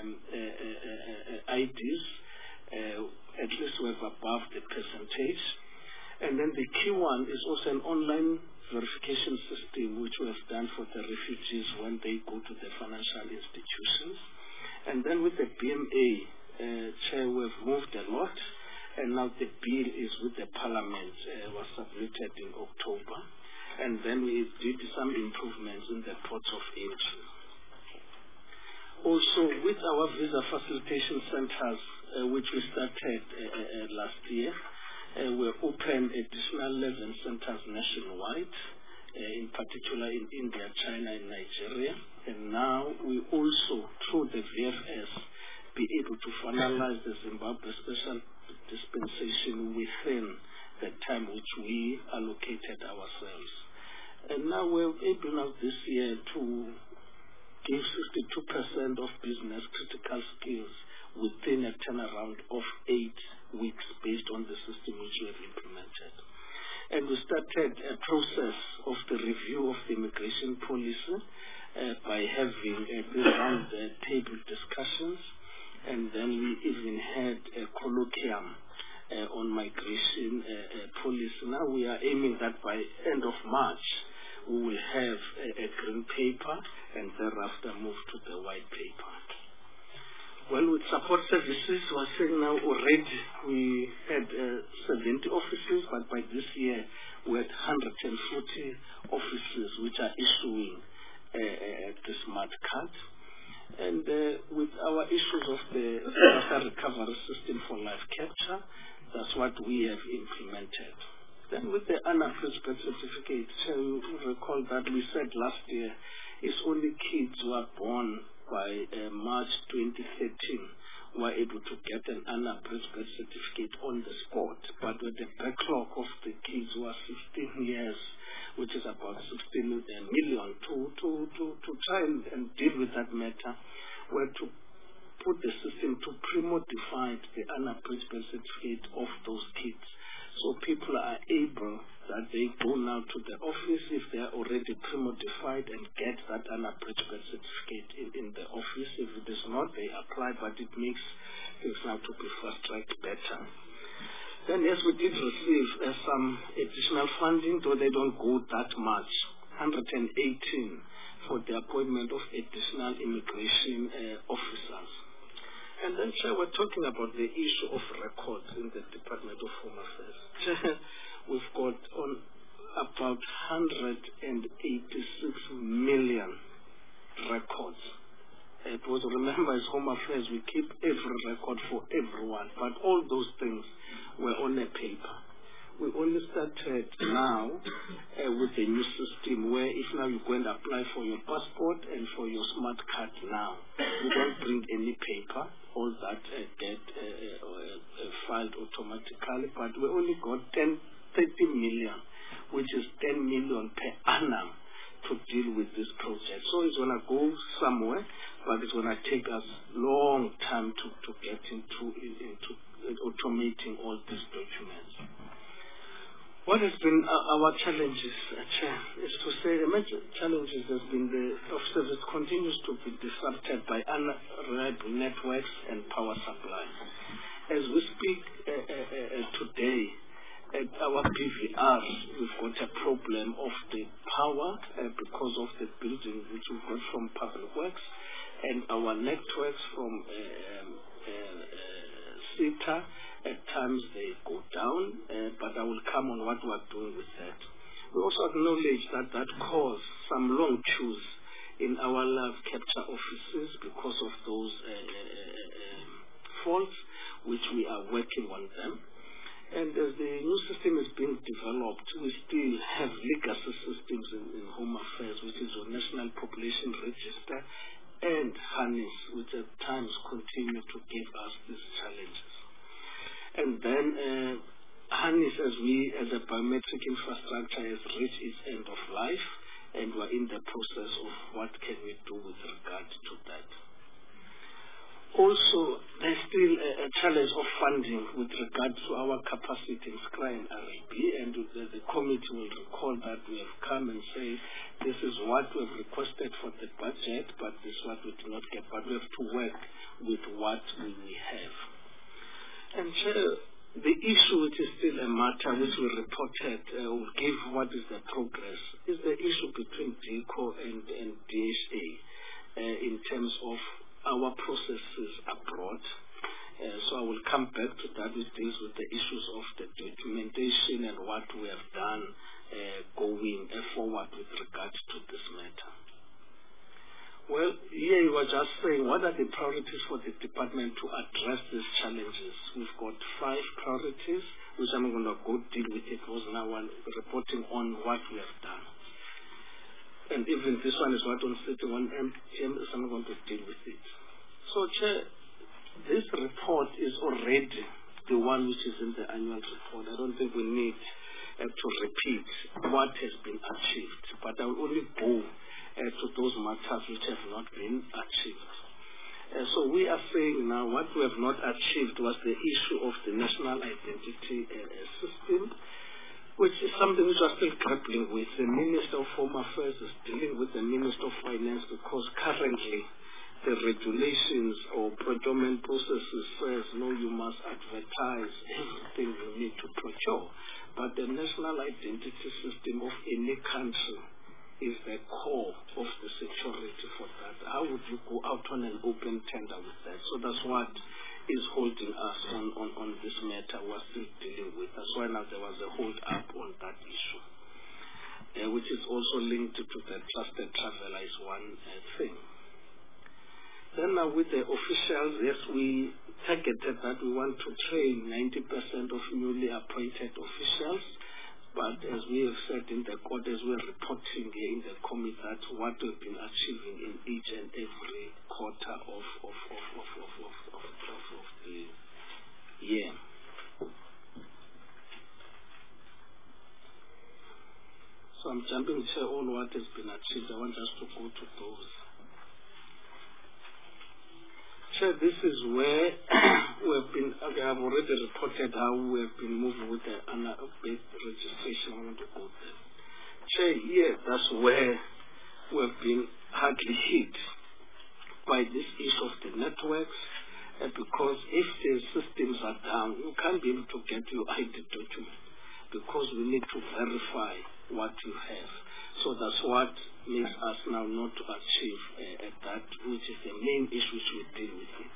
IDs, at least we're above the percentage. And then the key one is also an online verification system which we have done for the refugees when they go to the financial institutions. And then with the BMA, Chair, we've moved a lot, and now the bill is with the Parliament, was submitted in October. And then we did some improvements in the ports of entry. Also, with our visa facilitation centers, which we started last year, we opened additional 11 centers nationwide, in particular in India, China, and Nigeria. And now we also, through the VFS, be able to finalize the Zimbabwe special dispensation within the time which we allocated ourselves. And now we're able now this year to give 62% of business critical skills within a turnaround of 8 weeks based on the system which we have implemented. And we started started a process of the review of the immigration policy by having round table discussions, and then we even had a colloquium on migration policy. Now we are aiming that by end of March we will have a green paper and thereafter move to the white paper. Well, with support services, we're saying now already we had 70 offices, but by this year we had 140 offices which are issuing the smart card. And with our issues of the disaster recovery system for life capture, that's what we have implemented. Then with the unapproved birth certificate, you recall that we said last year it's only kids who are born by March 2013 were able to get an unapproved birth certificate on the spot. But with the backlog of the kids who are 16 years, which is about 16 million, to try and deal with that matter, were to put the system to pre-modify the unapproved birth certificate of those kids. So people are able that they go now to the office if they are already pre-modified and get that unapproved birth certificate in the office. If it is not, they apply, but it makes things now to be fast-tracked better. Then yes, we did receive some additional funding, though they don't go that much, 118 for the appointment of additional immigration officers. And then, Chair, we're talking about the issue of records in the Department of Home Affairs. We've got on about 186 million records. Because remember, as Home Affairs, we keep every record for everyone, but all those things were on a paper. We only started now with a new system where if now you go and apply for your passport and for your smart card now, you don't bring any paper, all that get filed automatically, but we only got 30 million, which is 10 million per annum to deal with this project. So it's going to go somewhere, but it's going to take us long time to get into automating all these documents. What has been our challenges, Chair, is to say the major challenges has been the service continues to be disrupted by unreliable networks and power supply. As we speak today, at our PVRs, we've got a problem of the power because of the building which we got from Public Works, and our networks from SETA, at times they go down, but I will come on what we are doing with that. We also acknowledge that caused some long queues in our live capture offices because of those faults, which we are working on them. And as the new system is being developed, we still have legacy systems in Home Affairs, which is the National Population Register and HANIS, which at times continue to give us these challenges. And then HANIS, as a biometric infrastructure, has reached its end of life, and we're in the process of what can we do with regard to that. Also, there's still a challenge of funding with regard to our capacity in SCRA and RAB, and the committee will recall that we have come and say, this is what we have requested for the budget, but this is what we do not get, but we have to work with what we have. And Chair, the issue which is still a matter which we reported, will give what is the progress, is the issue between DIRCO and DHA in terms of our processes abroad. So I will come back to that, which deals with the issues of the documentation and what we have done going forward with regard to this matter. Well, here you were just saying, what are the priorities for the department to address these challenges? We've got 5 priorities, which I'm going to go deal with it because now I'm reporting on what we have done. And even this one is what I'm sitting on MTM, so I'm going to deal with it. So, Chair, this report is already the one which is in the annual report. I don't think we need to repeat what has been achieved, but I will only go to those matters which have not been achieved. So we are saying now what we have not achieved was the issue of the national identity system. which is something which we're still grappling with. The Minister of Home Affairs is dealing with the Minister of Finance because currently the regulations or procurement processes says, no, you must advertise everything you need to procure. But the national identity system of any country is the core of the security for that. How would you go out on an open tender with that? So that's what is holding us on this matter we're still dealing with. That's why now there was a hold up on that issue, which is also linked to the trusted traveler is one thing. Then now with the officials, yes, we targeted that we want to train 90% of newly appointed officials. But as we have said in the court, as we're reporting here in the committee, that what we've been achieving in each and every quarter of the year. So I'm jumping to all what has been achieved. I want us to go to those. So this is where I've already reported how we have been moving with the ANA-based registration. I want to go there. So here, that's where we've been hardly hit by this issue of the networks, because if the systems are down, you can't be able to get your ID document because we need to verify what you have. So that's what makes us now not to achieve that, which is the main issue which we deal with it.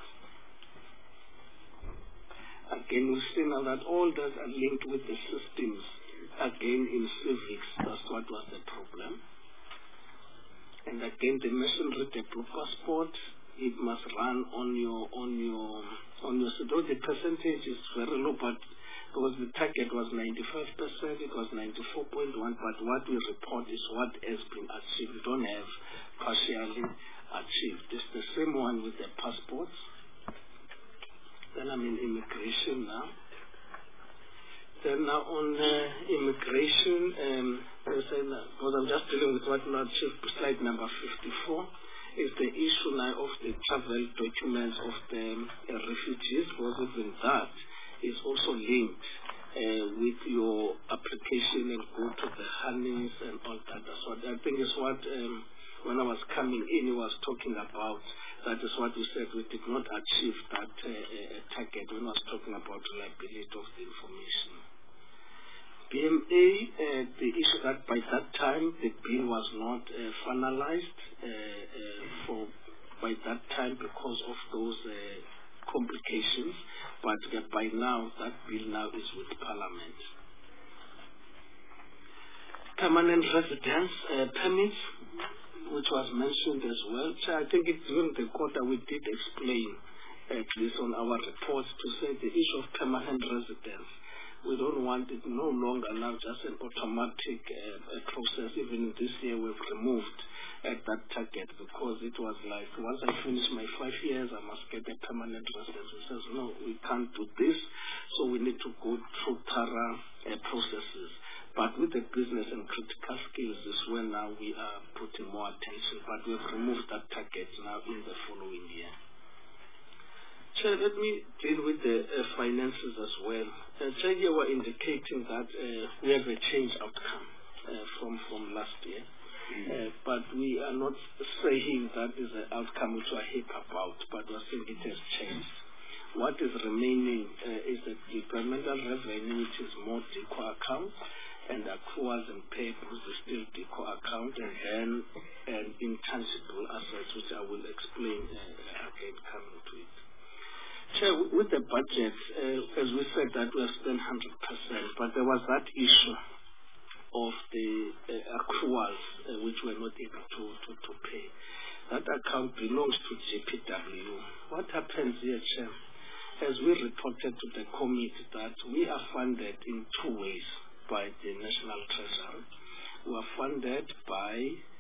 Again, we see now that all those are linked with the systems. Again, in civics, that's what was the problem. And again, the machinery, the blue passport, it must run on your so the percentage is very low, but because the target was 95%, it was 94.1, but what we report is what has been achieved. We don't have partially achieved. It's the same one with the passports. Then I'm in immigration now. Then now on immigration, because I'm just dealing with what we achieved, slide number 54, is the issue now of the travel documents of the refugees, because even that is also linked with your application and go to the HANIS and all that. That's what I think is what, when I was coming in, he was talking about. That is what we said, we did not achieve that target when I was talking about reliability of the information. BMA, the issue that by that time the bill was not finalized by that time because of those complications, but by now that bill now is with Parliament. Permanent residence permits, which was mentioned as well. So I think during the quarter we did explain, at least on our reports, to say the issue of permanent residence. We don't want it no longer now just an automatic process. Even this year we've removed that target because it was like once I finish my 5 years I must get a permanent residence. We says no, we can't do this, so we need to go through thorough processes. But with the business and critical skills is where now we are putting more attention, but we've removed that target now in the following year. Chair, let me deal with the finances as well. Chair, here we're indicating that we have a change outcome from last year. But we are not saying that is an outcome which we're happy about, but we're saying it has changed. What is remaining is the departmental revenue, which is more DECO account, and accruals and payables is still DECO account, and then an intangible assets, which I will explain again coming to it. Chair, with the budget, as we said that we have spent 100%, but there was that issue of the accruals which were not able to pay. That account belongs to JPW. What happens here, Chair, as we reported to the committee that we are funded in two ways by the National Treasury. We are funded by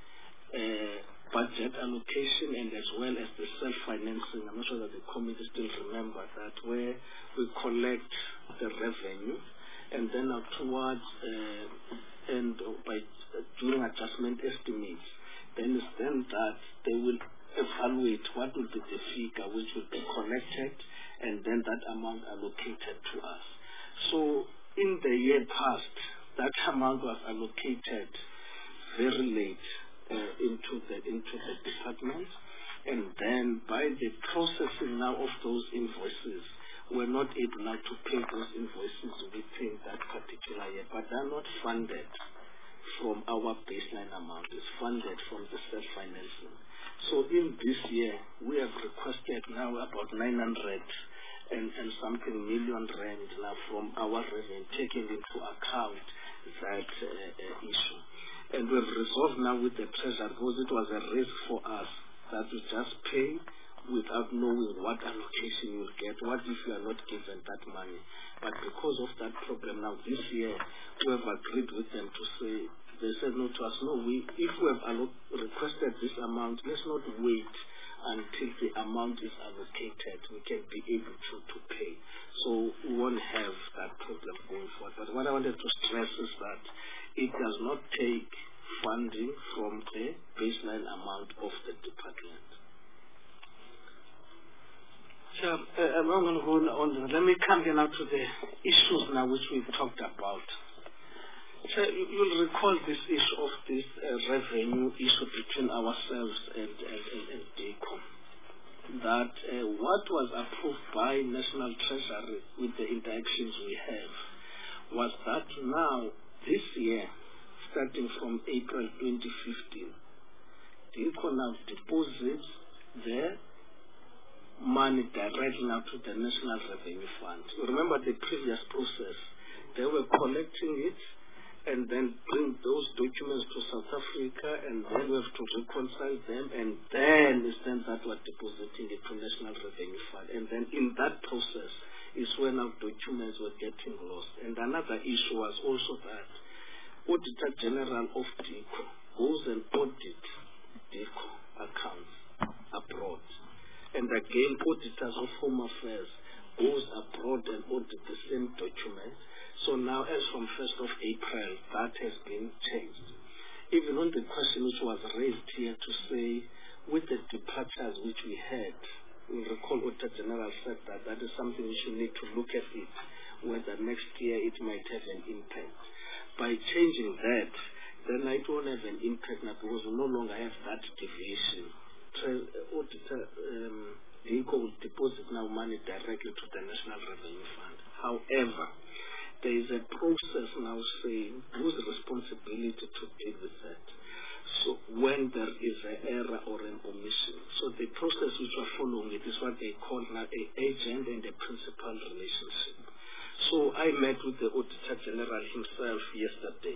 budget allocation and as well as the self-financing. I'm not sure that the committee still remember that, where we collect the revenue and then towards and by doing adjustment estimates, then it's then that they will evaluate what will be the figure which will be collected and then that amount allocated to us. So in the year past, that amount was allocated very late into the department, and then by the processing now of those invoices, we're not able now to pay those invoices within that particular year, but they're not funded from our baseline amount. It's funded from the self-financing. So in this year, we have requested now about 900 and something million rand now from our revenue, taking into account that issue. And we've resolved now with the treasurer, because it was a risk for us that we just pay without knowing what allocation you'll get. What if you are not given that money? But because of that problem now this year, we have agreed with them to say, they said no to us, no, if we have requested this amount, let's not wait until the amount is allocated. We can be able to pay. So we won't have that problem going forward. But what I wanted to stress is that it does not take funding from the baseline amount of the department. So I'm going to go on. Let me come now to the issues now which we've talked about. So you'll recall this issue of this revenue issue between ourselves and DECO. That what was approved by National Treasury with the interactions we have was that now, this year, starting from April 2015, DECO now deposits their money directly now to the National Revenue Fund. You remember the previous process. They were collecting it and then bring those documents to South Africa, and then we have to reconcile them, and then it's then that we're depositing it to National Revenue Fund. And then in that process is when our documents were getting lost. And another issue was also that Auditor General of DECO goes and audits DECO accounts abroad. And again, Auditors of Home Affairs goes abroad and audit the same documents. So now, as from 1st of April, that has been changed. Even on the question which was raised here to say, with the departures which we had, we recall Auditor General said that that is something we should need to look at it, whether next year it might have an impact. By changing that, then it won't have an impact now, because we no longer have that deviation. Auditor DECO will deposit now money directly to the National Revenue Fund. However, there is a process now saying whose responsibility to deal with that. So when there is an error or an omission. So the process which we're following it is what they call now an agent and a principal relationship. So I met with the Auditor General himself yesterday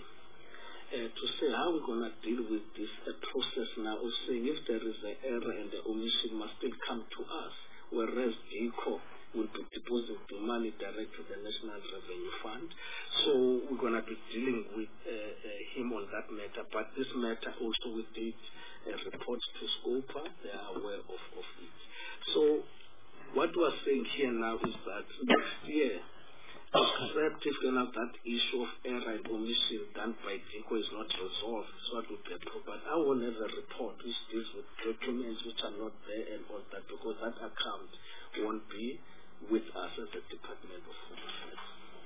to say how we're going to deal with this process now of saying if there is an error and the omission must still come to us, whereas DECO will be depositing the money direct to the National Revenue Fund. So we're going to be dealing with him on that matter. But this matter also we did a report to SCOPA. They are aware of it. So what we're saying here now is that next year, except if that issue of error and omission done by DECO is not resolved, so it will be approved. But I will have a report which deals with documents which are not there and all that, because that account won't be with us as a Department of Home Affairs.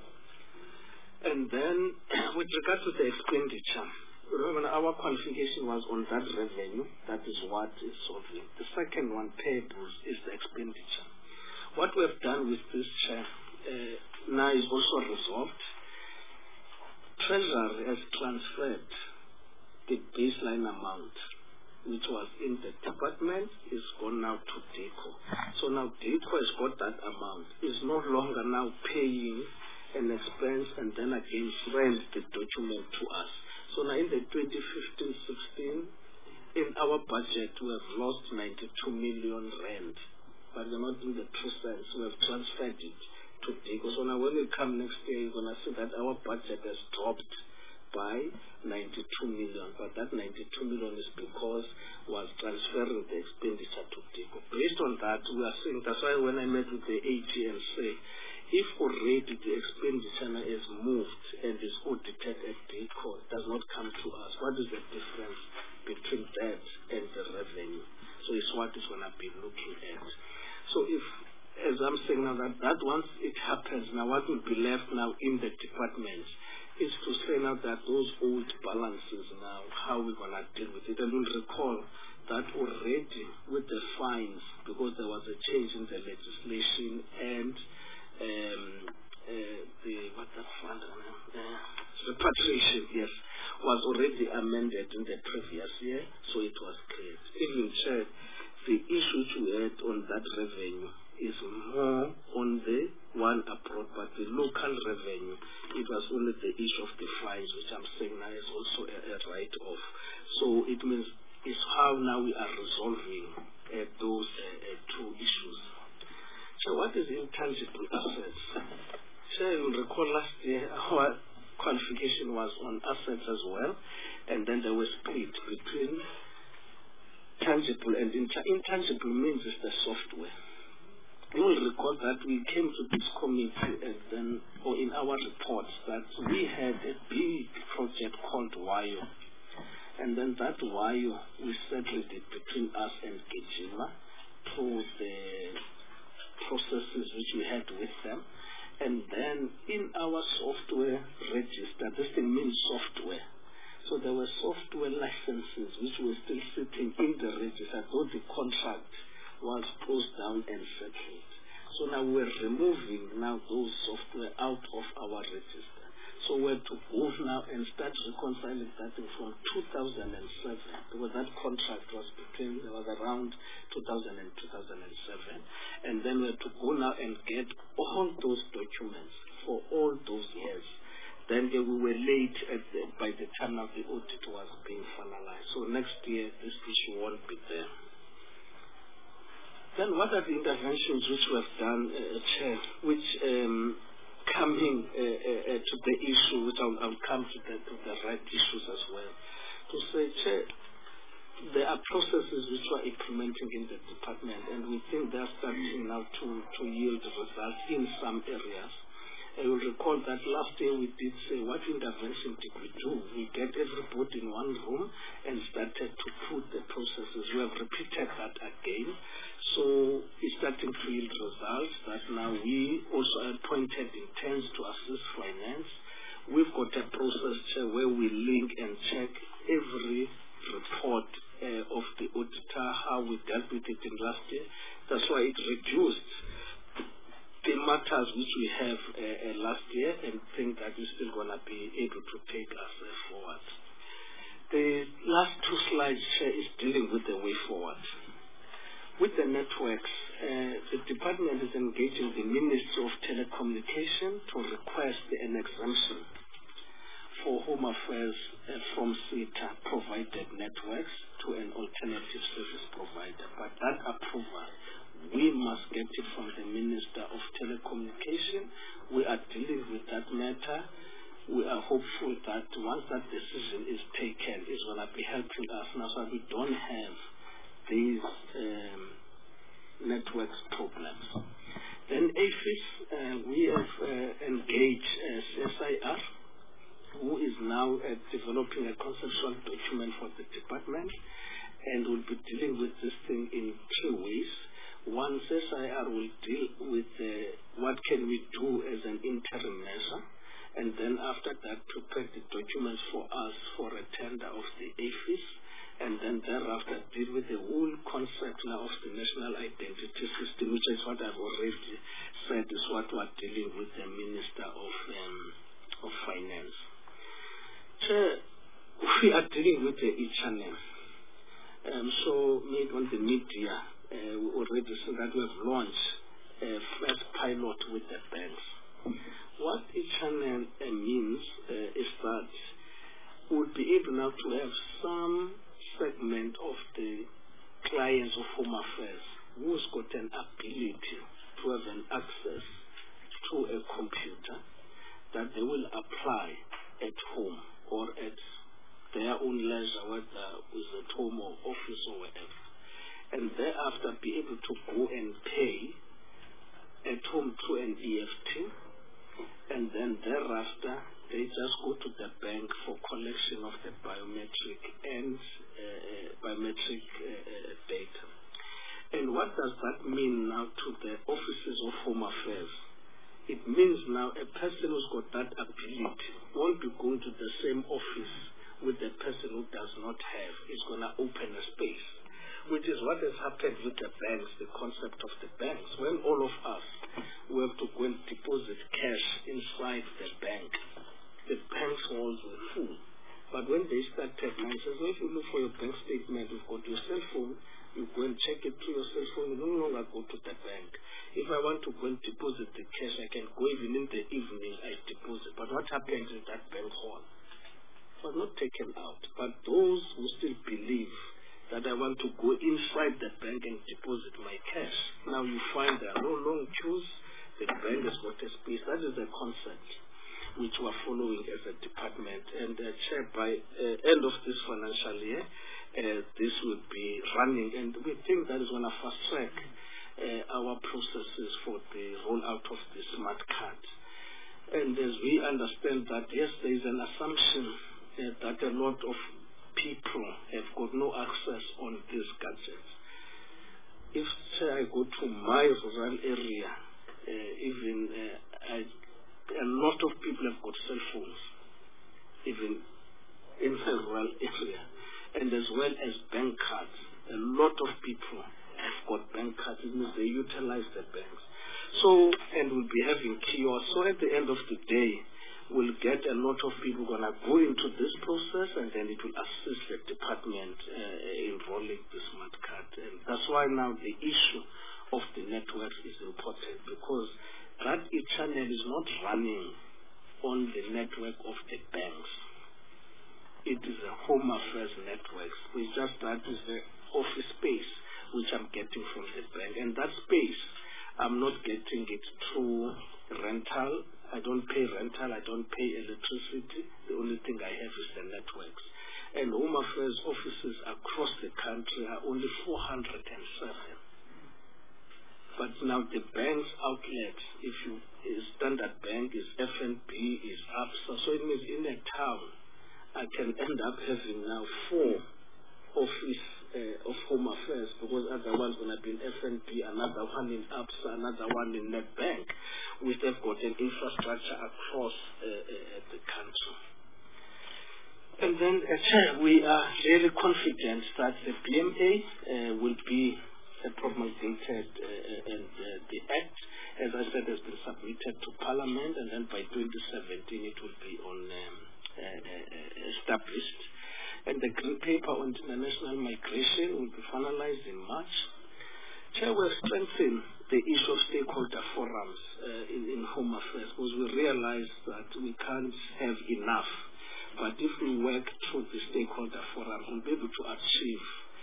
And then, with regard to the expenditure, remember our qualification was on that revenue. That is what is solving. The second one, payables, is the expenditure. What we have done with this now is also resolved. Treasury has transferred the baseline amount which was in the department is gone now to DECO. So now DECO has got that amount. It's no longer now paying an expense and then again send the document to us. So now in the 2015-16, in our budget, we have lost 92 million rand. But we're not in the process. We have transferred it to DECO. So now when we come next year, you're going to see that our budget has dropped by 92 million, but that 92 million is because was transferring the expenditure to DECO. Based on that, we are saying, that's why when I met with the AG and say, if already the expenditure is moved and is audited at DECO, it does not come to us, what is the difference between that and the revenue? So it's what is going to be looking at. So if, as I'm saying now, that once it happens, now what will be left now in the departments is to say now that those old balances now, how we're going to deal with it. And we'll recall that already with the fines, because there was a change in the legislation and repatriation, yes, was already amended in the previous year, so it was cleared. Even said the issue we had on that revenue is more on the one abroad, but the local revenue, it was only the issue of the fines, which I'm saying now is also a write-off. So it means it's how now we are resolving those two issues. So what is intangible assets? So you'll recall last year our qualification was on assets as well, and then there was split between tangible and intangible means is the software. You will recall that we came to this committee and then, or in our reports, that we had a big project called WIO. And then that WIO, we settled it between us and Gijima through the processes which we had with them. And then in our software register, this thing means software. So there were software licenses which were still sitting in the register, though the contract was closed down and settled. So now we're removing now those software out of our register. So we're to move now and start reconciling that thing from 2007, because that contract was between, there was around 2000 and 2007. And then we're to go now and get all those documents for all those years. Then we were late by the time of the audit was being finalized. So next year, this issue won't be there. Then what are the interventions which we have done, Chair, which coming to the issue, which I'll come to the right issues as well. To say, Chair, there are processes which we're implementing in the department, and we think they're starting now to yield results in some areas. I will recall that last year we did say, what intervention did we do? We get everybody in one room and started to put the processes. We have repeated that again. So it's starting to yield results that now we also appointed interns to assist finance. We've got a process where we link and check every report of the auditor, how we dealt with it in last year. That's why it reduced the matters which we have last year, and think that we're still going to be able to take us forward. The last two slides is dealing with the way forward. With the networks, the department is engaging the Ministry of Telecommunication to request an exemption for Home Affairs from SETA provided networks to an alternative service provider. But that approval, we must get it from the Minister of Telecommunication. We are dealing with that matter. We are hopeful that once that decision is taken, it's going to be helping us now so we don't have these networks problems. Then AFIS, we have engaged CSIR, who is now developing a conceptual document for the department, and will be dealing with this thing in 2 ways. One, CSIR will deal with what can we do as an interim measure, and then after that prepare the documents for us for a tender of the AFIS, and then thereafter deal with the whole concept now of the national identity system, which is what I've already said is what we're dealing with the Minister of Finance. We are dealing with the e-channel. So made on the media, we already said that we have launched a first pilot with the banks. What e-channel means is that we'll be able now to have some segment of the clients of Home Affairs who's got an ability to have an access to a computer that they will apply at home or at their own leisure, whether it's at home or office or whatever, and thereafter be able to go and pay at home through an EFT, and then thereafter they just go to the bank for collection of the biometric and biometric data. And what does that mean now to the offices of Home Affairs? it means now a person who's got that ability won't be going to the same office with the person who does not have. It's going to open a space, which is what has happened with the banks, the concept of the banks. When all of us we have to go and deposit cash inside the bank's walls were full. But when they started, man says, well, if you look for your bank statement, you've got your cell phone, you go and check it through your cell phone, you no longer go to the bank. If I want to go and deposit the cash, I can go even in the evening, I deposit. But what happens in that bank hall? It was not taken out. But those who still believe that I want to go inside the bank and deposit my cash, now you find there are no long queues, the bank has got a space. That is the concept which we are following as a department. And Chair, by end of this financial year, this will be running, and we think that is going to fast track our processes for the rollout of the smart card. And as we understand that, yes, there is an assumption that a lot of people have got no access on these gadgets. If I go to my rural area, a lot of people have got cell phones, even in the rural area, and as well as bank cards. A lot of people have got bank cards. It means they utilize the banks. So, and we'll be having kiosks. So at the end of the day, we'll get a lot of people going to go into this process, and then it will assist the department in rolling the smart card. And that's why now the issue of the network is important, because that channel is not running on the network of the banks. It is a Home Affairs network. It's just that is the office space which I'm getting from the bank. And that space, I'm not getting it through rental. I don't pay rental. I don't pay electricity. The only thing I have is the networks. And Home Affairs offices across the country are only 407. But now the bank's outlets, if you Standard Bank, is FNB, is ABSA, so it means in a town, I can end up having now 4 office of Home Affairs, because otherwise going to be in FNB, another one in ABSA, another one in NetBank, which they've got an infrastructure across the country. And then, Chair, we are really confident that the BMA will be promulgated, and the Act, as I said, has been submitted to Parliament, and then by 2017 it will be established. And the Green Paper on International Migration will be finalized in March. Chair, we have strengthened the issue of stakeholder forums in Home Affairs, because we realize that we can't have enough. But if we work through the stakeholder forums, we'll be able to achieve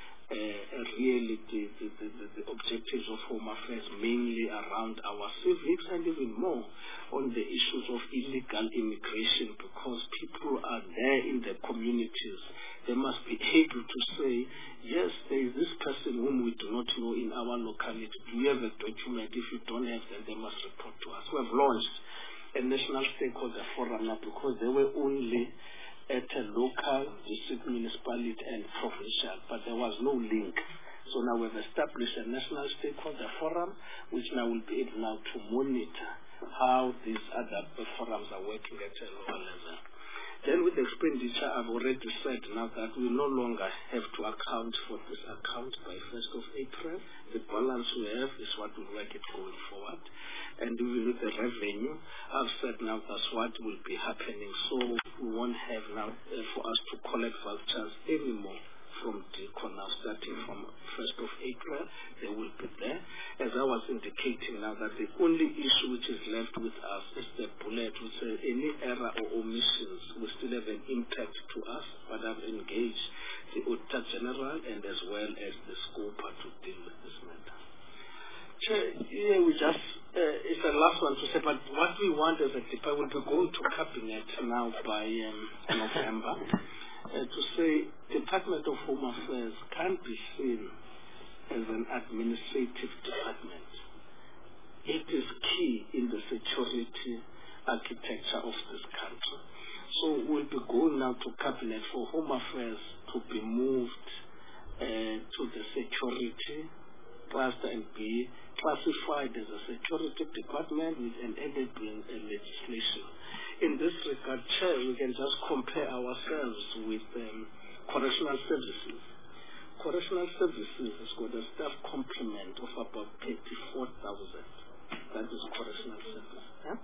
really the objectives of Home Affairs, mainly around our civics, and even more on the issues of illegal immigration, because people are there in the communities. They must be able to say, yes, there is this person whom we do not know in our locality. Do you have a document? If you don't have, then they must report to us. We have launched a national stakeholder forum now, because they were only at a local, district, municipality, and provincial, but there was no link. So now we've established a national stakeholder forum, which now will be able now to monitor how these other forums are working at a lower level. Then with the expenditure, I've already said now that we no longer have to account for this account by 1st of April. The balance we have is what will work it going forward. And even with the revenue, I've said now that's what will be happening. So we won't have now for us to collect vouchers anymore from DECO now, starting from 1st of April. They will be there. As I was indicating now, that the only issue which is left with us is the bullet, which says any error or omissions will still have an impact to us, but I've engaged the Auditor General and as well as the SCOPA to deal with this matter. Yeah, we just, it's the last one to say, but what we want as a department, we'll be going to Cabinet now by November, to say Department of Home Affairs can't be seen as an administrative department. It is key in the security architecture of this country. So we'll be going now to Cabinet for Home Affairs to be moved to the security cluster and be classified as a security department with an enabling legislation. In this regard, Chair, we can just compare ourselves with correctional services. Correctional services has got a staff complement of about 34,000. That is correctional service. Huh?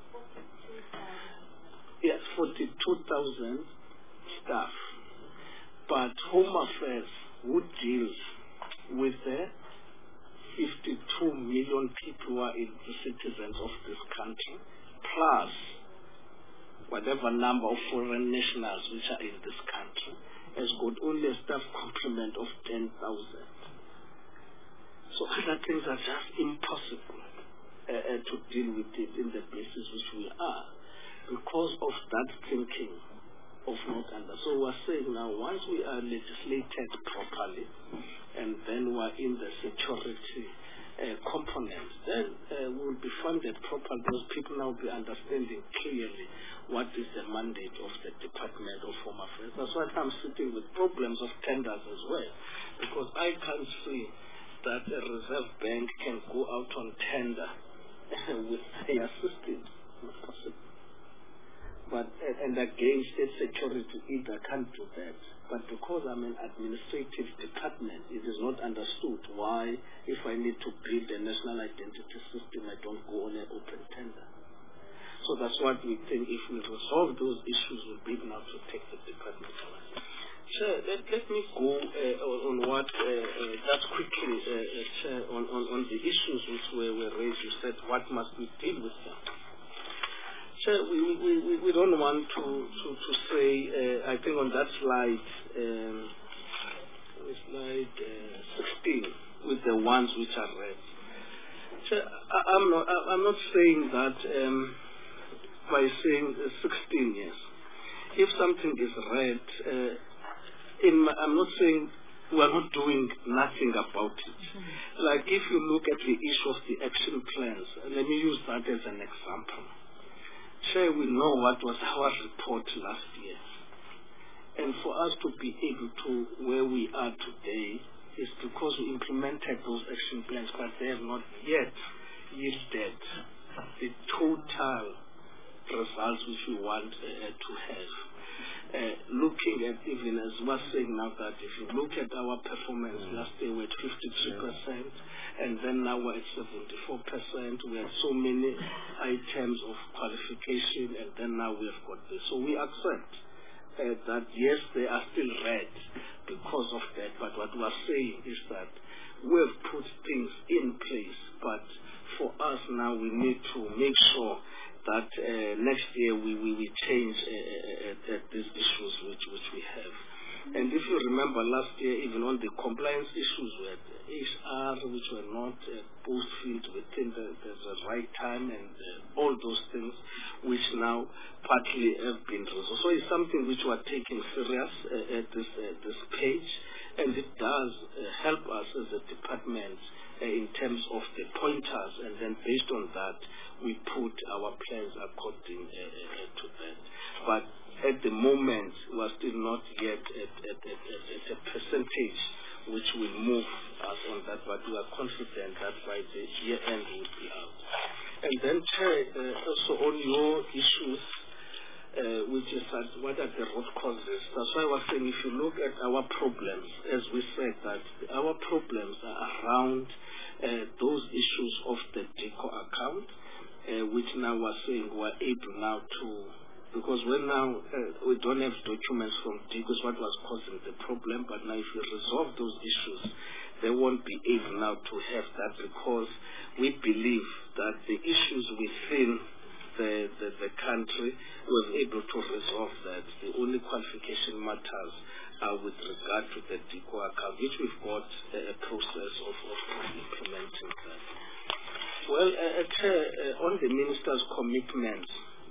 Yes, 42,000 staff. But Home Affairs, who deals with the 52 million people who are the citizens of this country, plus whatever number of foreign nationals which are in this country, has got only a staff complement of 10,000. So other things are just impossible to deal with it in the places which we are because of that thinking of not under. So we're saying now, once we are legislated properly and then we're in the security component, then we will be funded properly. Those people now will be understanding clearly what is the mandate of the Department of Home Affairs. That's why I'm sitting with problems of tenders as well, because I can't see that a Reserve Bank can go out on tender with their systems. Not possible. But, and again, state security either can't do that. But because I'm an administrative department, it is not understood why, if I need to build a national identity system, I don't go on an open tender. So that's what we think. If we resolve those issues, we'll be able to take the department away. Chair, let me go on what, just quickly, Chair, on the issues which were raised. You said, what must we deal with them? Chair, we don't want to say, I think on that slide, slide 16, with the ones which are red. Chair, I'm not saying that by saying 16 years. If something is red, I'm not saying we are not doing nothing about it. Like if you look at the issue of the action plans, let me use that as an example. Chair, we know what was our report last year. And for us to be able to where we are today is because we implemented those action plans, but they have not yet yielded the total results which we want to have. Looking at, even as we're saying now, that if you look at our performance last year, we're at 53%, and then now we're at 74%. We had so many items of qualification, and then now we have got this. So we accept that, yes, they are still red because of that, but what we're saying is that we have put things in place, but for us now we need to make sure that next year we change these issues which we have. And if you remember last year, even on the compliance issues, we had HR which were not post-filled within the right time, and all those things which now partly have been resolved. So it's something which we are taking serious at this page, and it does help us as a department in terms of the pointers, and then based on that, we put our plans according to that. But at the moment, we are still not yet at a percentage which will move us on that, but we are confident that by the year end we will be out. And then, Chair, also on your issues, which is that what are the root causes? That's why I was saying, if you look at our problems, as we said, that our problems are around those issues of the DICO account, which now we're saying we're able now to, because when now we don't have documents from DICO, what was causing the problem, but now if you resolve those issues, they won't be able now to have that, because we believe that the issues within the country was able to resolve that. The only qualification matters are with regard to the DICO account, which we've got a process of implementing that. Well, on the Minister's commitment,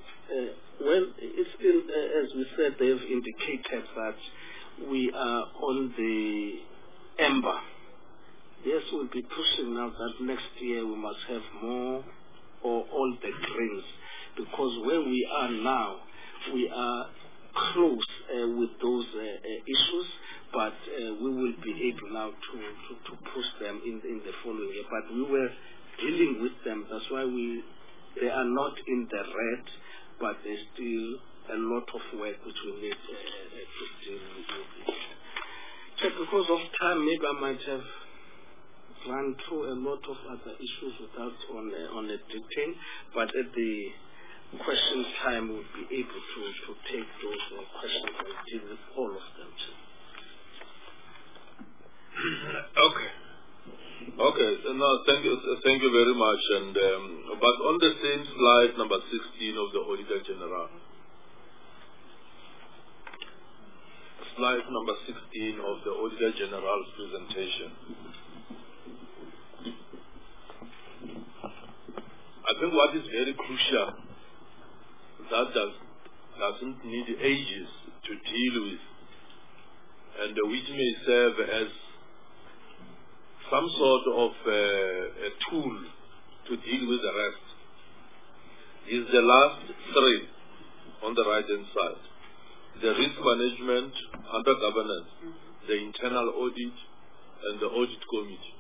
well, it's still, as we said, they've indicated that we are on the amber. Yes, we'll be pushing now that next year we must have more or all the greens, because where we are now, we are close with those issues, but we will be able now to push them in the following year. But we were dealing with them. That's why they are not in the red, but there's still a lot of work which we need to deal with. Because of time, maybe I might have run through a lot of other issues without on a detail, but at the questions time we'll be able to take those questions and deal with all of them. Okay. No, thank you very much. And but on the same slide, number 16 of the Auditor General, slide number 16 of the Auditor General's presentation, I think what is very crucial, that doesn't need ages to deal with, and which may serve as some sort of a tool to deal with the rest, is the last three on the right-hand side. The risk management under governance, the internal audit, and the audit committee.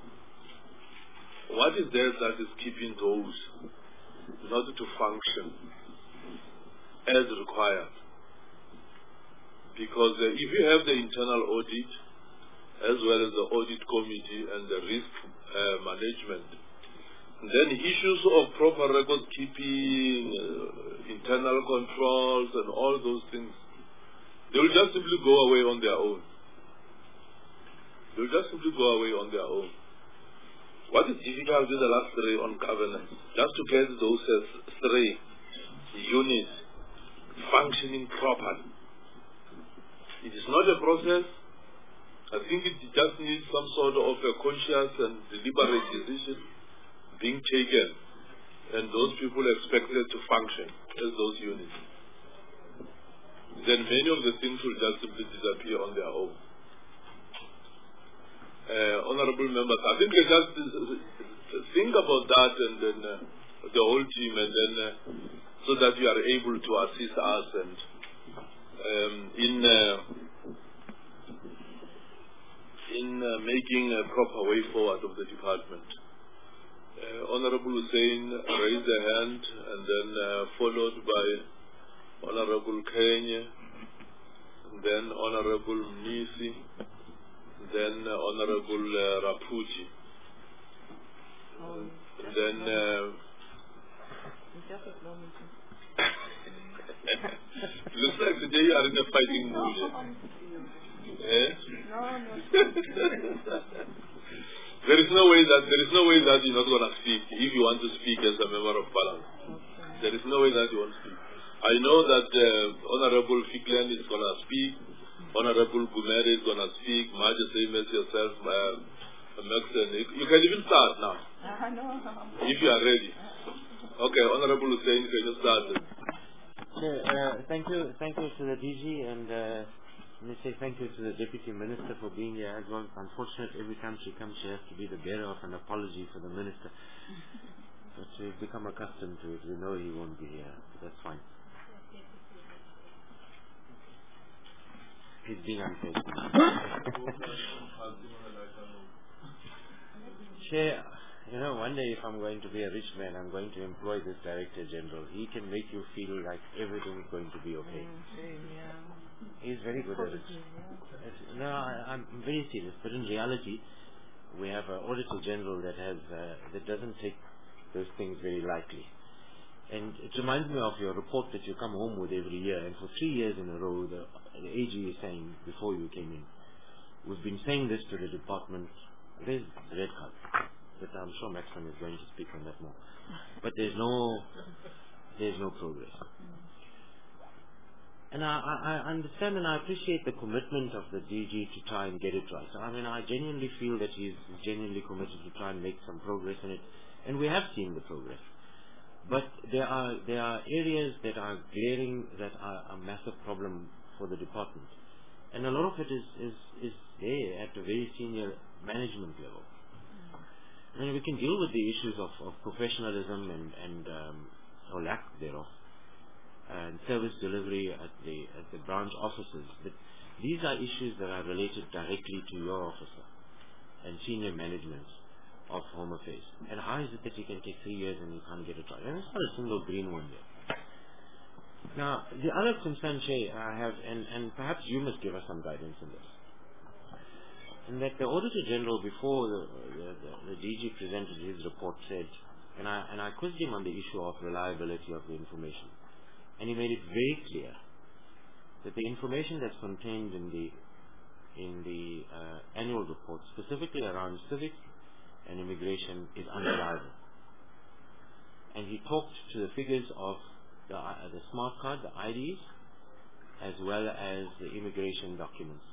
What is there that is keeping those not to function as required? Because if you have the internal audit, as well as the audit committee and the risk management, then issues of proper record keeping, internal controls, and all those things, they will just simply go away on their own. They will just simply go away on their own. What is difficult is the last three on governance. Just to get those three units functioning properly. It is not a process. I think it just needs some sort of a conscious and deliberate decision being taken, and those people expected to function as those units. Then many of the things will just simply disappear on their own. Honorable members, I think we just think about that, and then the whole team, and then so that you are able to assist us and in making a proper way forward of the department. Honorable Hussein raised a hand, and then followed by Honorable Kenya, and then Honorable Mnisi, then Honorable Raputi, and then looks like today you are in a fighting mood. There is no way that you're not going to speak if you want to speak as a member of parliament. There is no way that you won't speak. I know that Honorable Fiklen is going to speak, Honorable Gumeri is going to speak, Maja, same as yourself, Maxen. You can even start now. If you are ready. Okay, Honorable Hussein, can you start? Thank you to the DG, and let me say thank you to the Deputy Minister for being here as well. Unfortunately, every time she comes, she has to be the bearer of an apology for the Minister. But we've become accustomed to it. We know he won't be here. So that's fine. He's being unfaithful. Chair, one day if I'm going to be a rich man, I'm going to employ this Director General. He can make you feel like everything is going to be okay. He's very good at it. No, I'm very serious. But in reality, we have an Auditor General that doesn't take those things very lightly. And it reminds me of your report that you come home with every year. And for 3 years in a row, the AG is saying, before you came in, we've been saying this to the department. There's the red card. But I'm sure Maxman is going to speak on that more. But there's no progress. And I understand and I appreciate the commitment of the DG to try and get it right. I genuinely feel that he's genuinely committed to try and make some progress in it. And we have seen the progress. But there are areas that are glaring, that are a massive problem for the department. And a lot of it is there at a very senior management level. We can deal with the issues of professionalism or lack thereof, and service delivery at the branch offices. But these are issues that are related directly to your officer and senior management of Home Affairs. And how is it that you can take 3 years and you can't get a trial? And it's not a single green one there. Now, the other concern, Chair, I have, and perhaps you must give us some guidance in this, in that the Auditor General, before the DG presented his report, said, and I quizzed him on the issue of reliability of the information, and he made it very clear that the information that's contained in the annual report, specifically around civic and immigration, is unreliable. And he talked to the figures of the smart card, the IDs, as well as the immigration documents.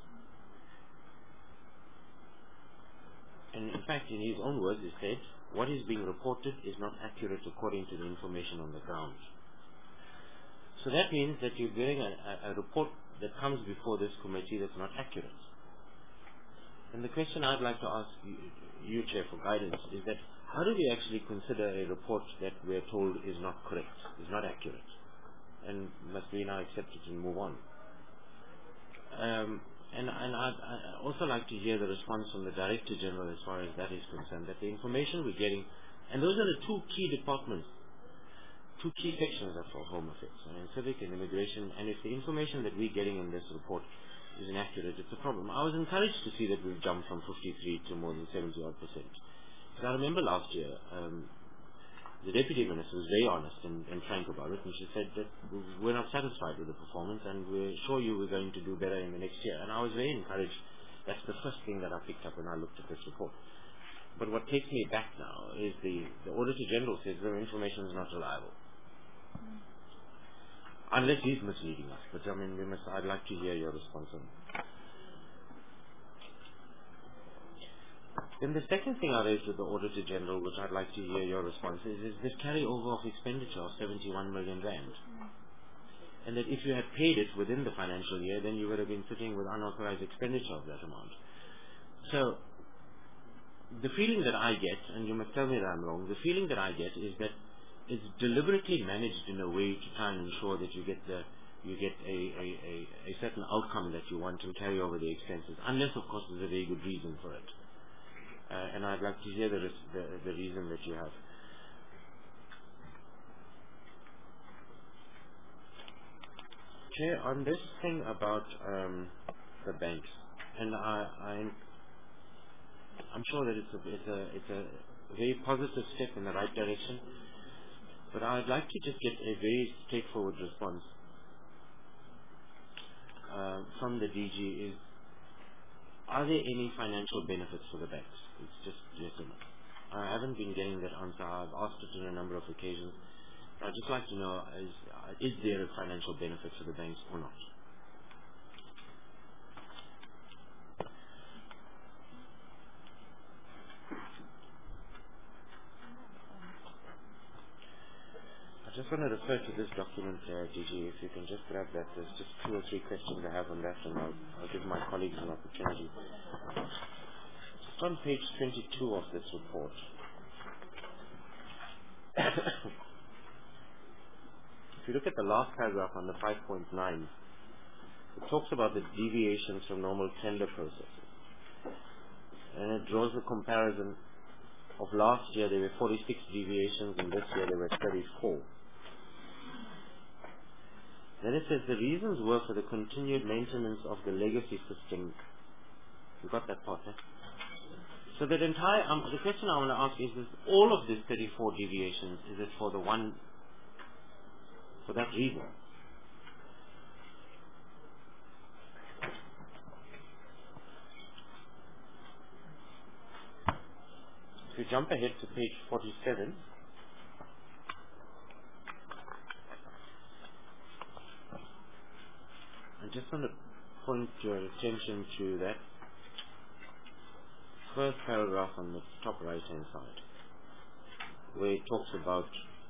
And in fact, in his own words, he said, what is being reported is not accurate according to the information on the ground. So that means that you're getting a report that comes before this committee that's not accurate. And the question I'd like to ask you, Chair, for guidance is that how do we actually consider a report that we're told is not correct, is not accurate, and must we now accept it and move on? And I'd also like to hear the response from the Director General as far as that is concerned, that the information we're getting, and those are the two key departments, two key sections of Home Affairs, civic and immigration, and if the information that we're getting in this report is inaccurate, it's a problem. I was encouraged to see that we've jumped from 53 to more than 70-odd%. Because I remember last year, the Deputy Minister was very honest and frank about it, and she said that we're not satisfied with the performance and we assure you we're going to do better in the next year. And I was very encouraged. That's the first thing that I picked up when I looked at this report. But what takes me back now is the Auditor General says the information is not reliable. Unless he's misleading us. But I mean, I'd like to hear your response on that. Then the second thing I raised with the Auditor General, which I'd like to hear your response is this carryover of expenditure of 71 million rand. And that if you had paid it within the financial year, then you would have been sitting with unauthorized expenditure of that amount. So, the feeling that I get, and you must tell me that I'm wrong, the feeling that I get is that it's deliberately managed in a way to try and ensure that you get a certain outcome that you want and carry over the expenses, unless of course there's a very good reason for it. And I'd like to hear the reason that you have. Chair, on this thing about the banks, and I'm sure that it's a very positive step in the right direction. But I'd like to just get a very straightforward response from the DG is, are there any financial benefits for the banks? It's just yes or no. I haven't been getting that answer. I've asked it on a number of occasions. I'd just like to know, is there a financial benefit for the banks or not? I just want to refer to this document, DG, if you can just grab that. There's just 2 or 3 questions I have on that, and I'll give my colleagues an opportunity. Just on page 22 of this report. If you look at the last paragraph on the 5.9, it talks about the deviations from normal tender processes. And it draws a comparison of last year there were 46 deviations, and this year there were 34. Then it says the reasons were for the continued maintenance of the legacy system. You got that part, eh? So that entire, the question I want to ask is all of these 34 deviations, is it for that reason? If you jump ahead to page 47, I just want to point your attention to that first paragraph on the top right hand side, where it talks about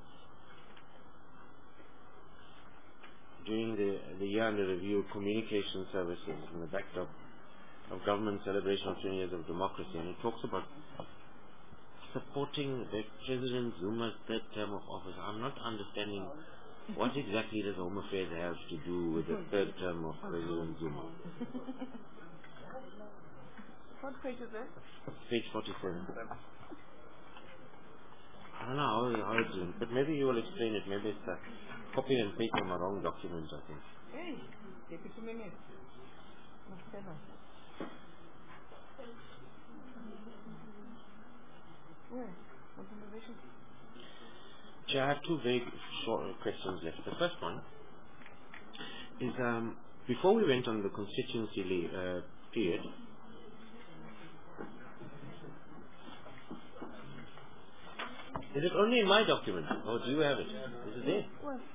during the year under review communication services in the backdrop of government celebration of 20 years of democracy, and it talks about supporting the President Zuma's third term of office. I'm not understanding what exactly does Home Affairs have to do with the third term of President Zuma. What page is that? Page 47. I don't know how it's doing, but maybe you will explain it. Maybe it's a copy and paste from a wrong document, I think. Hey, Deputy Minister. Chair, I have two very short questions left. The first one is, before we went on the constituency period, is it only in my document, or do you have it? Is it there?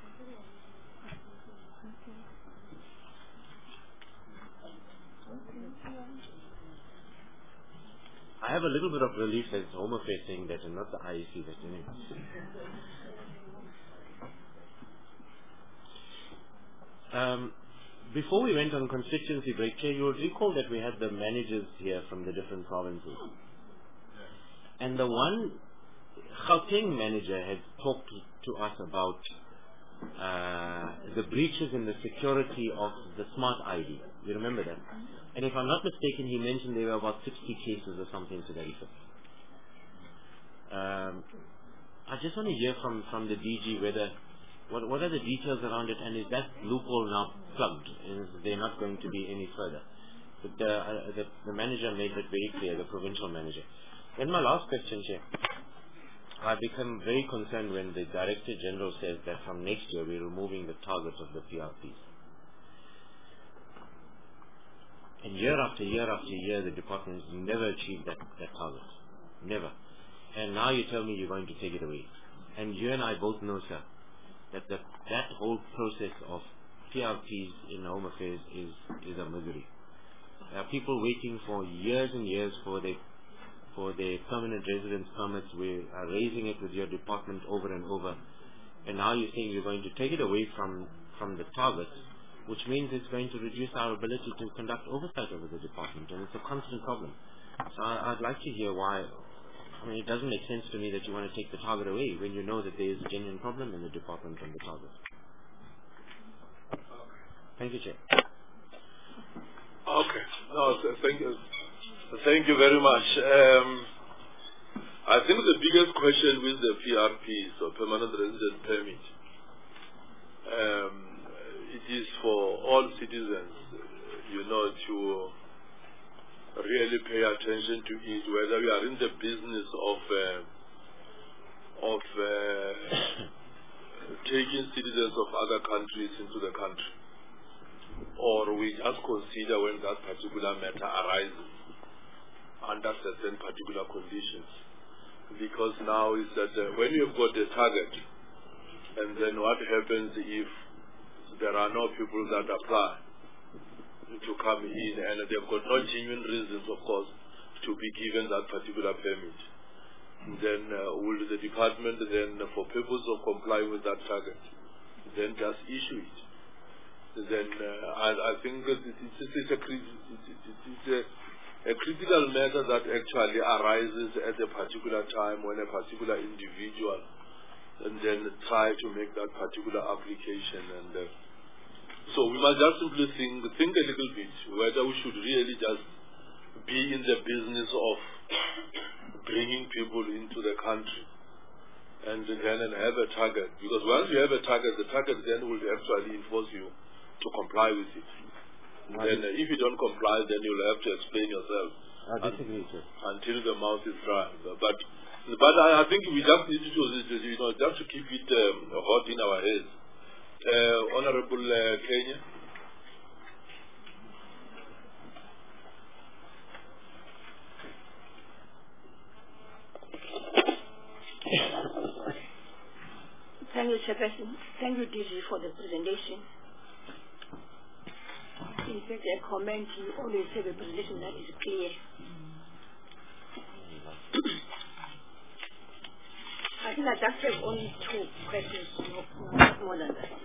I have a little bit of relief that it's Home Affairs saying that and not the IEC that anyway. Before we went on constituency break, Chair, you will recall that we had the managers here from the different provinces. And the one Gauteng manager had talked to us about the breaches in the security of the smart ID. You remember that? And if I'm not mistaken, he mentioned there were about 60 cases or something to that effect. I just want to hear from the DG whether what are the details around it, and is that loophole now plugged? Is there not going to be any further? But the manager made that very clear, the provincial manager. Then my last question, Chair. I become very concerned when the Director General says that from next year we're removing the targets of the PRPs. And year after year after year, the department has never achieved that target. Never. And now you tell me you're going to take it away. And you and I both know, sir, that whole process of PRPs in Home Affairs is a misery. There are people waiting for years and years for their permanent residence permits. We are raising it with your department over and over. And now you're saying you're going to take it away from the targets, which means it's going to reduce our ability to conduct oversight over the department, and it's a constant problem. So I'd like to hear why. I mean, it doesn't make sense to me that you want to take the target away when you know that there is a genuine problem in the department from the target. Thank you, Chair. Okay. No, thank you. Thank you very much. I think the biggest question with the PRP, so permanent resident permit, it is for all citizens, to really pay attention to it, whether we are in the business of taking citizens of other countries into the country, or we just consider when that particular matter arises under certain particular conditions. Because now is that when you've got a target, and then what happens if there are no people that apply to come in, and they've got no genuine reasons, of course, to be given that particular permit. Then will the department then, for purpose of complying with that target, then just issue it? Then I think that it's a critical matter that actually arises at a particular time when a particular individual and then try to make that particular application. And so we must just simply think a little bit whether we should really just be in the business of bringing people into the country and then have a target. Because once you have a target, the target then will actually enforce you to comply with it. Then if you don't comply, then you'll have to explain yourself. I disagree, sir. Until the mouth is dry. But I think we just need to just to keep it hot in our heads. Honorable Kenya. Thank you, Chairperson. Thank you, DG, for the presentation. In fact, a comment, you always have a presentation that is clear. I think I just have only two questions, not more than that.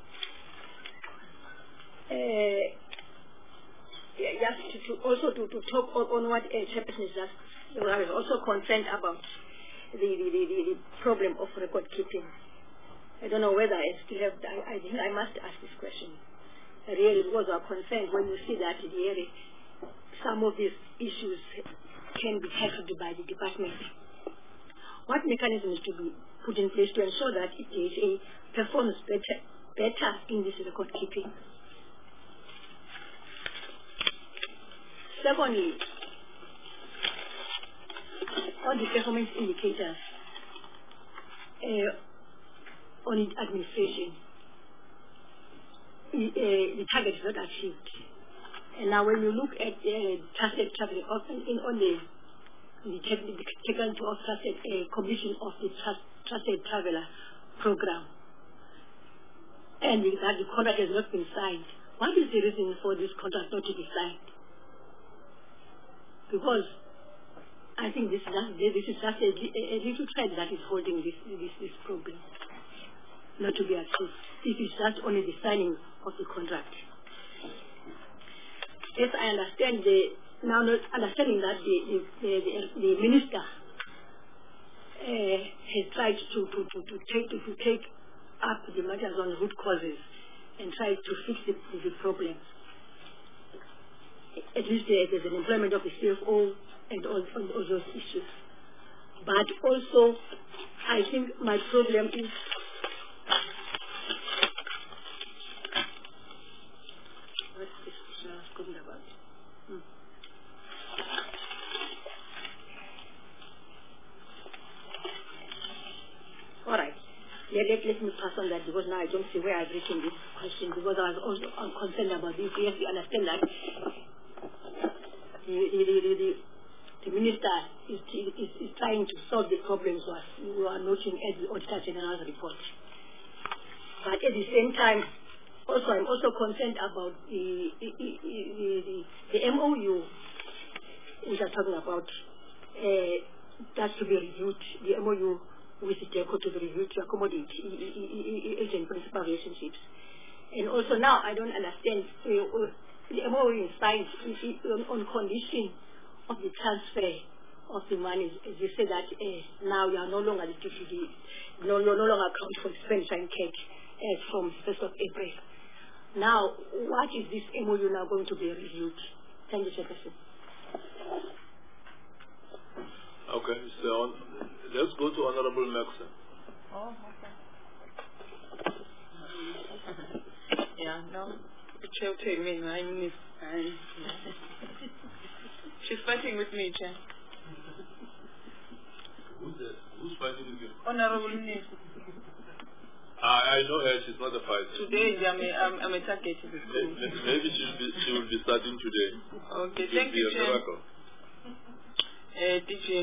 Just to talk on what Chairperson is just, I was also concerned about the problem of record keeping. I don't know whether I still have, I think I must ask this question. Really, because I'm concerned when you see that really some of these issues can be tackled by the department what mechanisms to be put in place to ensure that it is a performs better in this record keeping? Secondly, on the performance indicators on its administration, the target is not achieved. And now when you look at trusted traveling on the technical of trusted commission of the trusted traveler program, and that the contract has not been signed, what is the reason for this contract not to be signed? Because I think this is just a little thread that is holding this problem not to be achieved. This is just only the signing of the contract. Yes, I understand understanding that the minister has tried to take up the matters on root causes and try to fix the problem. At least there's an employment of the CFO and all those issues. But also, I think my problem is what's this I was talking about? All right. Let me pass on that because now I don't see where I've written this question because I was also concerned about this. Yes, you understand that the minister is trying to solve the problems we are noting at the Auditor General's report. But at the same time, I'm also concerned about the MOU which I'm talking about. That to be reviewed. The MOU with the DECO to be reviewed to accommodate agent-principal relationships. And also now I don't understand the MOU is signed on condition of the transfer of the money. As you say that now you are no longer no longer account for expenditure in cash from 1st of April. Now, what is this MOU now going to be reviewed? Thank you, Chairperson. Okay, so let's go to Honorable Maxon. Oh, okay. Yeah, no. My miss. She's fighting with me, Chair. Who's fighting with you? Honorable Miss. I know her. She's not a fighter. Today, I'm a target. Maybe she will be starting today. Okay, thank you, Chair. DJ,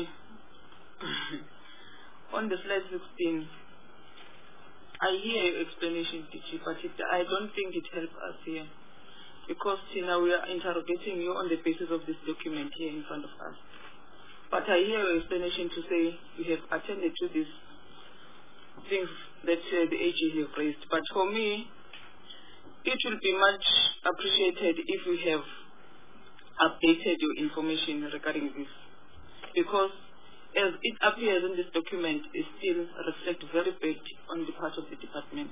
on the slide 16, I hear your explanation, DJ, but I don't think it helps us here. Because now we are interrogating you on the basis of this document here in front of us. But I hear your explanation to say you have attended to these things that the AG have raised. But for me, it will be much appreciated if you have updated your information regarding this. Because as it appears in this document, it still reflects very bad on the part of the department.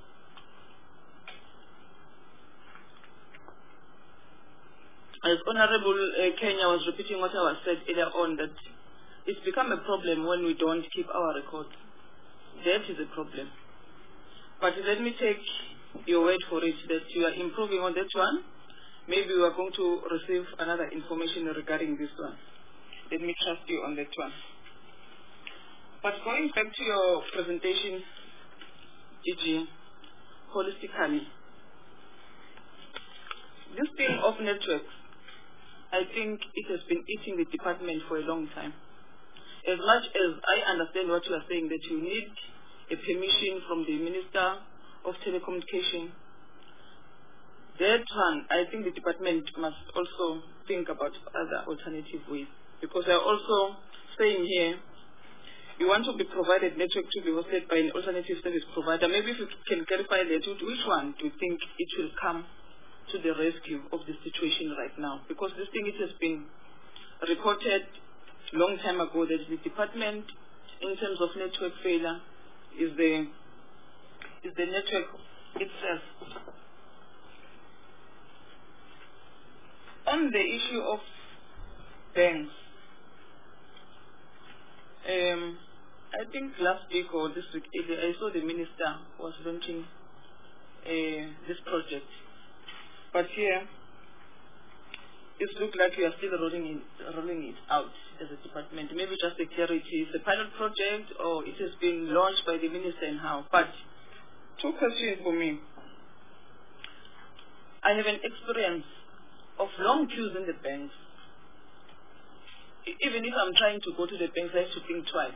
As Honorable Kenya was repeating what I was said earlier on, that it's become a problem when we don't keep our records. That is a problem. But let me take your word for it that you are improving on that one. Maybe we are going to receive another information regarding this one. Let me trust you on that one. But going back to your presentation, Gigi, holistically, this thing of networks, I think it has been eating the department for a long time. As much as I understand what you are saying, that you need a permission from the Minister of Telecommunication, that one, I think the department must also think about other alternative ways. Because they are also saying here, you want to be provided network to be hosted by an alternative service provider. Maybe if you can clarify that, which one do you think it will come to the rescue of the situation right now? Because this thing, it has been reported long time ago that the department, in terms of network failure, is the network itself. On the issue of banks, I think last week or this week, I saw the minister was launching this project. But here, it looks like we are still rolling it out as a department. Maybe just a clarity. It's a pilot project or it has been launched by the minister and how. But two questions for me. I have an experience of long queues in the banks. Even if I'm trying to go to the banks, I have to think twice.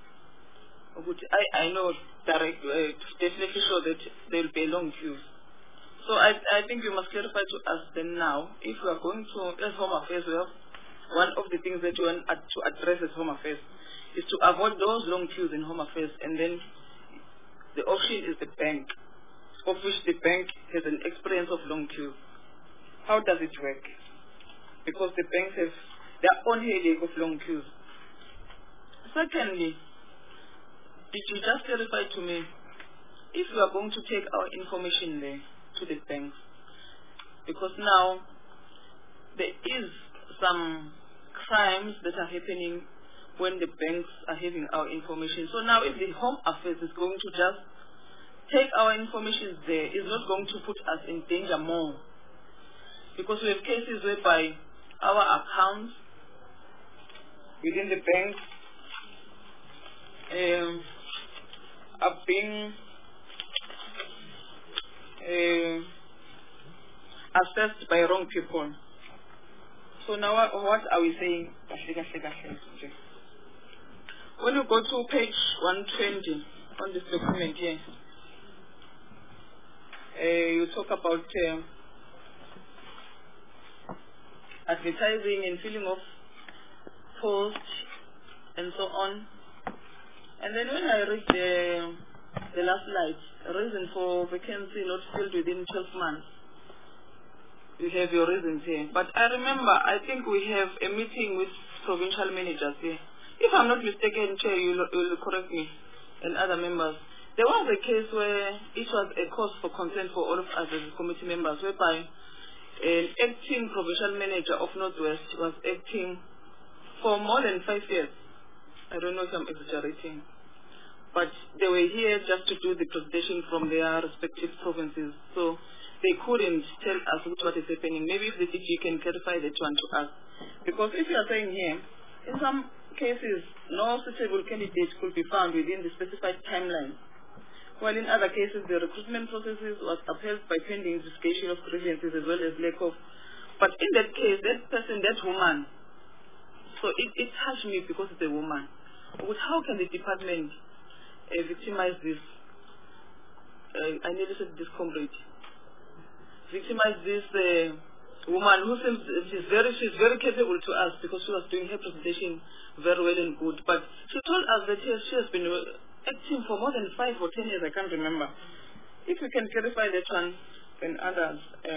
I know definitely sure that there will be a long queue. So I think you must clarify to us then now, if we are going to, as Home Affairs, one of the things that you want to address as Home Affairs is to avoid those long queues in Home Affairs, and then the option is the bank, of which the bank has an experience of long queues. How does it work? Because the banks have their own headache of long queues. Secondly, did you just clarify to me, if we are going to take our information there to the banks, because now there is some crimes that are happening when the banks are having our information. So now if the Home Affairs is going to just take our information there, it's not going to put us in danger more. Because we have cases whereby our accounts within the bank are being assessed by wrong people. So now what are we saying? When you go to page 120 on this document here, you talk about advertising and filling of posts and so on. And then when I read the last slide, reason for vacancy not filled within 12 months, you have your reasons here. But I remember, I think we have a meeting with provincial managers here. If I'm not mistaken, Chair, you'll correct me, and other members. There was a case where it was a cause for concern for all of us as committee members, whereby an acting provincial manager of Northwest was acting for more than 5 years. I don't know if I'm exaggerating. But they were here just to do the presentation from their respective provinces. So they couldn't tell us what is happening. Maybe if the DG can clarify that one to us. Because if you are saying here, in some cases, no suitable candidate could be found within the specified timeline. While in other cases, the recruitment processes was upheld by pending investigation of grievances as well as lack of. But in that case, that person, that woman, so it touched me because it's a woman. But how can the department victimize this? I nearly said this comrade. Victimize this woman who seems she's very capable to us because she was doing her presentation very well and good. But she told us that she has been acting for more than 5 or 10 years. I can't remember. If you can clarify that one, then others.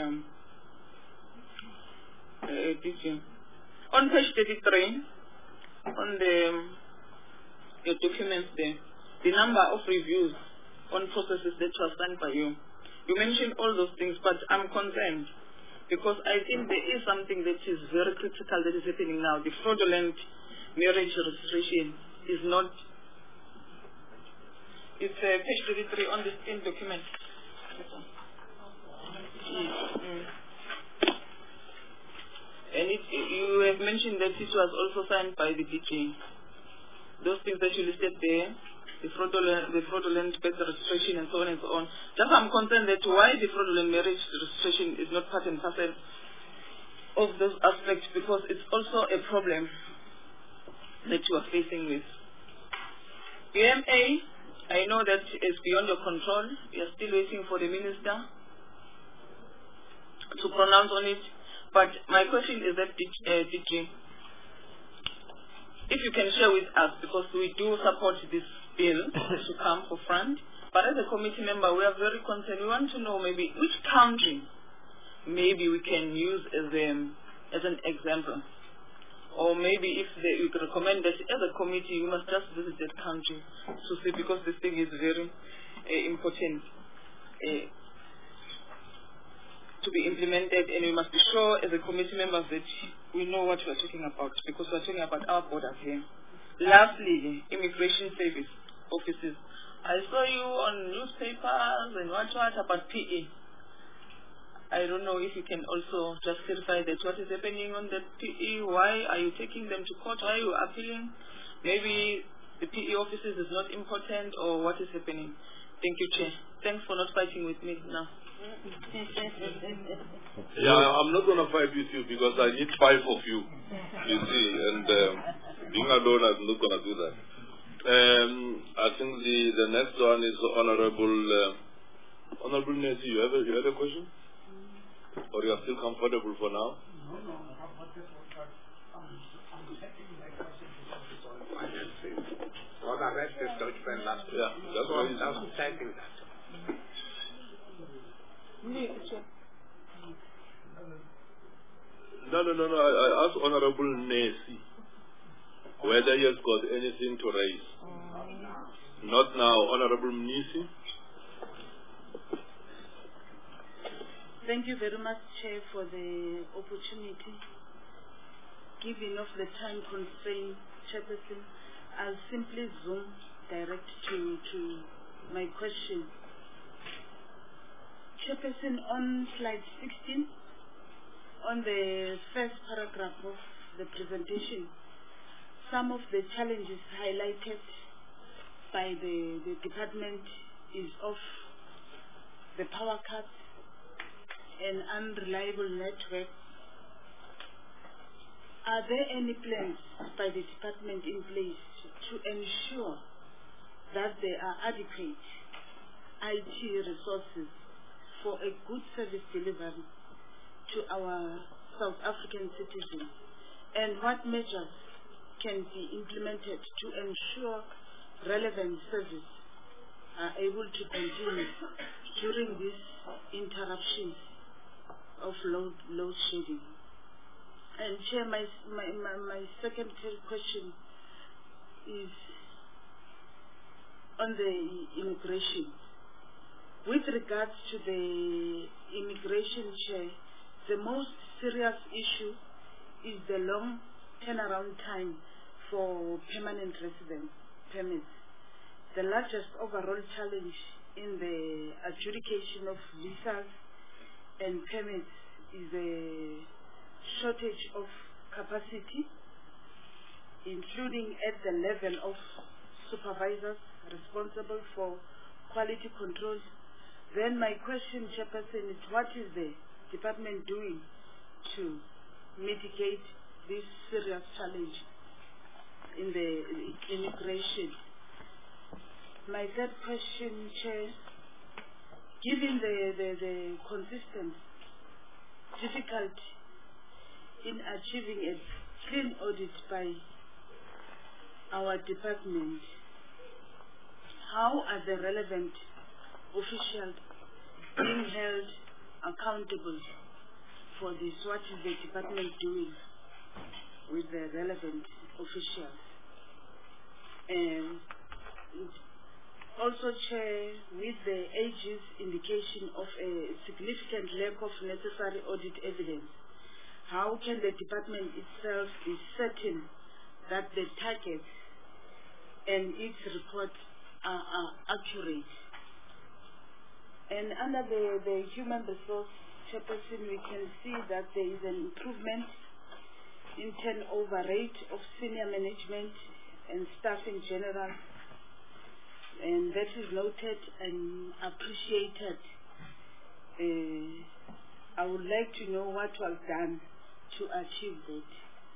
On page 33, on the documents there, the number of reviews on processes that was done by you. You mentioned all those things, but I'm concerned because I think there is something that is very critical that is happening now. The fraudulent marriage registration is not. It's page 33 on the same document. And you have mentioned that it was also signed by the DG. Those things that you listed there, the fraudulent birth registration and so on and so on. Just I'm concerned that why the fraudulent marriage registration is not part and parcel of those aspects, because it's also a problem that you are facing with. PMA, I know that is beyond your control. We are still waiting for the minister to pronounce on it. But my question is that, DG, if you can share with us, because we do support this bill to come for front, but as a committee member, we are very concerned. We want to know maybe which country maybe we can use as an example. Or maybe if you could recommend that as a committee, you must just visit that country to see, because this thing is very important to be implemented, and we must be sure as a committee members that we know what we are talking about, because we are talking about our borders here. Lastly, immigration service offices. I saw you on newspapers and what about PE. I don't know if you can also just clarify that what is happening on the PE. Why are you taking them to court? Why are you appealing? Maybe the PE offices is not important, or what is happening? Thank you, Chair. Thanks for not fighting with me now. Yeah, I'm not going to fight with you because I need 5 of you, you see, and being alone, I'm not going to do that. I think the next one is Honorable Nancy. You had a question? Or you are still comfortable for now? No. Well, I read this document last week. Yeah, that's why he's typing that. No. I asked Honorable Nancy whether he has got anything to raise. Not now, Honorable Mnisi. Thank you very much, Chair, for the opportunity. Given of the time constraint, Chairperson, I'll simply zoom direct to my question. Chairperson, on slide 16, on the first paragraph of the presentation, some of the challenges highlighted by the department is of the power cuts and unreliable network. Are there any plans by the department in place to ensure that there are adequate IT resources for a good service delivery to our South African citizens? And what measures can be implemented to ensure relevant service are able to continue during these interruptions of load shedding? And Chair, my second question is on the immigration. With regards to the immigration, Chair, the most serious issue is the long turnaround time for permanent residence permits. The largest overall challenge in the adjudication of visas and permits is a shortage of capacity, including at the level of supervisors responsible for quality control. Then my question, Chairperson, is what is the department doing to mitigate this serious challenge in the immigration? My third question, Chair, given the consistent difficulty in achieving a clean audit by our department, how are the relevant officials being held accountable for this? What is the department doing with the relevant officials? And also, Chair, with the AG's indication of a significant lack of necessary audit evidence, how can the department itself be certain that the targets and its reports are accurate? And under the human resource, Chairperson, we can see that there is an improvement in turnover rate of senior management and staff in general, and that is noted and appreciated. I would like to know what was done to achieve that.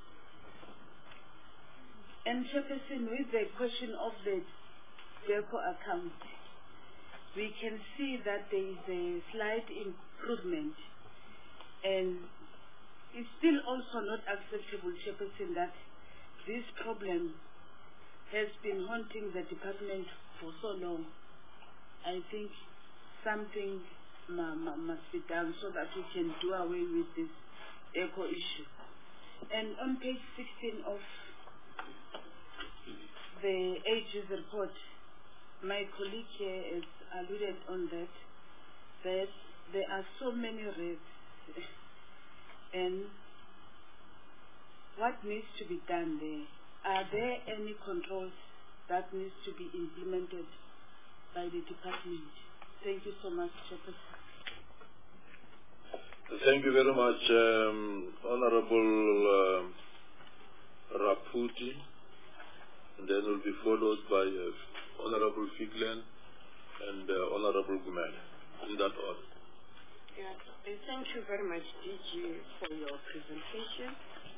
And Chairperson, with the question of the DIRCO account, we can see that there is a slight improvement, and it's still also not acceptable, Chairperson, that this problem has been haunting the department for so long. I think something must be done so that we can do away with this eco issue. And on page 16 of the AG's report, my colleague here has alluded on that there are so many rates, and what needs to be done there are there any controls that needs to be implemented by the department? Thank you so much, Chairperson. Thank you very much, Honorable Raputi, and then will be followed by Honorable Figlen and Honorable Gumel, in that order. Yeah, thank you very much, DG, for your presentation.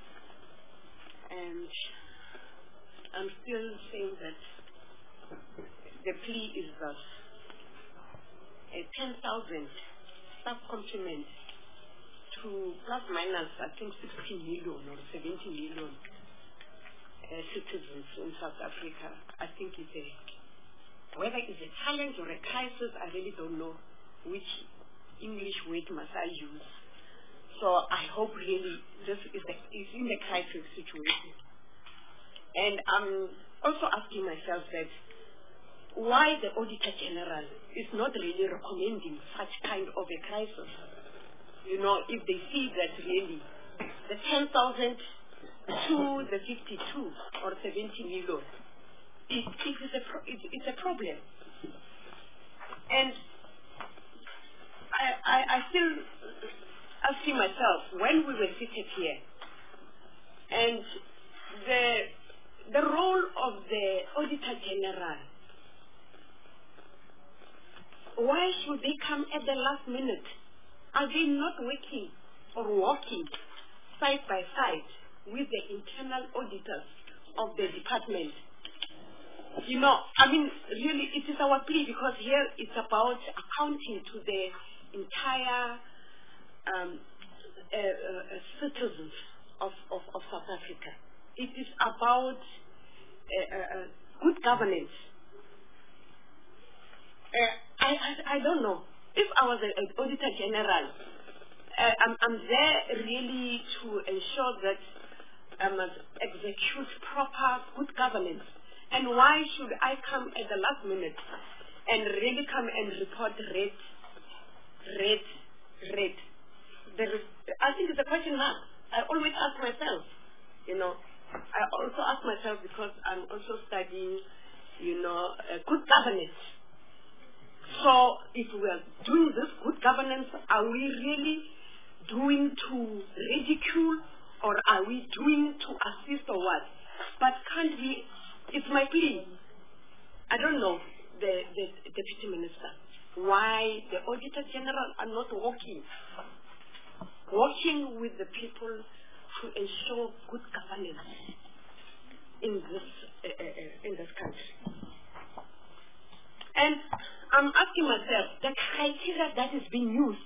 And I'm still saying that the plea is thus: a 10,000 staff complement to plus minus, I think, 16 million or 17 million citizens in South Africa. I think it's whether it's a challenge or a crisis, I really don't know which English word must I use. So I hope really this is in a crisis situation. And I'm also asking myself that why the Auditor General is not really recommending such kind of a crisis. You know, if they see that really the 10,000 to the 52 or 70 million, it's a problem. And I still asking myself, when we were seated here, and the role of the Auditor General, why should they come at the last minute? Are they not working or walking side by side with the internal auditors of the department? You know, I mean, really, it is our plea, because here it's about accounting to the entire citizens of South Africa. It is about good governance. I don't know. If I was an Auditor General, I'm there really to ensure that I must execute proper good governance. And why should I come at the last minute and really come and report red? I think it's a question mark. I always ask myself, you know. I also ask myself, because I'm also studying, you know, good governance. So if we are doing this good governance, are we really doing to ridicule, or are we doing to assist, or what? But can't we, it's my plea. I don't know, the Deputy Minister, why the Auditor General are not working with the people to ensure good governance in this country. And I'm asking myself, the criteria that is being used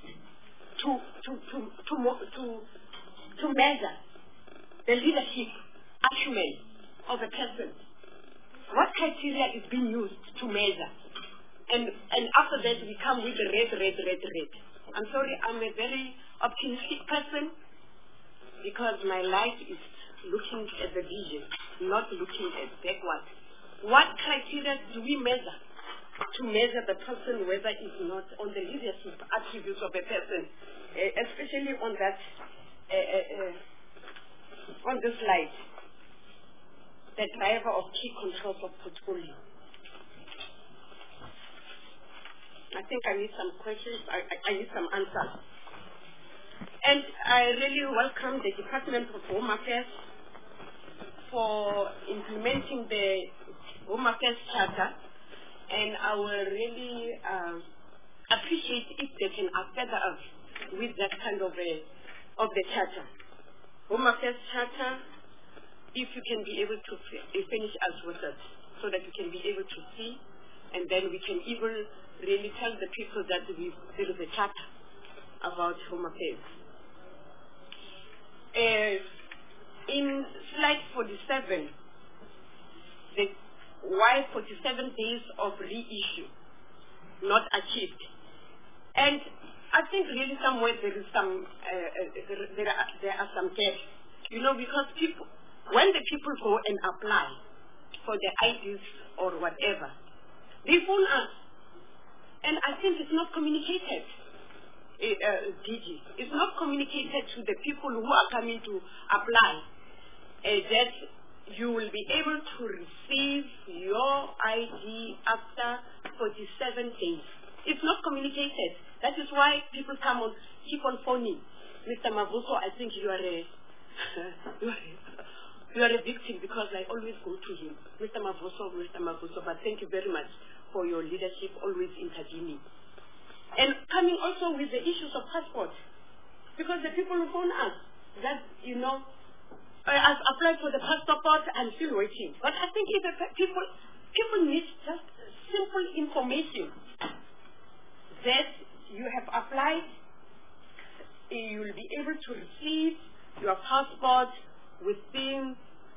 to measure the leadership acumen of a person, what criteria is being used to measure? And after that we come with the red. I'm sorry, I'm a very optimistic person, because my life is looking at the vision, not looking at backward. What criteria do we measure to measure the person, whether it's not on the leadership attributes of a person, especially on that on the slide, the driver of key controls of portfolio? I think I need some questions. I need some answers. And I really welcome the Department of Home Affairs for implementing the Home Affairs Charter, and I will really appreciate if they can affect us with that kind of the charter. Home Affairs Charter, if you can be able to finish us with it, so that we can be able to see, and then we can even really tell the people that there is a charter about Home Affairs. In slide 47, why 47 days of reissue not achieved? And I think really somewhere there is some there are some gaps, you know, because when the people go and apply for the IDs or whatever, they phone us, and I think it's not communicated. DG, it's not communicated to the people who are coming to apply that you will be able to receive your ID after 47 days. It's not communicated. That is why people keep on phoning. Mr. Mavuso, I think you are a you are a victim because I always go to him. Mr. Mavuso, but thank you very much for your leadership, always intervening. And coming also with the issues of passport. Because the people who phone us, that, I've applied for the passport, I'm still waiting. But I think if people need just simple information that you have applied, you will be able to receive your passport within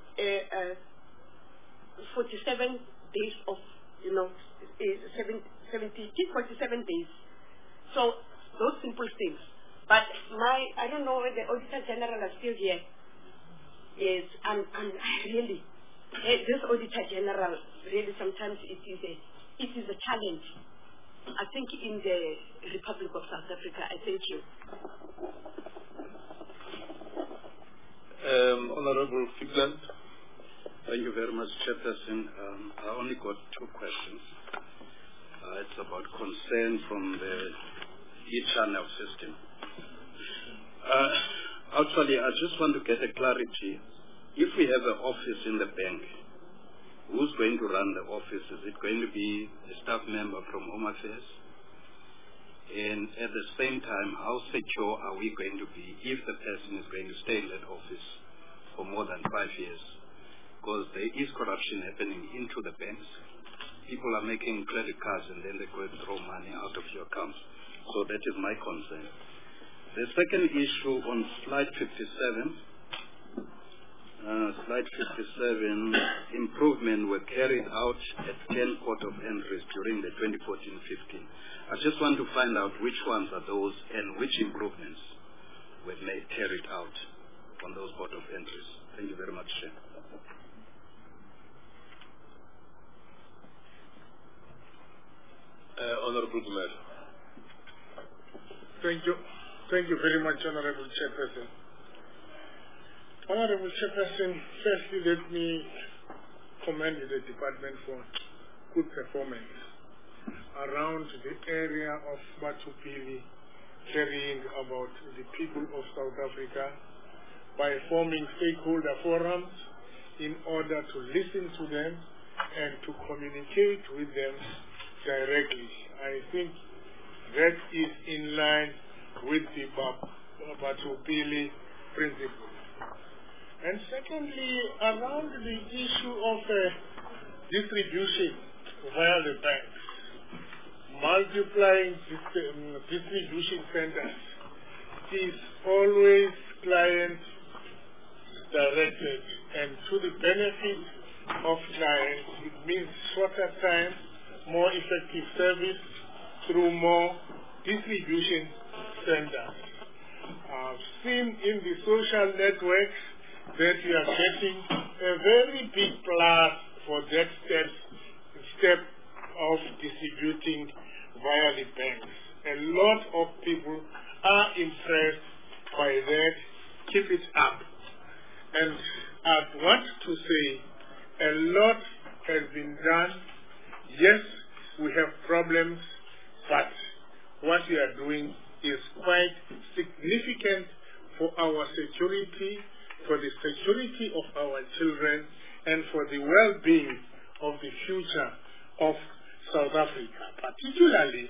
47 days of, 47 days. So those simple things. But I don't know whether the Auditor General is still here. Yes, I'm really, this Auditor General, really sometimes it is a challenge. I think in the Republic of South Africa. I thank you. Honorable Figland. Thank you very much, Chairperson. I only got two questions. It's about concern from the e-channel system. Actually, I just want to get a clarity. If we have an office in the bank, who's going to run the office? Is it going to be a staff member from Home Affairs? And at the same time, how secure are we going to be if the person is going to stay in that office for more than 5 years? Because there is corruption happening into the banks. People are making credit cards and then they go and throw money out of your accounts. So that is my concern. The second issue on slide 57, improvement were carried out at 10 court of entries during the 2014-15. I just want to find out which ones are those and which improvements were carried out on those court of entries. Thank you very much, Chair. Honorable Mayor. Thank you. Thank you very much, Honorable Chairperson. Honorable Chairperson, firstly, let me commend the department for good performance around the area of Batupili, caring about the people of South Africa by forming stakeholder forums in order to listen to them and to communicate with them directly. I think that is in line with the Batupili principle. And secondly, around the issue of distribution via the banks, multiplying distribution centers is always client directed, and to the benefit of clients, it means shorter time, more effective service through more distribution centers. I've seen in the social networks that we are getting a very big plus for that step of distributing via the banks. A lot of people are impressed by that. Keep it up. And I want to say a lot has been done. Yes, we have problems, but what we are doing is quite significant for our security, for the security of our children, and for the well-being of the future of South Africa. Particularly,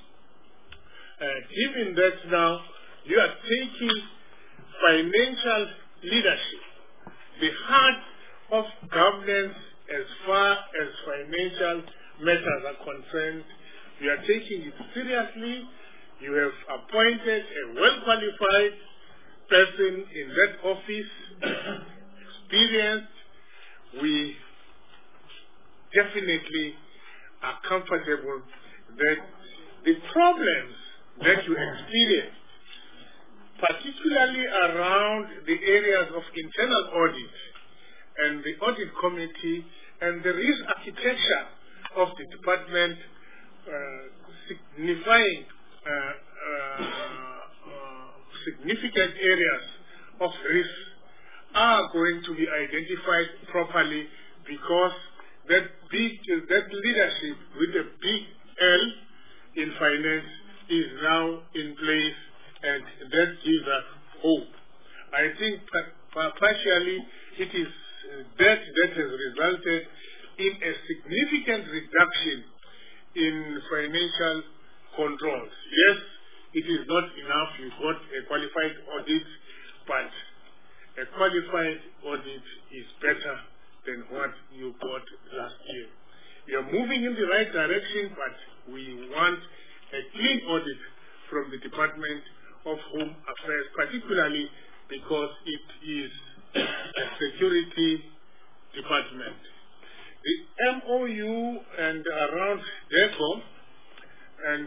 given that now you are taking financial leadership, the heart of governance as far as financial matters are concerned, you are taking it seriously. You have appointed a well-qualified person in that office, experienced. We definitely are comfortable that the problems that you experience, particularly around the areas of internal audit and the audit committee and the risk architecture of the department, signifying significant areas of risk, are going to be identified properly, because that leadership with a big L in finance is now in place, and that gives us hope. I think partially it is that has resulted in a significant reduction in financial controls. Yes, it is not enough. You got a qualified audit, but a qualified audit is better than what you got last year. We are moving in the right direction, but we want a clean audit from the Department of Home Affairs, particularly because it is a security department. The MOU and around DECO and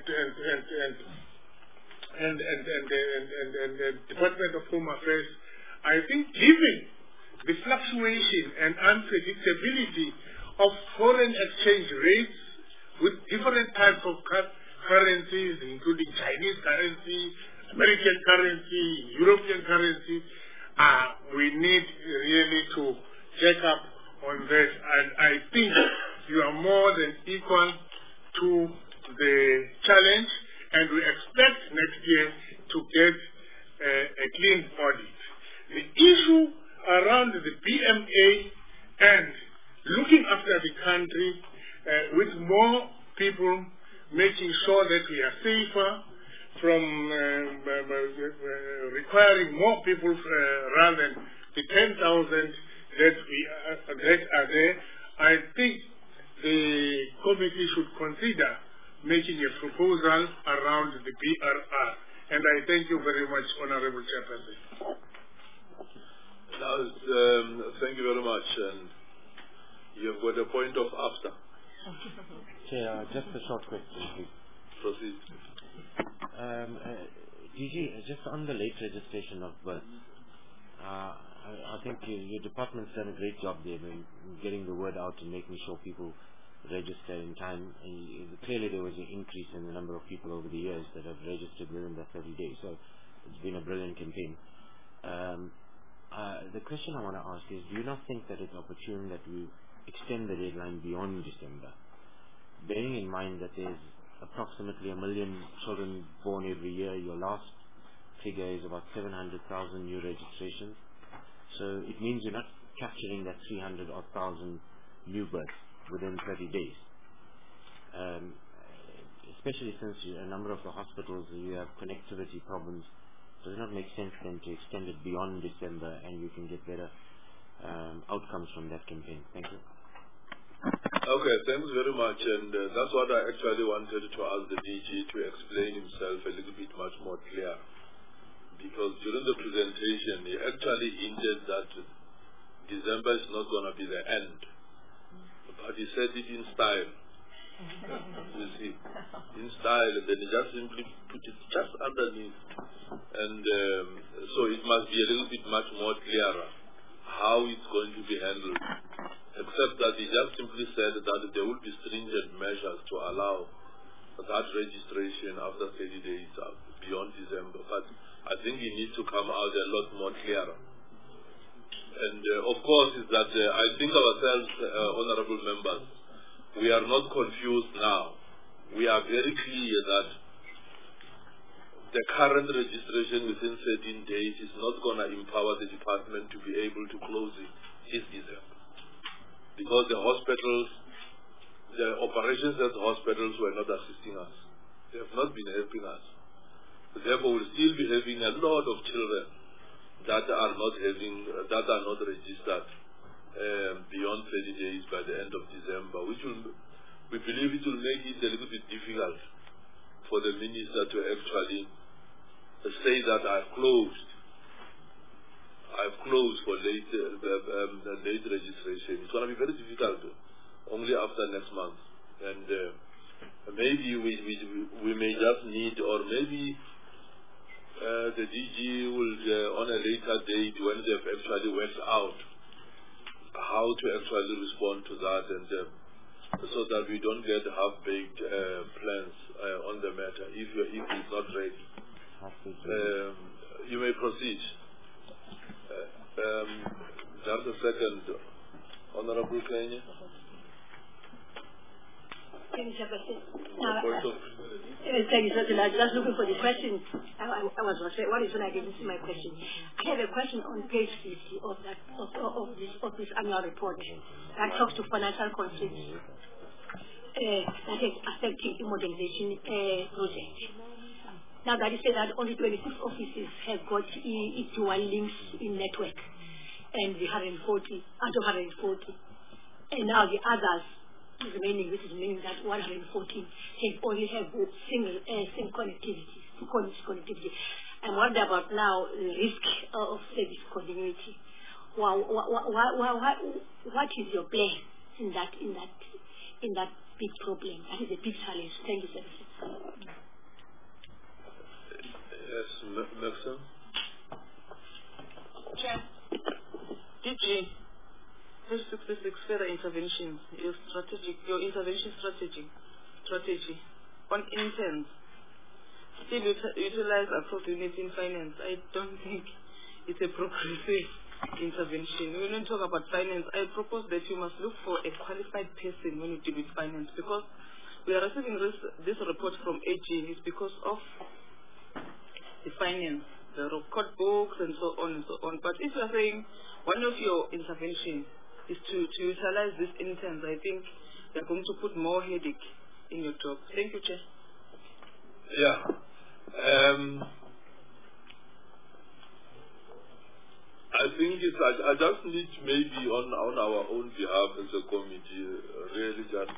the Department of Home Affairs, I think given the fluctuation and unpredictability of foreign exchange rates with different types of currencies, including Chinese currency, American currency, European currency, we need really to check up on that. And I think you are more than equal to the challenge, and we expect next year to get a clean audit. The issue around the BMA and looking after the country with more people, making sure that we are safer from requiring more people rather than the 10,000 that are there. I think the committee should consider making a proposal around the BRR. And I thank you very much, Honorable Chairperson. Thank you very much. And you've got a point of after. Chair, just a short question, please. Proceed. DG, just on the late registration of births, I think your department's done a great job there in getting the word out and making sure people register in time. And clearly there was an increase in the number of people over the years that have registered within the 30 days. So it's been a brilliant campaign. The question I want to ask is, do you not think that it's opportune that we extend the deadline beyond December? Bearing in mind that there's approximately 1 million children born every year. Your last figure is about 700,000 new registrations. So it means you're not capturing that 300,000 new births within 30 days. Especially since a number of the hospitals, you have connectivity problems. Does it not make sense then to extend it beyond December and you can get better outcomes from that campaign? Thank you. Okay, thanks very much. And that's what I actually wanted to ask the DG to explain himself a little bit much more clear. Because during the presentation, he actually hinted that December is not going to be the end. But he said it in style. You see, in style, then he just simply put it just underneath. And so it must be a little bit much more clearer how it's going to be handled. Except that he just simply said that there will be stringent measures to allow that registration after 30 days beyond December. But I think it needs to come out a lot more clearer. And of course, is that I think ourselves, honorable members, we are not confused now. We are very clear that the current registration within 13 days is not going to empower the department to be able to close it this December. Because the hospitals, the operations at the hospitals were not assisting us. They have not been helping us. Therefore, we'll still be having a lot of children that are not registered beyond 30 days by the end of December, which we believe it will make it a little bit difficult for the minister to actually say that I've closed for late registration. It's going to be very difficult only after next month. And maybe we may just need, or maybe the DG will, on a later date when they've actually worked out how to actually respond to that, and so that we don't get half-baked plans on the matter if it's not ready. You may proceed. Just a second. Honorable Kenya. Thank you, Chairperson. Thank you, Chairperson. I was just looking for the question. I was what is when I didn't see my question. I have a question on page 50 of this annual report that talks to financial constraints that is affecting the modernization project. Now that you say that only 26 offices have got E1 links in network, and the 140 out of 140, and now the others remaining, which is meaning that 114 only have single connectivity. I'm worried about now the risk of service continuity. What is your plan in that big problem? That is a big challenge. Thank you, sir. Yes, Maxim. Chair, DG, page 66, further interventions, your intervention strategy on interns still utilize approved units in finance. I don't think it's a progressive intervention. When we talk about finance, I propose that you must look for a qualified person when you deal with finance, because we are receiving this report from AG is because of the finance, the record books and so on and so on. But if you are saying one of your interventions is to utilize these interns, I think they are going to put more headache in your job. Thank you, Chair. Yeah. I think I just need maybe on our own behalf as a committee really just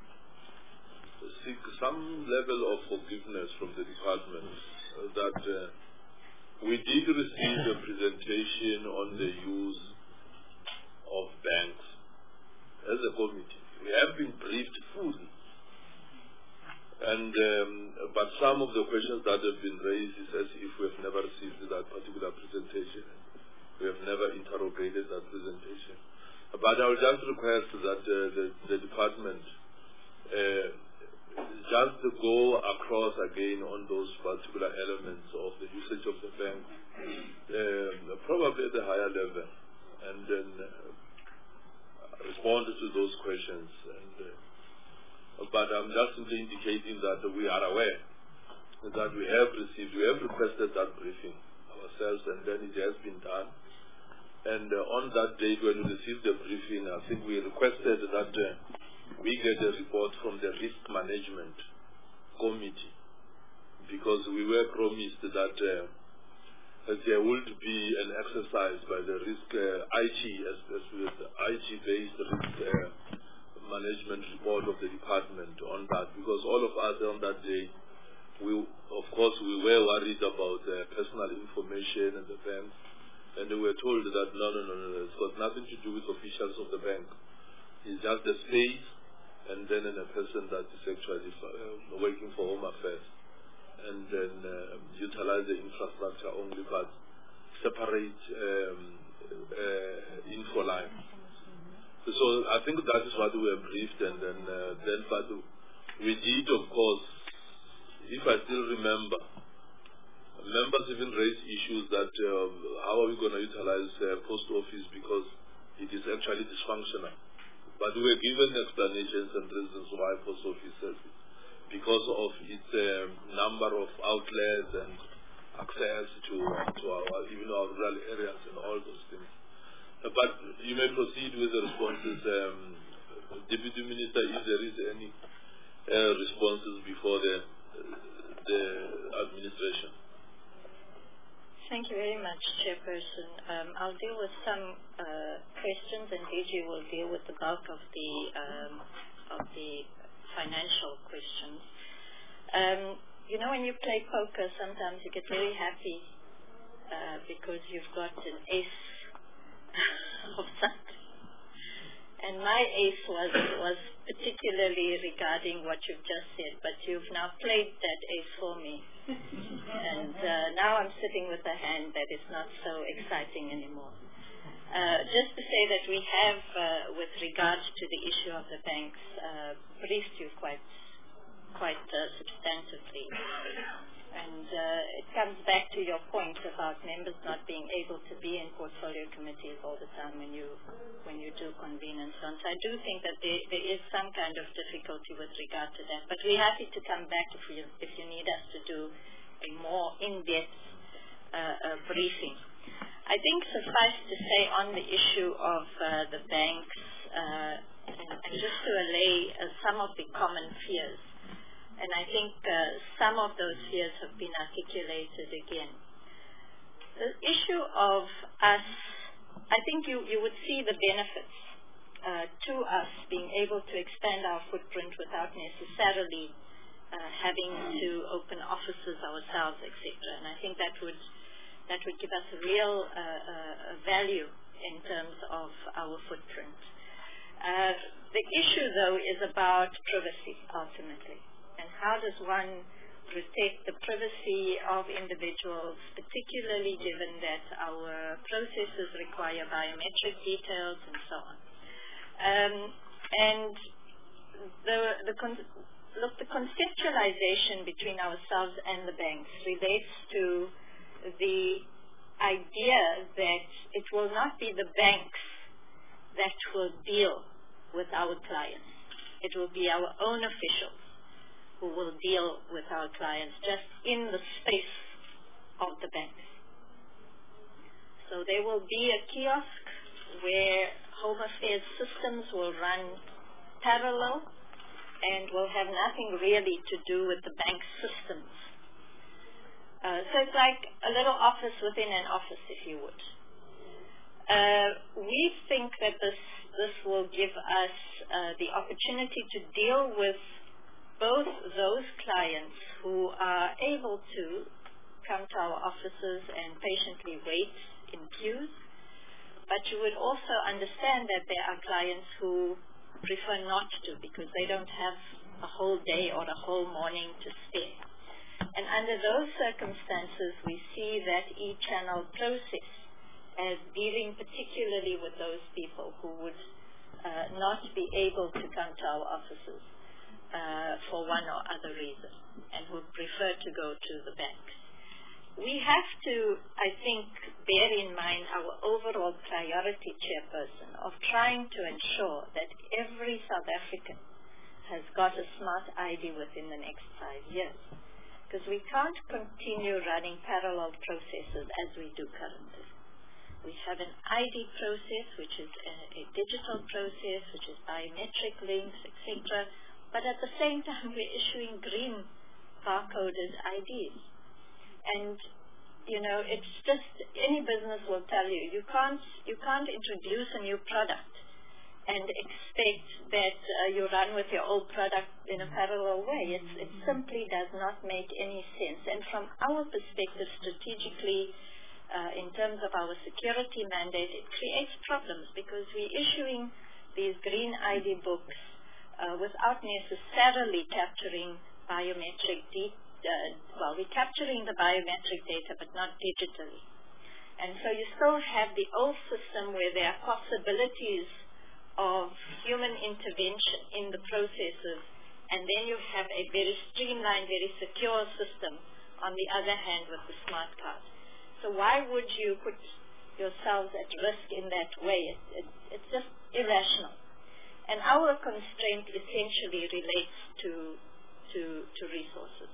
seek some level of forgiveness from the department that we did receive a presentation on the use of banks as a committee. We have been briefed fully. And but some of the questions that have been raised is as if we have never received that particular presentation. We have never interrogated that presentation. But I will just request that the department just to go across again on those particular elements of the usage of the bank, probably at a higher level, and then respond to those questions. But I'm just simply indicating that we are aware that we have requested that briefing ourselves, and then it has been done. And on that date when we received the briefing, I think we requested that we get a report from the risk management committee, because we were promised that there would be an exercise by the risk IT-based risk management report of the department on that, because all of us on that day, we were worried about personal information in the bank, and we were told that no, it's got nothing to do with officials of the bank. It's just the space, and then a person that is actually working for Home Affairs, and then utilize the infrastructure only, but separate info line. So I think that is what we were briefed, and then but we did, of course, if I still remember, members even raised issues that how are we going to utilize post office because it is actually dysfunctional. But we were given explanations and reasons why post office service, because of its number of outlets and access to our even our rural areas and all those things. But you may proceed with the responses, Deputy Minister, if there is any responses before the administration. Thank you very much, Chairperson. I'll deal with some questions, and DG will deal with the bulk of the financial questions. When you play poker, sometimes you get very happy because you've got an ace of something. And my ace was particularly regarding what you've just said, but you've now played that ace for me. And now I'm sitting with a hand that is not so exciting anymore. Just to say that we have, with regards to the issue of the banks, briefed you quite substantively. And it comes back to your point about members not being able to be in portfolio committees all the time when you do convene and so on. So I do think that there is some kind of difficulty with regard to that. But we're happy to come back if you need us to do a more in-depth briefing. I think suffice to say on the issue of the banks, and just to allay some of the common fears, and I think some of those fears have been articulated again. The issue of us, I think you would see the benefits to us being able to expand our footprint without necessarily having to open offices ourselves, etc. And I think that would give us a real value in terms of our footprint. The issue, though, is about privacy, ultimately. And how does one protect the privacy of individuals, particularly given that our processes require biometric details and so on. And the conceptualization between ourselves and the banks relates to the idea that it will not be the banks that will deal with our clients. It will be our own officials who will deal with our clients just in the space of the banks. So there will be a kiosk where Home Affairs systems will run parallel and will have nothing really to do with the bank systems. So it's like a little office within an office, if you would. We think that this will give us the opportunity to deal with both those clients who are able to come to our offices and patiently wait in queues, but you would also understand that there are clients who prefer not to because they don't have a whole day or a whole morning to spare. And under those circumstances, we see that e-channel process as dealing particularly with those people who would not be able to come to our offices for one or other reason and would prefer to go to the banks. We have to, I think, bear in mind our overall priority, Chairperson, of trying to ensure that every South African has got a smart ID within the next 5 years. Because we can't continue running parallel processes as we do currently. We have an ID process, which is a digital process, which is biometric links, etc. But at the same time, we're issuing green barcoded IDs. And, you know, it's just, any business will tell you, you can't introduce a new product and expect that you run with your old product in a parallel way. It simply does not make any sense. And from our perspective, strategically, in terms of our security mandate, it creates problems because we're issuing these green ID books without necessarily capturing biometric we're capturing the biometric data, but not digitally. And so you still have the old system where there are possibilities of human intervention in the processes, and then you have a very streamlined, very secure system on the other hand with the smart card. So why would you put yourselves at risk in that way? It's just irrational. And our constraint essentially relates to resources.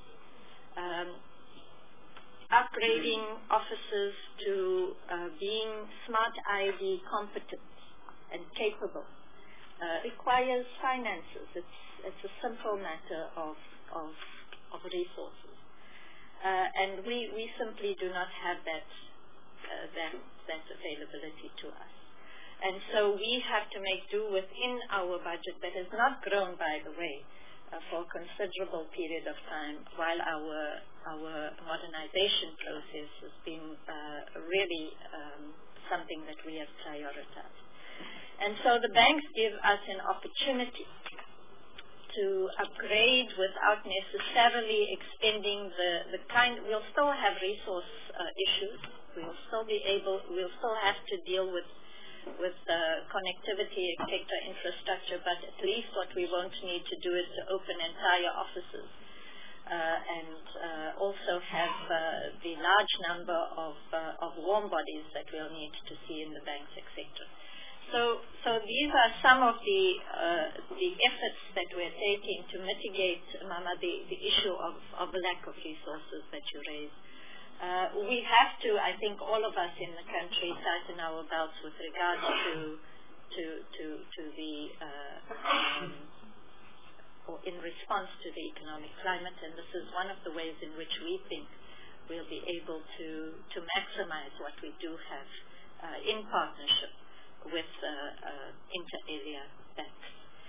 Upgrading officers to being smart ID competent and capable requires finances. It's a simple matter of resources. And we simply do not have that availability to us. And so we have to make do within our budget that has not grown, by the way, for a considerable period of time, while our modernization process has been really something that we have prioritized. And so the banks give us an opportunity to upgrade without necessarily expending the kind. We'll still have resource issues. We'll still have to deal with connectivity, etc., infrastructure, but at least what we won't need to do is to open entire offices and also have the large number of warm bodies that we'll need to see in the banks, etc. So these are some of the efforts that we're taking to mitigate, Mama, the issue of lack of resources that you raised. We have to, I think, all of us in the country tighten our belts with regards to the or in response to the economic climate, and this is one of the ways in which we think we'll be able to maximize what we do have in partnership with inter-area banks.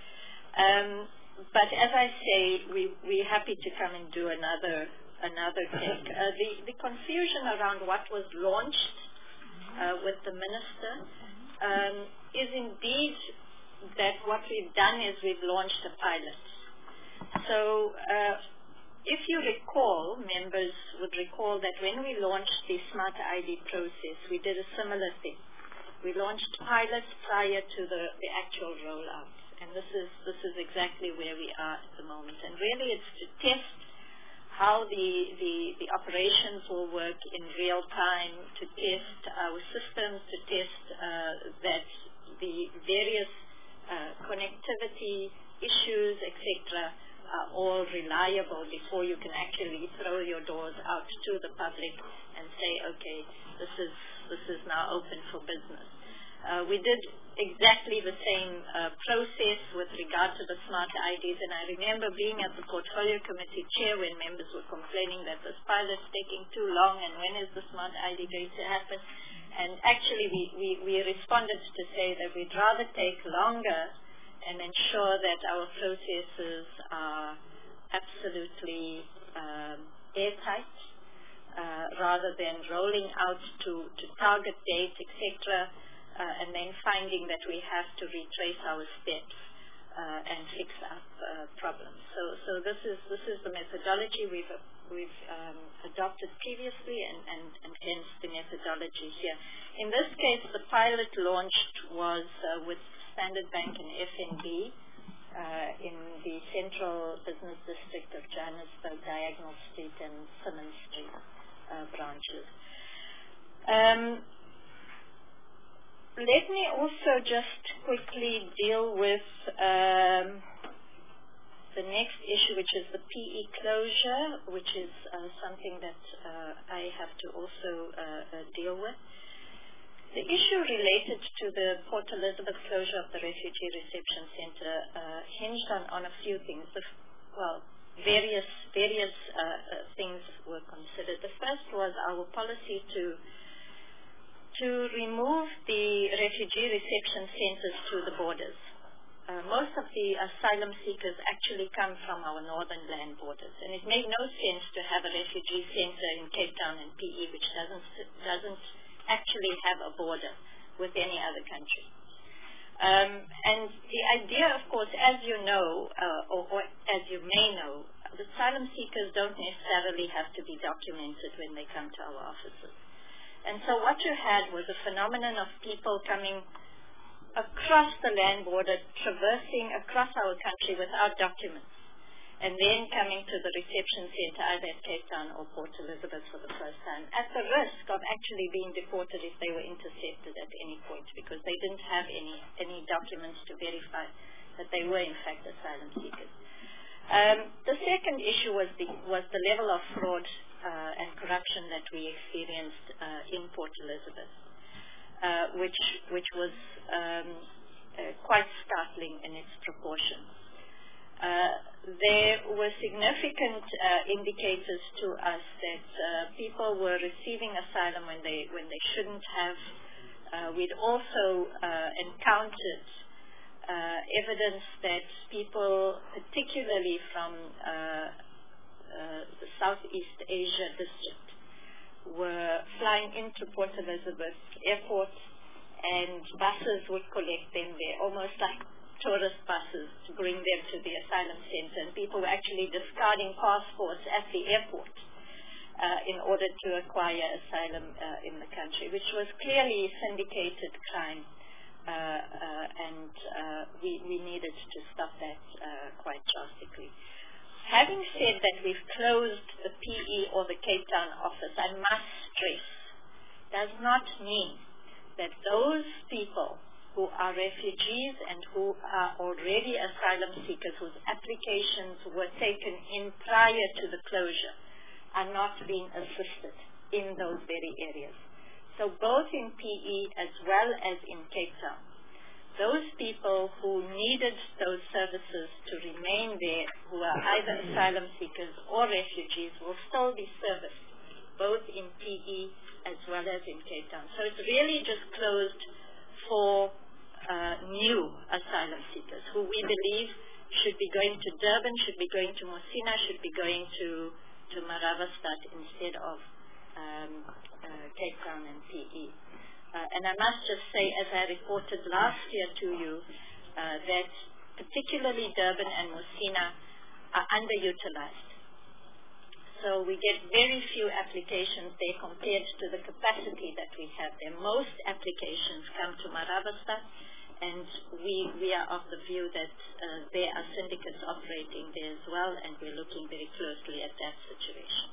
But as I say, we're happy to come and do another take. The confusion around what was launched with the minister is indeed that what we've done is we've launched a pilot. So if you recall, members would recall that when we launched the Smart ID process, we did a similar thing. We launched pilots prior to the actual rollout, and this is exactly where we are at the moment. And really, it's to test how the operations will work in real time, to test our systems, to test that the various connectivity issues, etc., are all reliable before you can actually throw your doors out to the public and say, okay, this is now open for business. We did exactly the same process with regard to the smart IDs, and I remember being at the portfolio committee chair when members were complaining that this pilot's taking too long and when is the smart ID going to happen. And actually we responded to say that we'd rather take longer and ensure that our processes are absolutely airtight, rather than rolling out to target date, etc., and then finding that we have to retrace our steps and fix up problems. So this is the methodology we've adopted previously, and hence the methodology here. In this case, the pilot launched was with Standard Bank and FNB in the Central Business District of Johannesburg, Diagonal Street and Simmons Street branches. Let me also just quickly deal with the next issue, which is the PE closure, which is something that I have to also deal with. The issue related to the Port Elizabeth closure of the Refugee Reception Center hinged on a few things. Various things were considered. The first was our policy to remove the refugee reception centers to the borders. Most of the asylum seekers actually come from our northern land borders, and it made no sense to have a refugee center in Cape Town and PE, which doesn't actually have a border with any other country. And the idea, of course, as you know, or as you may know, the asylum seekers don't necessarily have to be documented when they come to our offices. And so what you had was a phenomenon of people coming across the land border, traversing across our country without documents, and then coming to the reception center either at Cape Town or Port Elizabeth for the first time, at the risk of actually being deported if they were intercepted at any point, because they didn't have any documents to verify that they were in fact asylum seekers. The second issue was the level of fraud and corruption that we experienced in Port Elizabeth, which was quite startling in its proportions. There were significant indicators to us that people were receiving asylum when they shouldn't have. We'd also encountered evidence that people, particularly from the Southeast Asia district, were flying into Port Elizabeth Airport, and buses would collect them there, almost like tourist buses, to bring them to the asylum center, and people were actually discarding passports at the airport in order to acquire asylum in the country, which was clearly syndicated crime, and we needed to stop that quite drastically. Having said that we've closed the PE or the Cape Town office, I must stress, does not mean that those people who are refugees and who are already asylum seekers whose applications were taken in prior to the closure are not being assisted in those very areas. So both in PE as well as in Cape Town, those people who needed those services to remain there, who are either asylum seekers or refugees, will still be serviced both in PE as well as in Cape Town. So it's really just closed for new asylum seekers who we believe should be going to Durban, should be going to Messina, should be going to Maravastad instead of Cape Town and PE. And I must just say, as I reported last year to you, that particularly Durban and Messina are underutilized. So we get very few applications there compared to the capacity that we have there. Most applications come to Maravastad, and we are of the view that there are syndicates operating there as well, and we're looking very closely at that situation.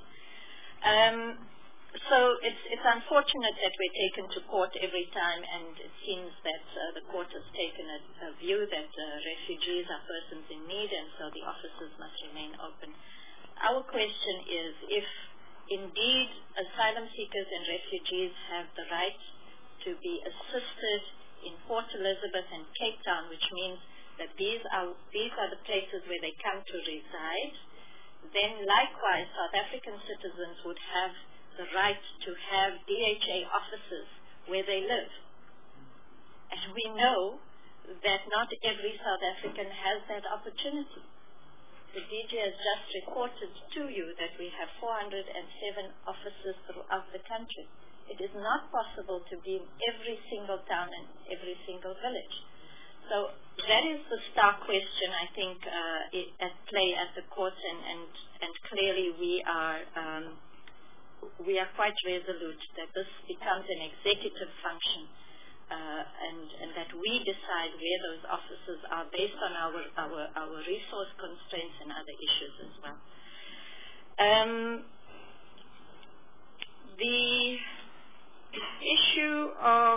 So it's unfortunate that we're taken to court every time, and it seems that the court has taken a view that refugees are persons in need, and so the offices must remain open. Our question is, if indeed asylum seekers and refugees have the right to be assisted in Port Elizabeth and Cape Town, which means that these are the places where they come to reside, then likewise South African citizens would have the right to have DHA offices where they live. And we know that not every South African has that opportunity. The DG has just reported to you that we have 407 offices throughout the country. It is not possible to be in every single town and every single village. So that is the stark question, I think, at play at the courts, and clearly we are quite resolute that this becomes an executive function, and that we decide where those offices are based on our resource constraints and other issues as well. The issue of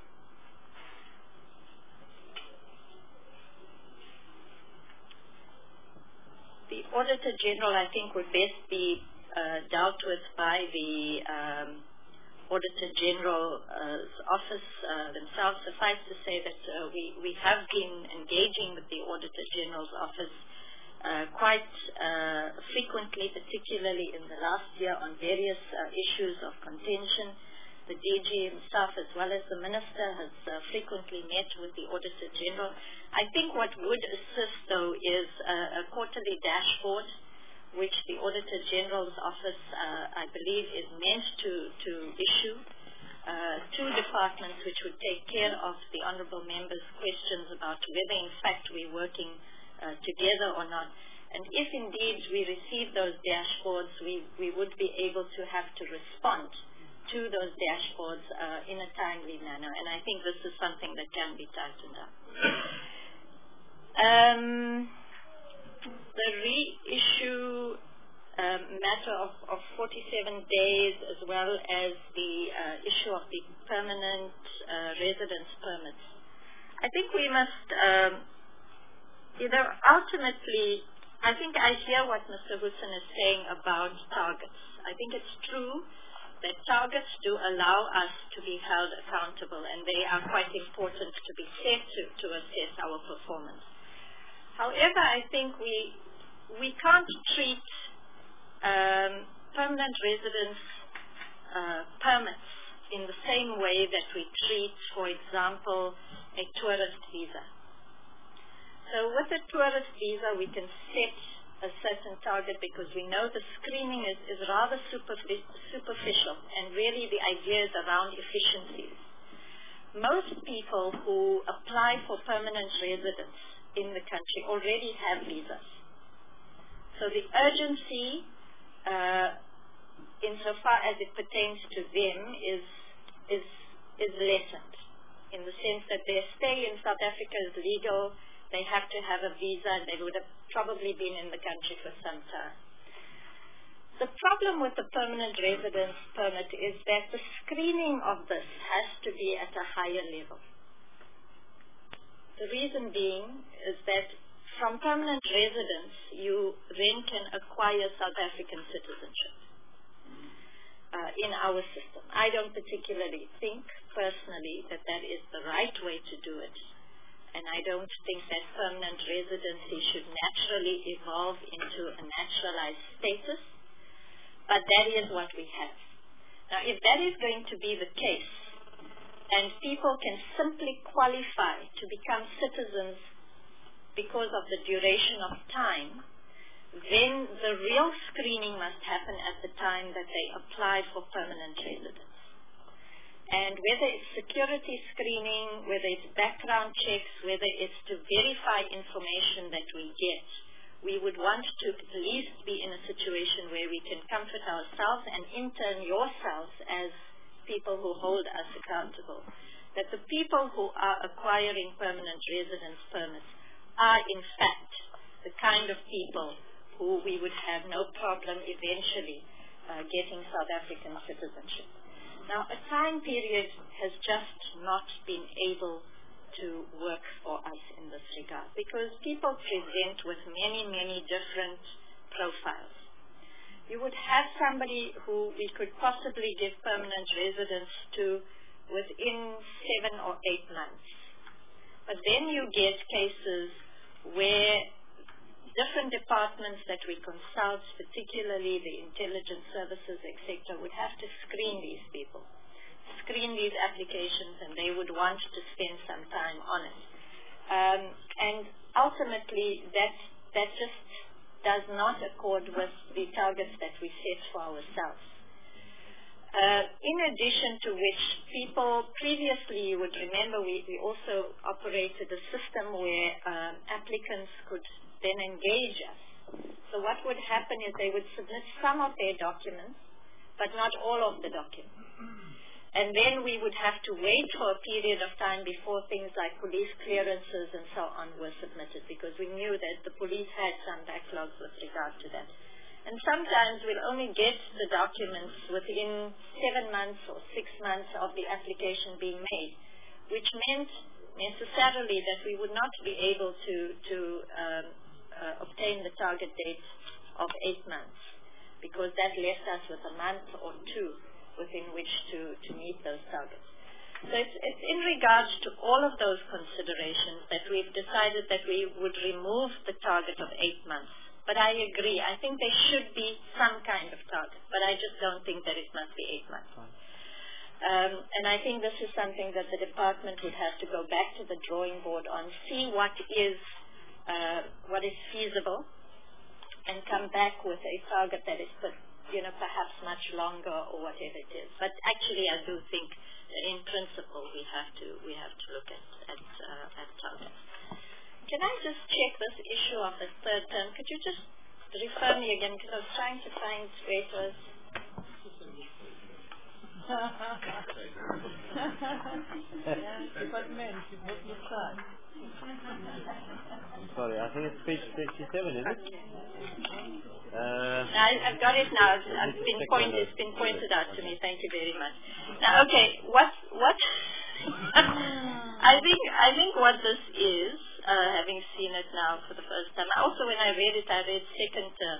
the Auditor General, I think, would best be dealt with by the Auditor General's office themselves. Suffice to say that we have been engaging with the Auditor General's office quite frequently, particularly in the last year, on various issues of contention. The DG himself, as well as the Minister, has frequently met with the Auditor General. I think what would assist, though, is a quarterly dashboard, which the Auditor General's office, I believe, is meant to issue to departments, which would take care of the Honourable Member's questions about whether, in fact, we're working together or not. And if indeed we receive those dashboards, we would be able to have to respond to those dashboards in a timely manner. And I think this is something that can be tightened up. The reissue matter of 47 days, as well as the issue of the permanent residence permits. I think we must, ultimately, I think I hear what Mr. Hudson is saying about targets. I think it's true that targets do allow us to be held accountable, and they are quite important to be set to assess our performance. However, I think we can't treat permanent residence permits in the same way that we treat, for example, a tourist visa. So with a tourist visa, we can set a certain target because we know the screening is rather superficial, and really the idea is around efficiencies. Most people who apply for permanent residence in the country already have visas. So the urgency, insofar as it pertains to them, is lessened, in the sense that their stay in South Africa is legal they have to have a visa, and they would have probably been in the country for some time. The problem with the permanent residence permit is that the screening of this has to be at a higher level. The reason being is that from permanent residence, you then can acquire South African citizenship in our system. I don't particularly think, personally, that that is the right way to do it. And I don't think that permanent residency should naturally evolve into a naturalized status. But that is what we have. Now, if that is going to be the case, and people can simply qualify to become citizens because of the duration of time, then the real screening must happen at the time that they apply for permanent residence. And whether it's security screening, whether it's background checks, whether it's to verify information that we get, we would want to at least be in a situation where we can comfort ourselves and in turn yourselves as people who hold us accountable, that the people who are acquiring permanent residence permits are in fact the kind of people who we would have no problem eventually getting South African citizenship. Now, a time period has just not been able to work for us in this regard because people present with many, many different profiles. You would have somebody who we could possibly give permanent residence to within 7 or 8 months. But then you get cases where different departments that we consult, particularly the intelligence services, etc., would have to screen these people, screen these applications, and they would want to spend some time on it. And ultimately, that just does not accord with the targets that we set for ourselves. In addition to which, people previously, you would remember, we also operated a system where applicants could then engage us. So what would happen is they would submit some of their documents, but not all of the documents. And then we would have to wait for a period of time before things like police clearances and so on were submitted, because we knew that the police had some backlogs with regard to that. And sometimes we'll only get the documents within 7 months or 6 months of the application being made, which meant necessarily that we would not be able to obtain the target date of 8 months, because that left us with a month or 2 within which to meet those targets. So it's in regards to all of those considerations that we've decided that we would remove the target of 8 months. But I agree, I think there should be some kind of target, but I just don't think that it must be 8 months. And I think this is something that the department would have to go back to the drawing board on, see what is feasible, and come back with a target that is, perhaps much longer or whatever it is. But actually, I do think that in principle we have to look at targets. Can I just check this issue of the third term? Could you just refer me again, because I was trying to find where it was. I'm sorry, I think it's page 57, isn't it? I've got it now. It's been pointed out to me. Thank you very much. Now, okay, what? I think what this is, having seen it now for the first time. Also, when I read it, I read second term.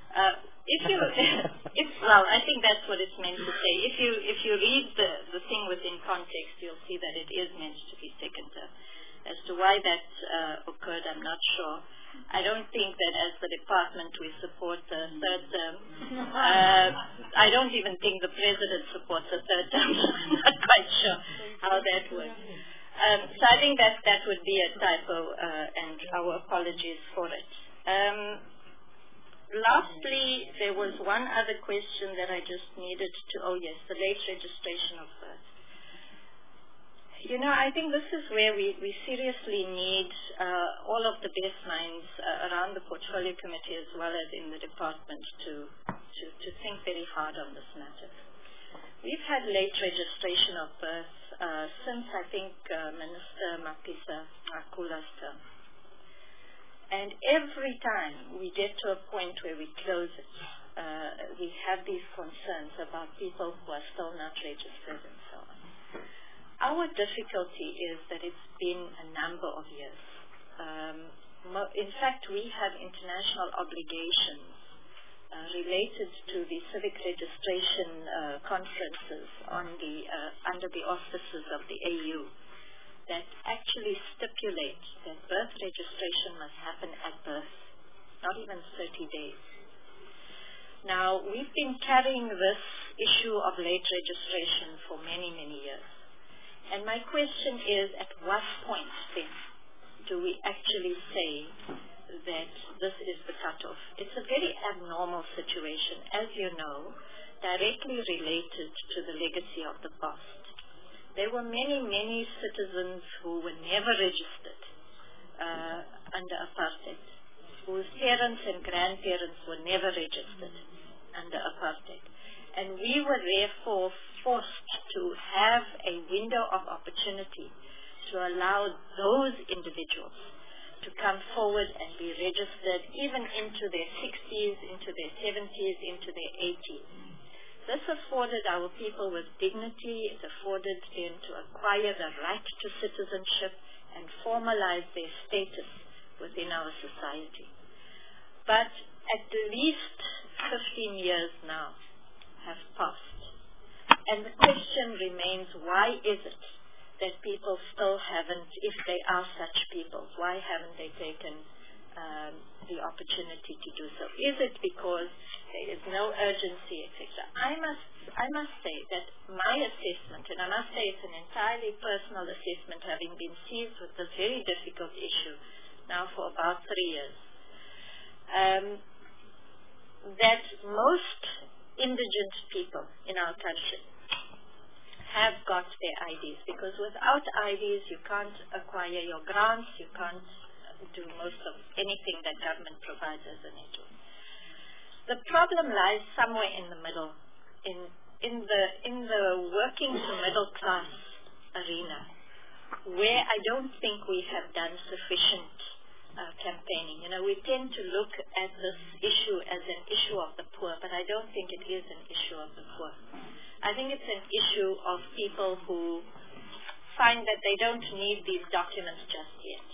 I think that's what it's meant to say. If you read the thing within context, you'll see that it is meant to be second term. As to why that occurred, I'm not sure. I don't think that as the department we support the third term. I don't even think the president supports the third term. I'm not quite sure how that works. So I think that would be a typo, and our apologies for it. Lastly, there was one other question that I just needed to, the late registration of birth. I think this is where we seriously need all of the best minds around the portfolio committee as well as in the department to think very hard on this matter. We've had late registration of birth since, I think, Minister Mapisa Akula's term. And every time we get to a point where we close it, we have these concerns about people who are still not registered and so on. Our difficulty is that it's been a number of years. In fact, we have international obligations related to the civic registration conferences under the auspices of the AU that actually stipulate that birth registration must happen at birth, not even 30 days. Now, we've been carrying this issue of late registration for many, many years. And my question is, at what point then do we actually say that this is the cutoff? It's a very abnormal situation, as you know, directly related to the legacy of the past. There were many, many citizens who were never registered under apartheid, whose parents and grandparents were never registered under apartheid. And we were therefore forced to have a window of opportunity to allow those individuals to come forward and be registered even into their 60s, into their 70s, into their 80s. This afforded our people with dignity. It afforded them to acquire the right to citizenship and formalize their status within our society. But at least 15 years now have passed. And the question remains, why is it that people still haven't, if they are such people, why haven't they taken the opportunity to do so? Is it because there is no urgency, etc.? I must say that my assessment, and I must say it's an entirely personal assessment, having been seized with this very difficult issue now for about 3 years, that most indigent people in our country have got their IDs, because without IDs you can't acquire your grants, you can't do most of anything that government provides as a network. The problem lies somewhere in the middle, in the working to middle class arena, where I don't think we have done sufficient campaigning. You know, we tend to look at this issue as an issue of the poor, but I don't think it is an issue of the poor. I think it's an issue of people who find that they don't need these documents just yet.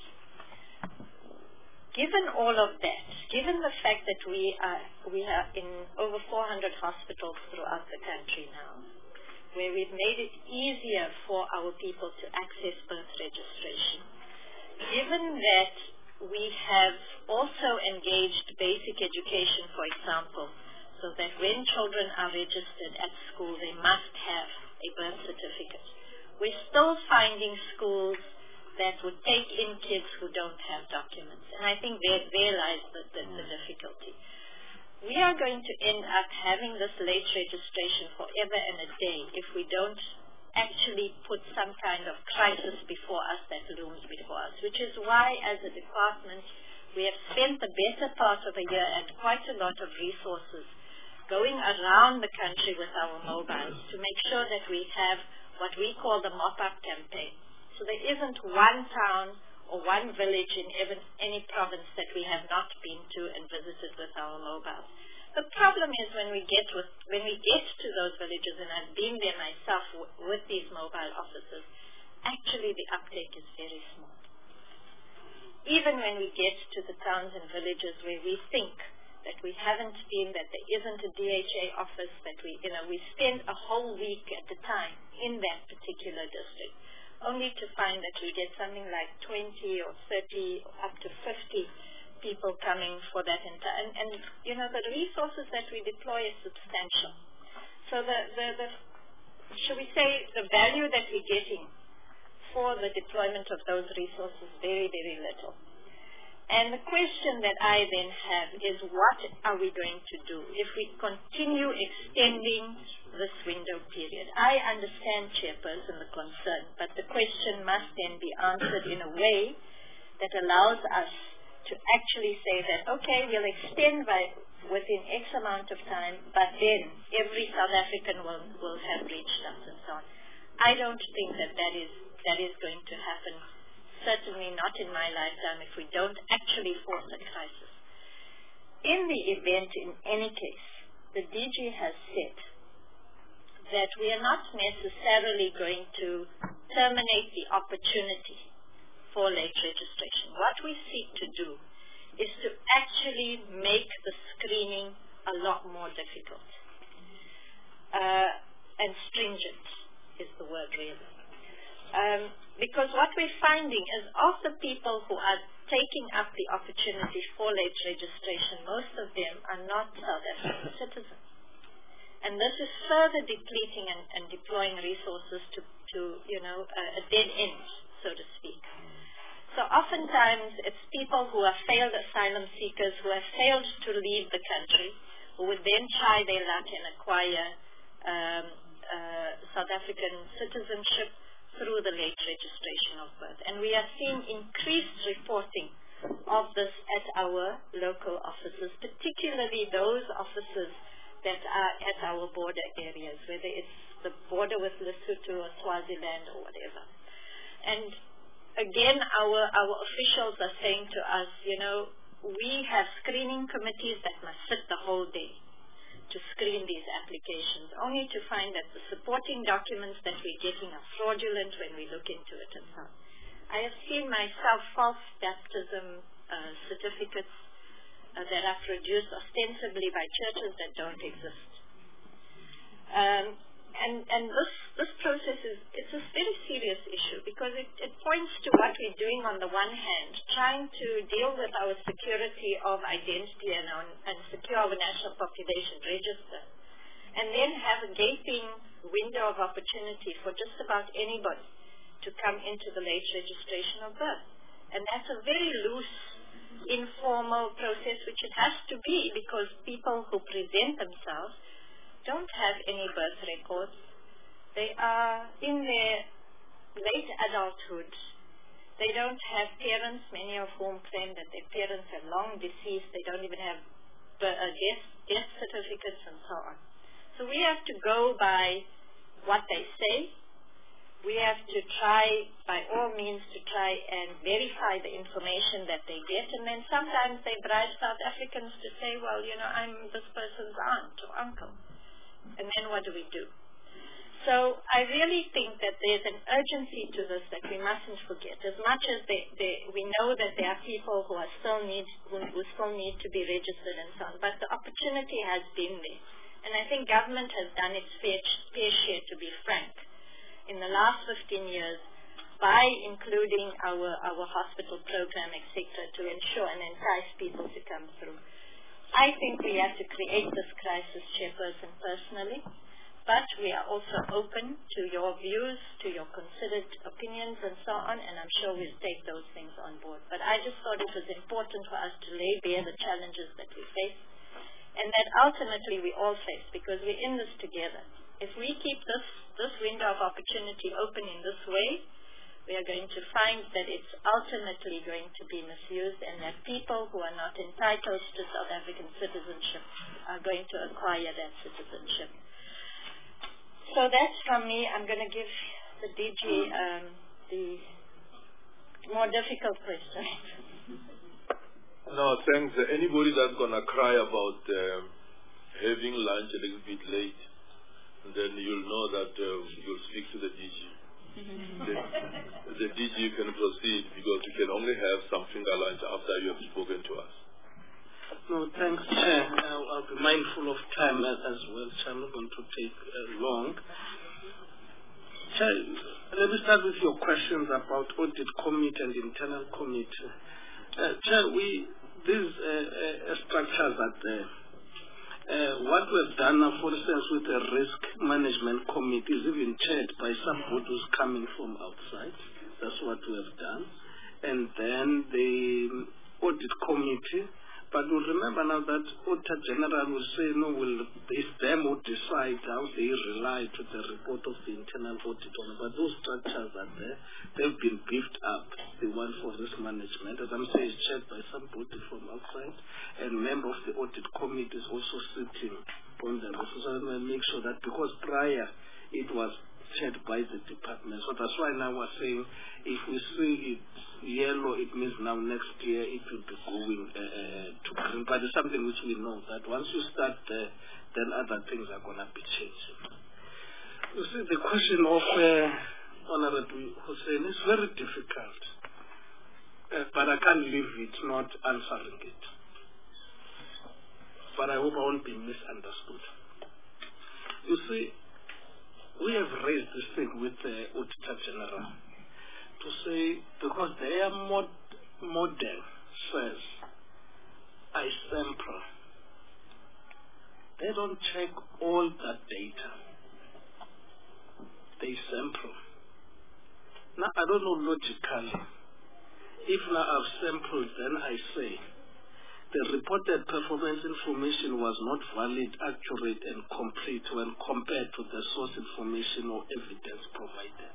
Given all of that, given the fact that we are in over 400 hospitals throughout the country now, where we've made it easier for our people to access birth registration, given that we have also engaged basic education, for example, so that when children are registered at school, they must have a birth certificate. We're still finding schools that would take in kids who don't have documents. And I think there lies the difficulty. We are going to end up having this late registration forever and a day if we don't actually put some kind of crisis before us that looms before us, which is why, as a department, we have spent the better part of a year and quite a lot of resources going around the country with our mobiles to make sure that we have what we call the mop-up campaign. So there isn't one town or one village in any province that we have not been to and visited with our mobiles. The problem is when we get to those villages, and I've been there myself with these mobile officers, actually the uptake is very small. Even when we get to the towns and villages where we think that we haven't been, that there isn't a DHA office, that we spend a whole week at a time in that particular district, only to find that we get something like 20 or 30 or up to 50 people coming for that entire, and the resources that we deploy is substantial. So shall we say, the value that we're getting for the deployment of those resources, very, very little. And the question that I then have is, what are we going to do if we continue extending this window period? I understand, Chairperson, the concern, but the question must then be answered in a way that allows us to actually say that, okay, we'll extend within X amount of time, but then every South African will have reached us and so on. I don't think that is going to happen certainly not in my lifetime, if we don't actually force a crisis. In the event, in any case, the DG has said that we are not necessarily going to terminate the opportunity for late registration. What we seek to do is to actually make the screening a lot more difficult. And stringent is the word really. Because what we're finding is of the people who are taking up the opportunity for late registration, most of them are not South African citizens. And this is further depleting and deploying resources to a dead end, so to speak. So oftentimes it's people who are failed asylum seekers who have failed to leave the country, who would then try their luck and acquire South African citizenship through the late registration of birth. And we are seeing increased reporting of this at our local offices, particularly those offices that are at our border areas, whether it's the border with Lesotho or Swaziland or whatever. And again, our officials are saying to us, we have screening committees that must sit the whole day to screen these applications, only to find that the supporting documents that we're getting are fraudulent when we look into it and so on. I have seen myself false baptism certificates that are produced ostensibly by churches that don't exist. And this process it's a very serious issue because it points to what we're doing on the one hand, trying to deal with our security of identity and secure our national population register, and then have a gaping window of opportunity for just about anybody to come into the late registration of birth. And that's a very loose, informal process, which it has to be because people who present themselves don't have any birth records. They are in their late adulthood. They don't have parents, many of whom claim that their parents are long deceased. They don't even have death certificates and so on. So we have to go by what they say. We have to try, by all means, to try and verify the information that they get. And then sometimes they bribe South Africans to say, well, I'm this person's aunt or uncle. And then what do we do? So I really think that there's an urgency to this that we mustn't forget. As much as we know that there are people who still need to be registered and so on, but the opportunity has been there. And I think government has done its fair share, to be frank, in the last 15 years by including our hospital program, etc., to ensure and entice people to come through. I think we have to create this crisis, Chairperson, personally, but we are also open to your views, to your considered opinions and so on, and I'm sure we'll take those things on board. But I just thought it was important for us to lay bare the challenges that we face and that ultimately we all face because we're in this together. If we keep this window of opportunity open in this way, we are going to find that it's ultimately going to be misused and that people who are not entitled to South African citizenship are going to acquire that citizenship. So that's from me. I'm going to give the DG the more difficult question. No, thanks. Anybody that's going to cry about having lunch a little bit late, then you'll know that you'll speak to the DG. The DG can proceed because you can only have some finger lunch after you have spoken to us. No, thanks, Chair. I'll be mindful of time as well, so I'm not going to take long. Chair, let me start with your questions about audit committee and internal committee. Chair, these structures are there. What we've done now, for instance, with the risk management committee is even chaired by somebody who's coming from outside. That's what we have done. And then the audit committee, but we'll remember now that Auditor General will say, no, it's them who decide how they rely to the report of the internal auditor. But those structures are there. They've been beefed up. The one for risk management, as I'm saying, is chaired by somebody from outside. And member of the audit committee is also sitting on the risk. So I make sure that because prior it was monitored by the department. So that's why now we're saying if we see it yellow, it means now next year it will be going to green. But it's something which we know that once you start there, then other things are going to be changing. You see, the question of Honorable Hussein is very difficult, but I can't leave it not answering it. But I hope I won't be misunderstood. You see, we have raised this thing with the Auditor General to say, because their model says, I sample. They don't check all that data. They sample. Now, I don't know logically. If now I've sampled, then I say, the reported performance information was not valid, accurate, and complete when compared to the source information or evidence provided.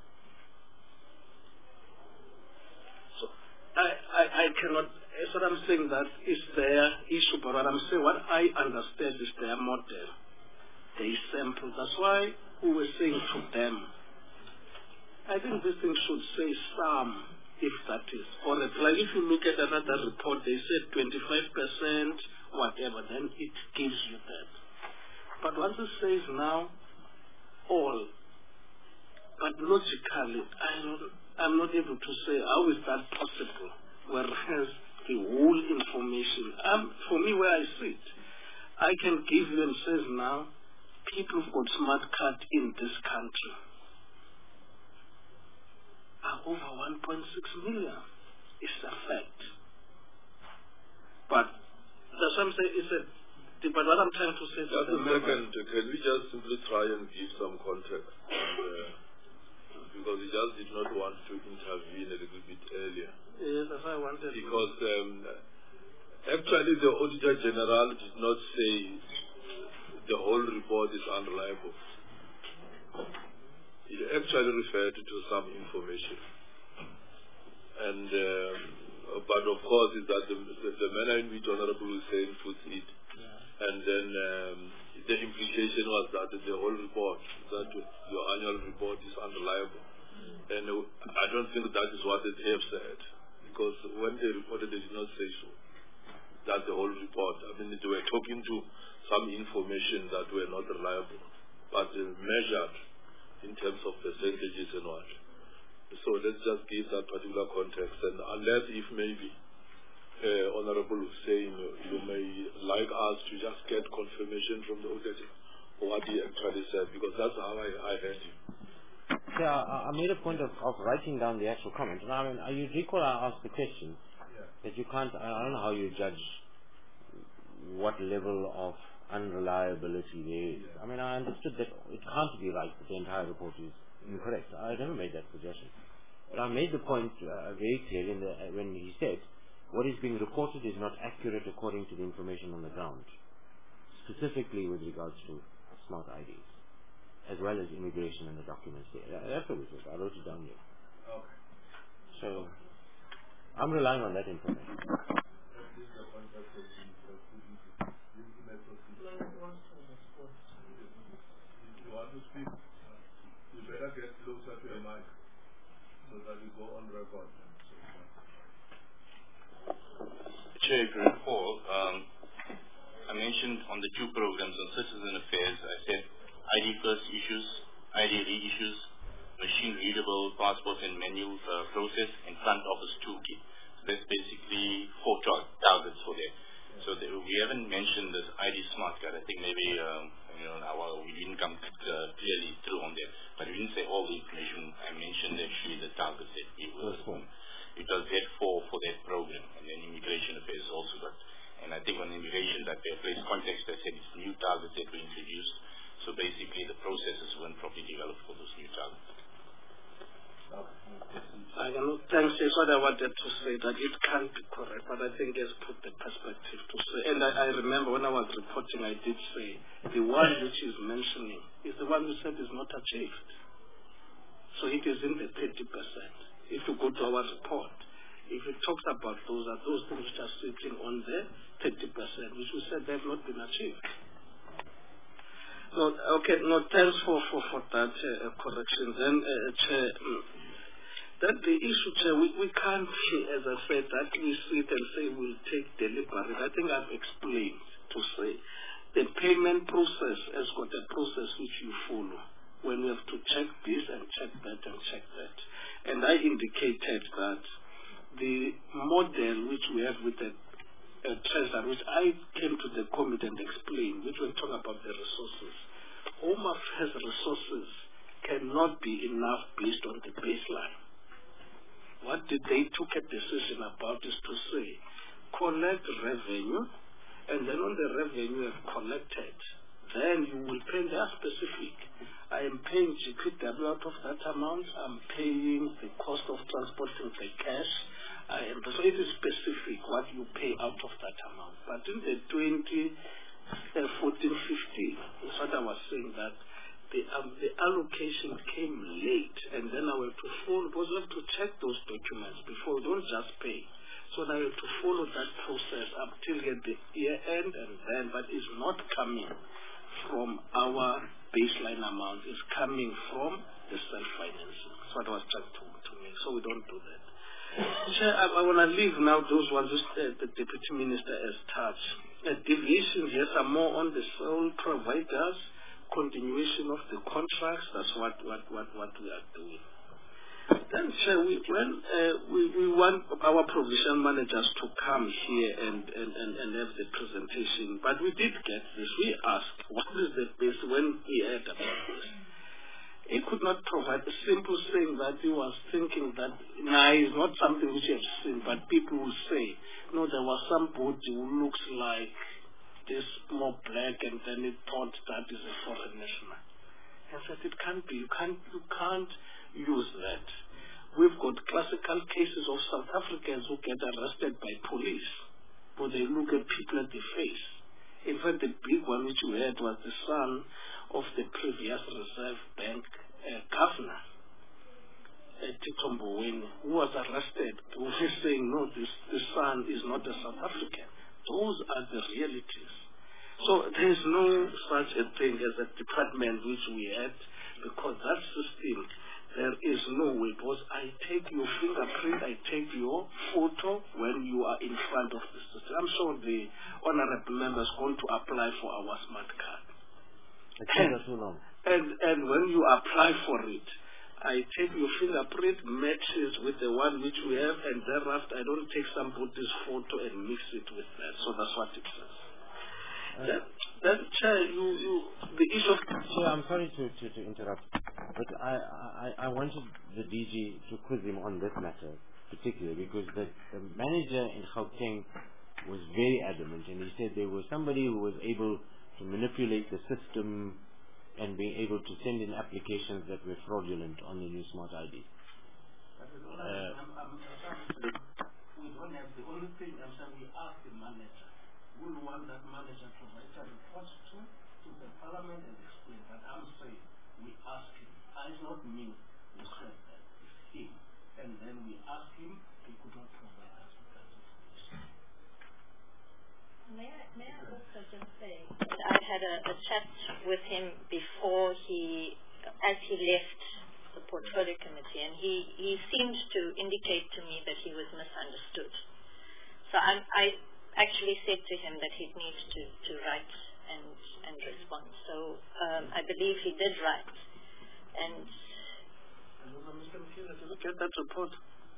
So I cannot, that's what I'm saying, that is their issue, but what I'm saying, what I understand is their model. They sample. That's why we were saying to them, I think this thing should say some, if that is. Or like if you look at another report, they said 25%, whatever, then it gives you that. But once it says now, all, but logically, I'm not able to say how is that possible, whereas the whole information, for me where I sit, I can give you and says now, people who've got smart card in this country are over 1.6 million. It's a fact. But that's what I'm saying. But what I'm trying to say is just a second. Can we just simply try and give some context? Because we just did not want to intervene a little bit earlier. Yes, that's what I wanted. Because actually the Auditor General did not say the whole report is unreliable. He actually referred to some information. And but of course is that the manner in which Honorable Hussein puts it, and then the implication was that the whole report, that your annual report is unreliable. And I don't think that is what they have said, because when they reported, they did not say so. That's the whole report. I mean, they were talking to some information that were not reliable, but measured in terms of percentages and what. So let's just give that particular context, and unless if maybe Honorable Hussein, you may like us to just get confirmation from the auditor what he actually said, because that's how I heard you. Yeah, I made a point of writing down the actual comment. And I mean, you recall I asked the question that you can't, I don't know how you judge what level of unreliability there is. I mean, I understood that it can't be right that the entire report is incorrect. I never made that suggestion. But I made the point very clear when he said, what is being reported is not accurate according to the information on the ground, specifically with regards to smart IDs, as well as immigration and the documents there. That's what it was. I wrote it down here. Okay. So, I'm relying on that information. You want to speak, you better get closer to the mic so that you go on record. Chair, if you recall, I mentioned on the two programs on citizen affairs, I said ID first issues, ID reissues, machine readable passport and manual process, and front office toolkit. So that's basically 4 targets for there. So we haven't mentioned this ID smart card. I think maybe we didn't come clearly through on there, but we didn't say all the information. I mentioned actually the targets that we were. It was there for that program, and then immigration affairs also got. And I think on immigration, that they placed context, I said it's new targets that were introduced. So basically, the processes weren't properly developed for those new targets. I don't know. Thanks. That's what I wanted to say, that it can't be correct, but I think it's put the perspective to say. And I remember when I was reporting, I did say the one which is mentioning is the one who said is not achieved. So it is in the 30%. If you go to our report, if it talks about those things which are sitting on the 30%, which we said they have not been achieved. No, okay, no, thanks for that correction. Then, Chair, that the issue, Chair, we can't, as I said, that we sit and say we'll take deliberate. I think I've explained to say the payment process has got a process which you follow when you have to check this and check that and check that. And I indicated that the model which we have with the treasurer, which I came to the committee and explained, which will talk about the resources. Home Affairs resources cannot be enough based on the baseline. What did they took a decision about is to say, collect revenue, and then on the revenue you have collected, then you will pay their specific. I am paying GPW out of that amount. I'm paying the cost of transporting the cash. So it is specific what you pay out of that amount. But in the 2014-15, is what I was saying, that the allocation came late, and then I have to follow, because we have to check those documents before. We don't just pay. So now I have to follow that process up till the year end, and then, but it's not coming from our baseline amount, it's coming from the self-financing. That's what I was trying to make, so we don't do that. Chair, I want to leave now those ones which the Deputy Minister has touched. Deviations, yes, are more on the sole providers, continuation of the contracts, that's what we are doing. Then, Chair, we want our provision managers to come here and have the presentation, but we did get this. We asked, what is the best when we heard about this? He could not provide a simple saying that he was thinking that, it's not something which he has seen, but people will say, no, there was somebody who looks like this more black, and then he thought that is a foreign national. I said, it can't be. You can't use that. We've got classical cases of South Africans who get arrested by police, but they look at people at the face. In fact, the big one which we had was the son of the previous Reserve Bank governor, Tito Mboweni, who was arrested. Who was saying, no, this son is not a South African. Those are the realities. So there is no such a thing as a department which we had, because that system, there is no way. Because I take your fingerprint, I take your photo when you are in front of the system. I'm sure the honorable member is going to apply for our smart card. And when you apply for it, I take your fingerprint, matches with the one which we have, and thereafter I don't take somebody's photo and mix it with that. So that's what it says. Then, Chair, the issue of... Chair, I'm sorry to interrupt, but I wanted the DG to quiz him on this matter particularly, because the manager in Gauteng was very adamant, and he said there was somebody who was able to manipulate the system and being able to send in applications that were fraudulent on the new Smart ID. We don't have the only thing, we ask the manager. We want that manager to write a report to the parliament and explain that. I'm saying we ask him. It's not me who said that, it's him. And then we ask him, he could not provide us with that information. May I also just say that I had a chat with him before as he left the portfolio committee, and he seemed to indicate to me that he was misunderstood. So I actually said to him that he'd need to write and respond. So I believe he did write. And Mr. McKenna, did you get that report?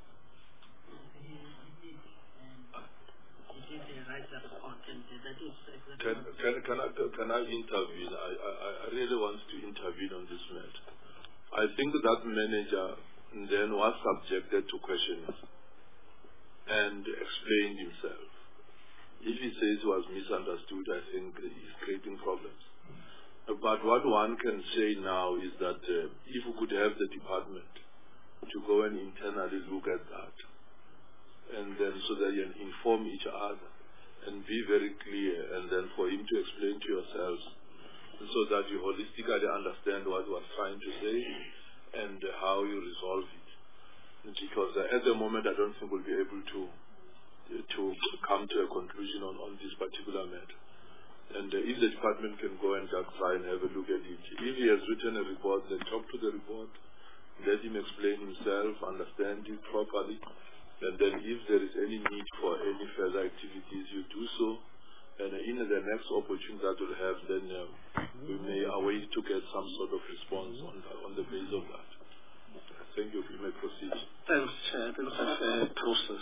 Can I intervene? I really want to intervene on this matter. I think that manager then was subjected to questions and explained himself. If he says he was misunderstood, I think he's creating problems. But what one can say now is that if we could have the department to go and internally look at that, and then so that you can inform each other and be very clear, and then for him to explain to yourselves so that you holistically understand what he was trying to say and how you resolve it. Because at the moment I don't think we'll be able to come to a conclusion on this particular matter. And if the department can go and just try and have a look at it. If he has written a report, then talk to the report, let him explain himself, understand it properly, and then if there is any need for any further activities, you do so. And in the next opportunity that we'll have, then we may await to get some sort of response on the basis of that. Thank you. You may proceed. Thanks, Chair. Thanks for the process.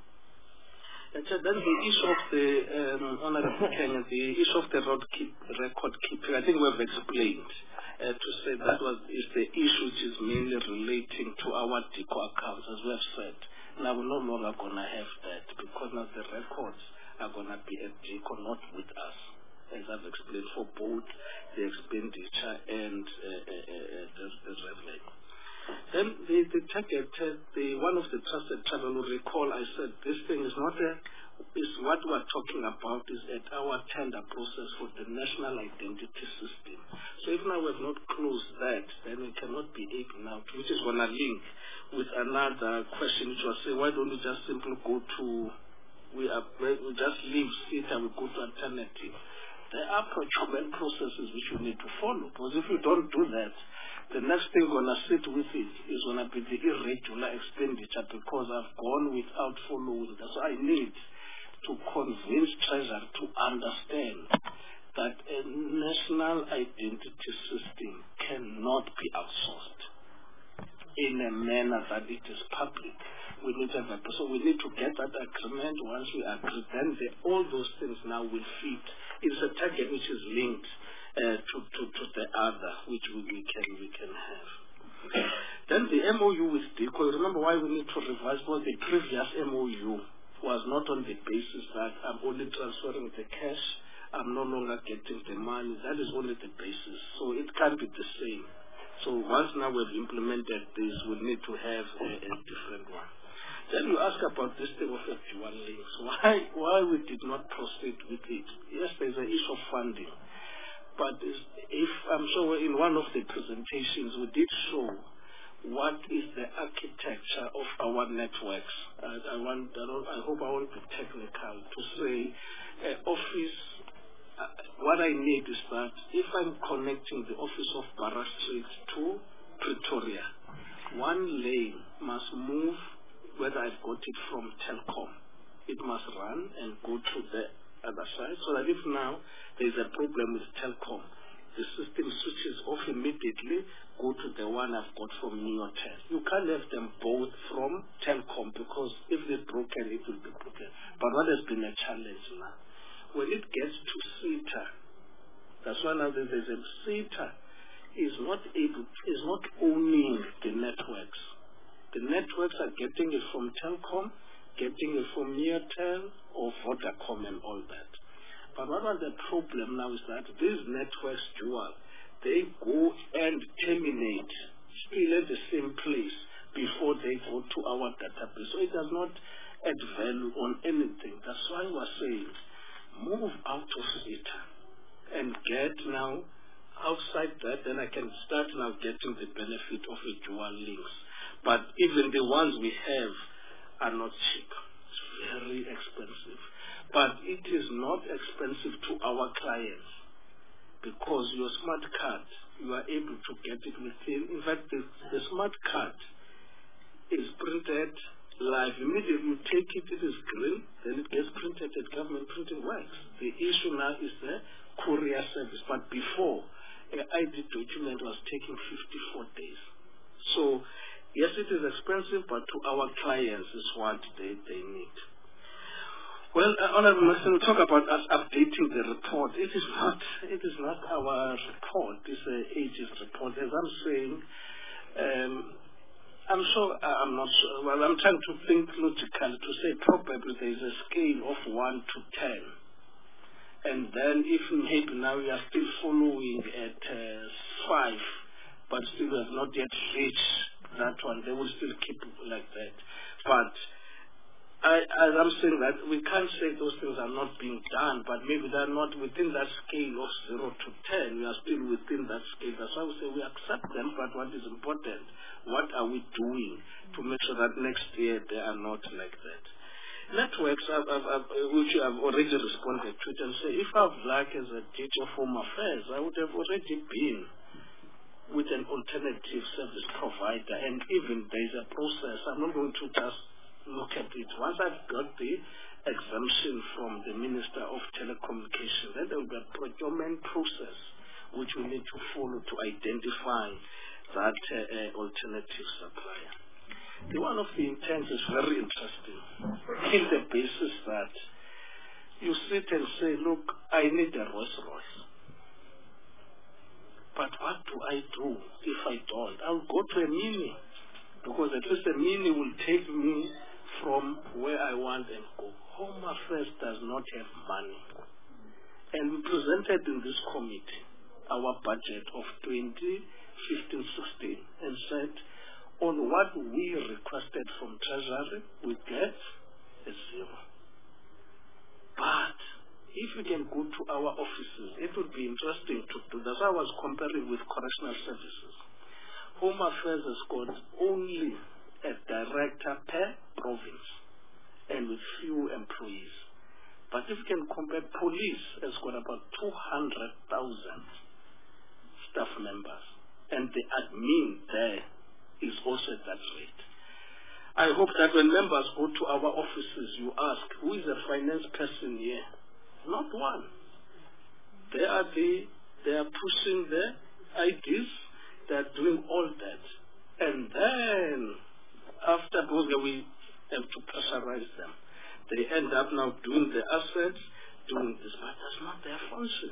Chair, then the issue of the Honorable Kenya, the issue of the record keeping, I think we've explained to say that is the issue which is mainly relating to our DICO accounts, as we have said. Now we're no longer going to have that because now the records are going to be at DICO, not with us, as I've explained, for both the expenditure and the revenue. Then the target, one of the trusted travel will recall I said this thing is not is what we're talking about is at our tender process for the national identity system. So if now we have not closed that, then we cannot be able now, which is going to link with another question which was say, why don't we just simply go to we just leave SETA and we go to alternative. There are procurement processes which we need to follow, because if we don't do that, the next thing going to sit with it is going to be the irregular expenditure, because I've gone without following that. So I need to convince Treasury to understand that a national identity system cannot be outsourced in a manner that it is public. We need to have so we need to get that agreement. Once we agree, then all those things now will fit. It's a target which is linked to the other, which we can have. Then the MOU with DICO. Remember why we need to revise? Because the previous MOU was not on the basis that I'm only transferring the cash, I'm no longer getting the money. That is only the basis. So it can't be the same. So once now we've implemented this, we need to have a different one. Then you ask about this thing of a dual links. Why we did not proceed with it? Yes, there's an issue of funding. But if I'm sure in one of the presentations we did show what is the architecture of our networks. I hope I won't be technical to say office. What I need is that if I'm connecting the office of Barra Street to Pretoria, one lane must move, whether I've got it from Telkom. It must run and go to the other side, so that if now there's a problem with Telkom, the system switches off immediately, go to the one I've got from Neotel. You can't have them both from Telkom, because if they're broken, it will be broken. But what has been a challenge now, when it gets to SETA, that's why now there's a SETA is not owning the networks. The networks are getting it from Telkom, getting it from Neotel or Vodacom and all that. But what was the problem now is that these networks dual, they go and terminate still at the same place before they go to our database. So it does not add value on anything. That's why we're saying move out of SETA and get now outside that, then I can start now getting the benefit of a dual links. But even the ones we have are not cheap. It's very expensive. But it is not expensive to our clients, because your smart card, you are able to get it within. In fact, the smart card is printed live. Immediately you take it, it is green, then it gets printed at government printing works. The issue now is the courier service. But before, an ID document was taking 54 days. So, yes, it is expensive, but to our clients is what they need. Well, Honorable Minister, we talk about us updating the report. It is not our report. It's an AG's report. As I'm saying, I'm not sure. Well, I'm trying to think logically to say probably there is a scale of 1 to 10. And then if maybe now we are still following at 5, but still have not yet reached that one, they will still keep like that. But as I'm saying that, we can't say those things are not being done, but maybe they're not within that scale of 0 to 10. We are still within that scale. That's why we say we accept them, but what is important, what are we doing to make sure that next year they are not like that? Networks, which I've already responded to it and say, if I've like as a DG of Home Affairs, I would have already been with an alternative service provider, and even there's a process. I'm not going to just look at it. Once I've got the exemption from the Minister of Telecommunications, then there will be a procurement process which we need to follow to identify that alternative supplier. One of the intents is very interesting in the basis that you sit and say, look, I need a Rolls Royce. But what do I do if I don't? I'll go to a Mini, because at least a Mini will take me from where I want and go. Home Affairs does not have money. And we presented in this committee our budget of 2015-16 and said, on what we requested from Treasury, we get a zero. But if we can go to our offices, it would be interesting to do. That's why I was comparing with correctional services. Home Affairs has got only a director per province and with few employees. But if you can compare, police has got about 200,000 staff members, and the admin there is also at that rate. I hope that when members go to our offices, you ask, who is a finance person here? Not one. They are pushing their ideas, they are doing all that. And then, after we have to pressurize them. They end up now doing the assets, doing this, but that's not their function.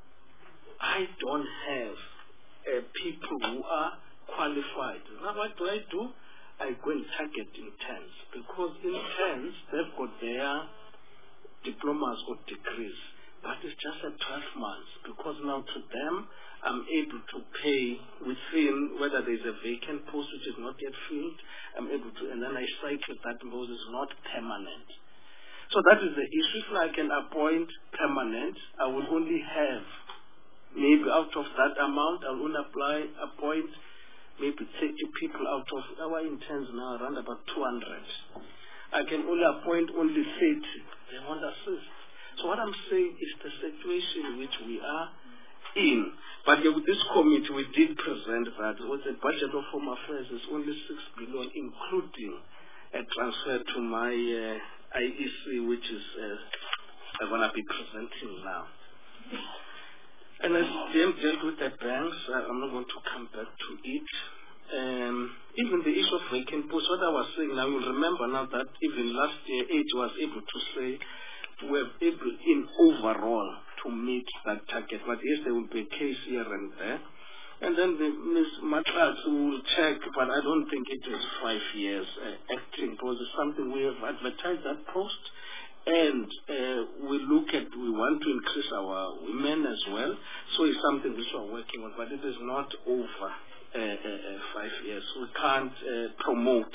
I don't have people who are qualified. Now what do? I go and target interns, because interns, they've got their diplomas or degrees, but it's just a 12 months, because now to them, I'm able to pay within, whether there's a vacant post which is not yet filled, I'm able to, and then I cycle that because it's not permanent. So that is the issue. If I can appoint permanent, I will only have, maybe out of that amount, I will only appoint maybe 30 people out of our interns now, around about 200. I can only appoint only 30. They won't assist. So what I'm saying is the situation in which we are in. But with this committee, we did present that with the budget of Home Affairs is only 6 billion, including a transfer to my IEC, which is I'm going to be presenting now. And as James dealt with the banks, I'm not going to come back to it. Even the issue of vacant posts, what I was saying now, you'll remember now that even last year, Age was able to say we're able in overall to meet that target. But yes, there will be a case here and there. And then Ms. Matras will check, but I don't think it is 5 years acting, because it's something we have advertised that post. And we want to increase our women as well. So it's something which we're working on, but it is not over 5 years. We can't promote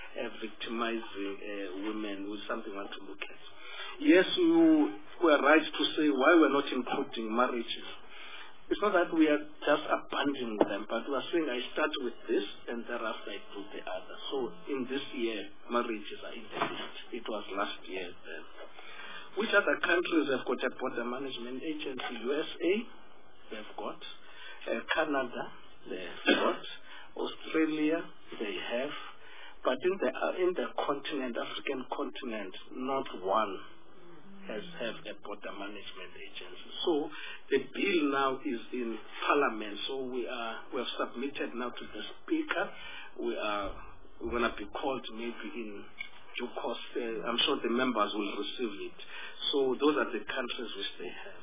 victimizing women with something we want to look at. Yes, you were right to say why we're not including marriages. It's not that we are just abandoning them, but we are saying I start with this and thereafter I do the other. So in this year, marriages are in the list. It was last year then. Which other countries have got a border management agency? USA, they've got. Canada, they've got. Australia, they have. But in the continent, African continent, not one have a border management agency. So the bill now is in Parliament. So we have submitted now to the Speaker. We're going to be called maybe in due course. I'm sure the members will receive it. So those are the countries which they have.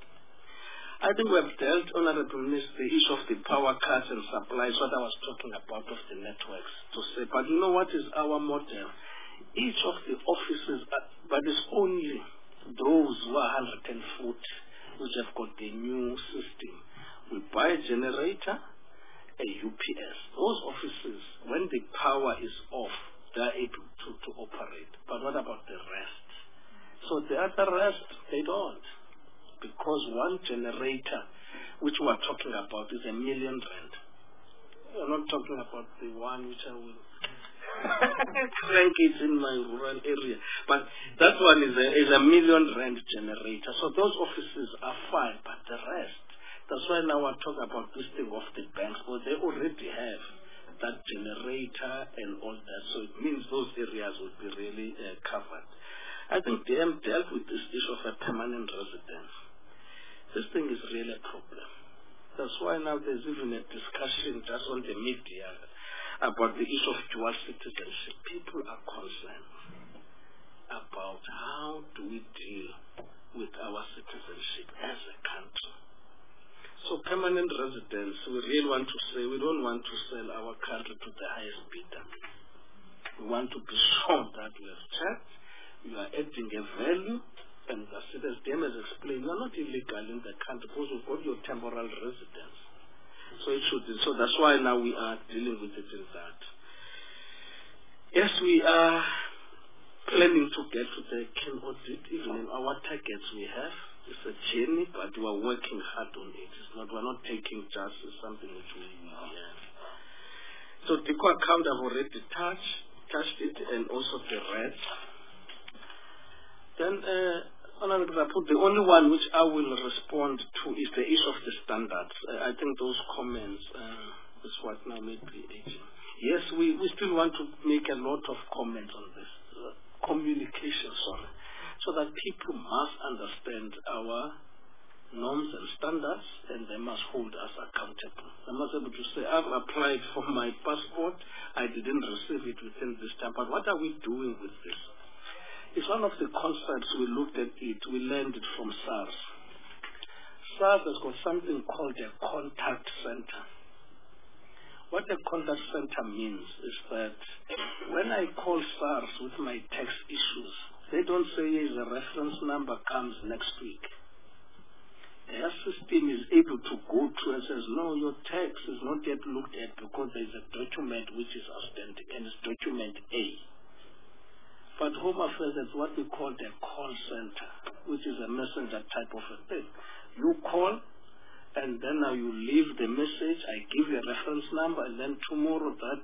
I think we have dealt, Honorable Minister, the issue of the power cuts and supplies, what I was talking about of the networks to say. But you know what is our model? Each of the offices, but it's only those who are 100 foot, which have got the new system. We buy a generator, a UPS. Those offices, when the power is off, they are able to operate. But what about the rest? So the other rest, they don't. Because one generator, which we are talking about, is R1 million. We're not talking about the one which I will crank it in my rural area. But that one is a R1 million generator. So those offices are fine, but the rest, that's why now I talk about this thing of the banks, because they already have that generator and all that. So it means those areas will be really covered. I think DM dealt with this issue of a permanent residence. This thing is really a problem. That's why now there's even a discussion just on the media about the issue of dual citizenship. People are concerned about how do we deal with our citizenship as a country. So permanent residence, we really want to say we don't want to sell our country to the highest bidder. We want to be sure that we have checked, we are adding a value, and as DM has explained, you are not illegal in the country because you've got your temporal residence. So it should be. So that's why now we are dealing with it in that. Yes, we are planning to get to the King audit, even in our targets we have. It's a journey, but we are working hard on it. It's not, we're not taking just something which we have. So the core account I've already touched it, and also the red. Then, another example, the only one which I will respond to is the issue of the standards. I think those comments is what now may be aging. Yes, we still want to make a lot of comments on this. Communication, so that people must understand our norms and standards, and they must hold us accountable. They must be able to say, I've applied for my passport, I didn't receive it within this time, but what are we doing with this? It's one of the concepts we looked at it, we learned it from SARS. SARS has got something called a contact center. What a contact center means is that when I call SARS with my tax issues, they don't say the reference number comes next week. Their system is able to go through and says, no, your tax is not yet looked at because there is a document which is outstanding, and it's document A. But Home Affairs is what we call the call center, which is a messenger type of a thing. You call, and then now you leave the message, I give you a reference number, and then tomorrow that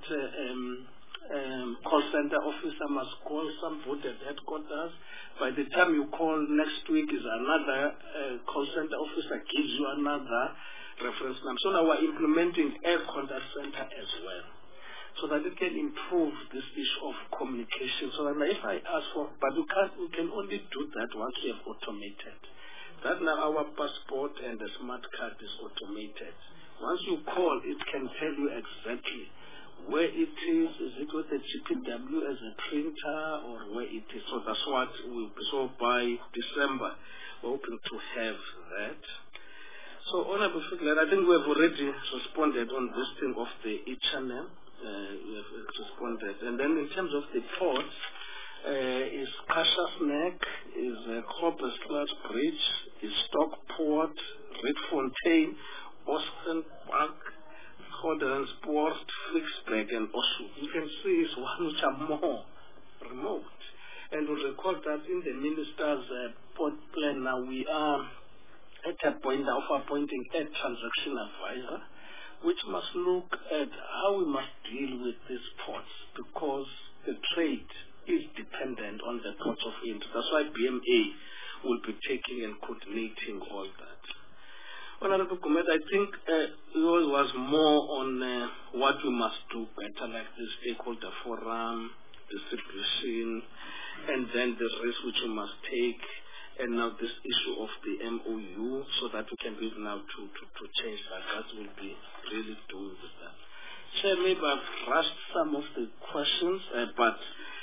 call center officer must call somebody at headquarters. By the time you call next week is another call center officer gives you another reference number. So now we're implementing a contact center as well, so that it can improve this issue of communication. So that if I ask for, but we can only do that once we have automated. That now our passport and the smart card is automated. Once you call, it can tell you exactly where it is it with the GPW as a printer, or where it is. So that's what we'll be. So by December, we're hoping to have that. So, Honorable Figler, I think we have already responded on this thing of the HNM. We have responded. And then in terms of the ports, is Cassius Neck, is Groblersplaats Bridge, is Stockport, Rietfontein, Austinpark, Goderenspoort, Flicksburg, and Osho. You can see it's one which are more remote. And we recall that in the Minister's port plan now we are at a point of appointing a transaction advisor, which must look at how we must deal with these ports, because the trade is dependent on the ports of entry. That's why BMA will be taking and coordinating all that. Honorable Kumet, I think yours was more on what we must do better, like the stakeholder forum, distribution, and then the risk which we must take, and now this issue of the MOU, so that we can be able now to change that. That will be really doing with that. Chair, maybe I've rushed some of the questions, but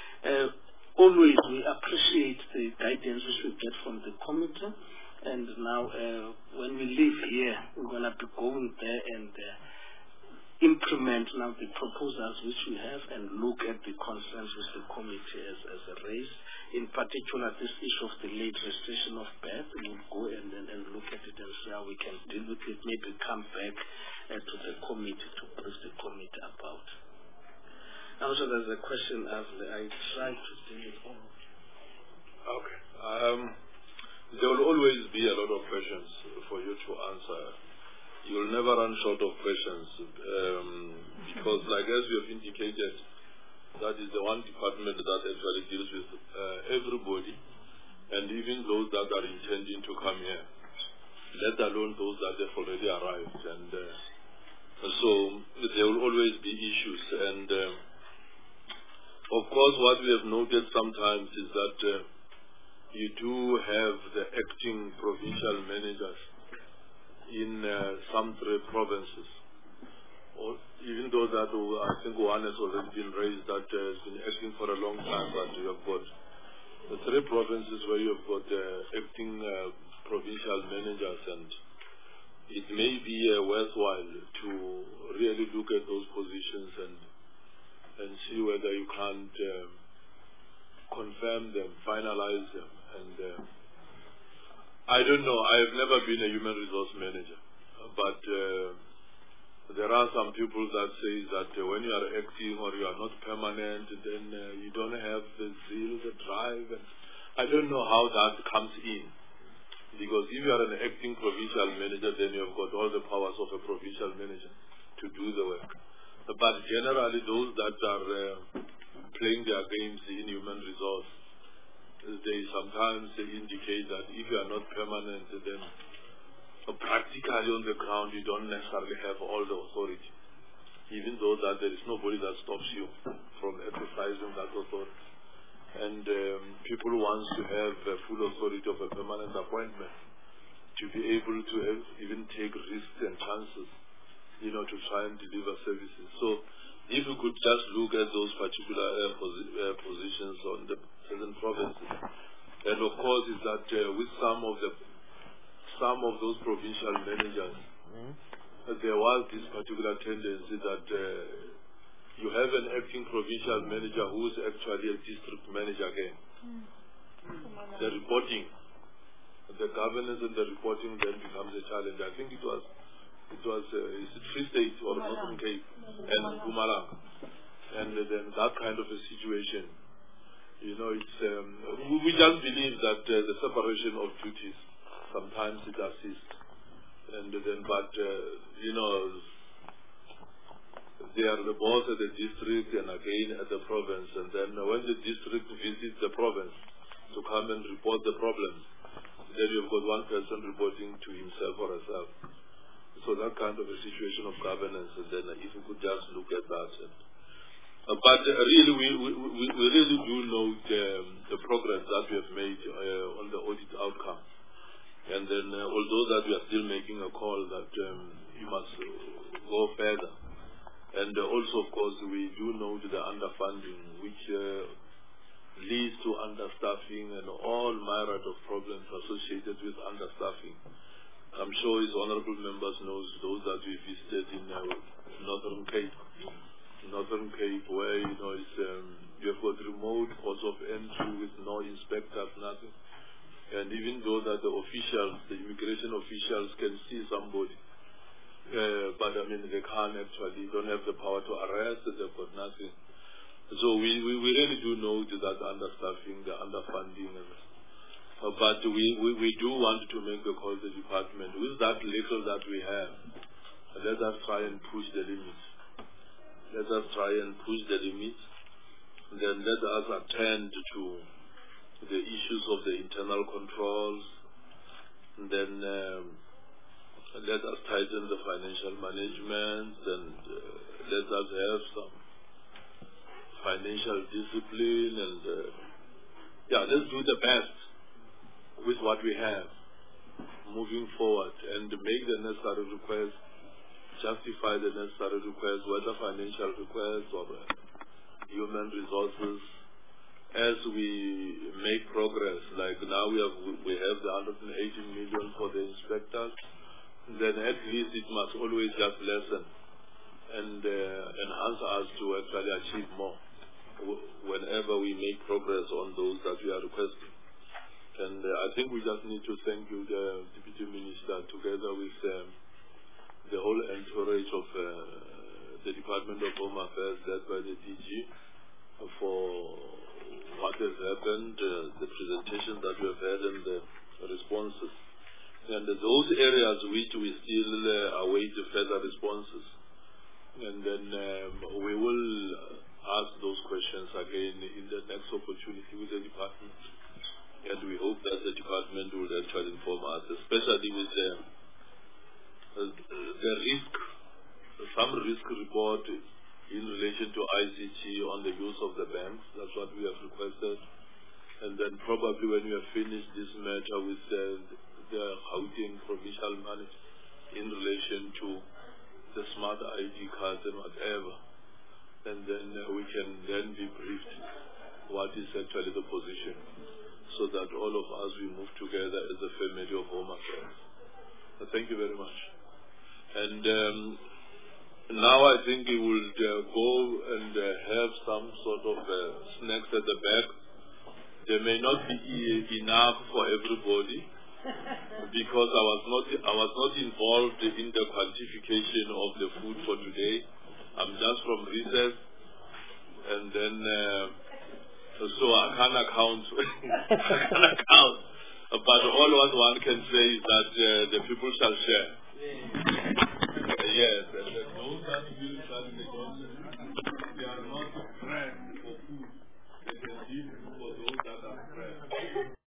always we appreciate the guidance which we get from the committee. And now when we leave here, we're going to be going there and implement now the proposals which we have and look at the concerns which the committee has raised. In particular, this issue of the late registration of birth, we'll go and look at it and see how we can deal with it. Maybe come back to the committee to brief the committee about. Also, there's a question I tried to deal with all. Okay. There will always be a lot of questions for you to answer. You will never run short of questions because, like as you have indicated, That is the one department that actually deals with everybody, and even those that are intending to come here, let alone those that have already arrived. And so there will always be issues. And of course, what we have noted sometimes is that you do have the acting provincial managers in some 3 provinces. Or even though that I think one has already been raised that has been acting for a long time, but you have got the 3 provinces where you have got acting provincial managers, and it may be worthwhile to really look at those positions and see whether you can't confirm them, finalize them. And I don't know, I have never been a human resource manager, but there are some people that say that when you are acting or you are not permanent, then you don't have the zeal, the drive. And I don't know how that comes in. Because if you are an acting provincial manager, then you have got all the powers of a provincial manager to do the work. But generally, those that are playing their games in human resource, they sometimes indicate that if you are not permanent, then practically on the ground you don't necessarily have all the authority, even though that there is nobody that stops you from exercising that authority. And people want to have the full authority of a permanent appointment to be able to even take risks and chances, to try and deliver services. So if you could just look at those particular positions on the certain provinces, and of course is that with some of those provincial managers, there was this particular tendency that you have an acting provincial manager who is actually a district manager again. The reporting, the governance and the reporting then becomes a challenge. I think it was is it Free State or Northern Cape and Mpumalanga. And then that kind of a situation, it's we just believe that the separation of duties sometimes it assists. And then, but they are the boss at the district and again at the province. And then when the district visits the province to come and report the problems, then you've got one person reporting to himself or herself. So that kind of a situation of governance. And then if we could just look at that. But really, we really do note the progress that we have made on the audit outcome. And then, although that we are still making a call that you must go further. And also, of course, we do note the underfunding, which leads to understaffing and all myriad of problems associated with understaffing. I'm sure his honorable members knows those that we visited in Northern Cape. Northern Cape, where it's, you have got remote ports of entry with no inspectors, nothing. And even though that the officials, the immigration officials can see somebody, but I mean they can't actually, don't have the power to arrest, they've got nothing. So we really do know that understaffing, the underfunding, but we do want to make the call to the department. With that little that we have, let us try and push the limits. Let us try and push the limits. Then let us attend to the issues of the internal controls. Then let us tighten the financial management, and let us have some financial discipline, and let's do the best with what we have moving forward and make the necessary requests, justify the necessary requests, whether financial requests or human resources, as we make progress. Like now we have the 180 million for the inspectors, then at least it must always just lessen and enhance us to actually achieve more whenever we make progress on those that we are requesting. And I think we just need to thank you, the Deputy Minister, together with the whole entourage of the Department of Home Affairs, led by the DG, for what has happened, the presentation that we have had, and the responses. And those areas which we still await further responses. And then we will ask those questions again in the next opportunity with the department. And we hope that the department will actually inform us, especially with the risk, some risk report in relation to ICT on the use of the banks. That's what we have requested. And then probably when we have finished this matter with the Gauteng provincial manager in relation to the smart ID cards and whatever, and then we can then be briefed what is actually the position, so that all of us we move together as a family of Home Affairs. Thank you very much. And now I think we will go and have some sort of snacks at the back. There may not be enough for everybody because I was not involved in the quantification of the food for today. I'm just from recess, and then so I can't account. But all what one can say is that the people shall share. Yes, and those that will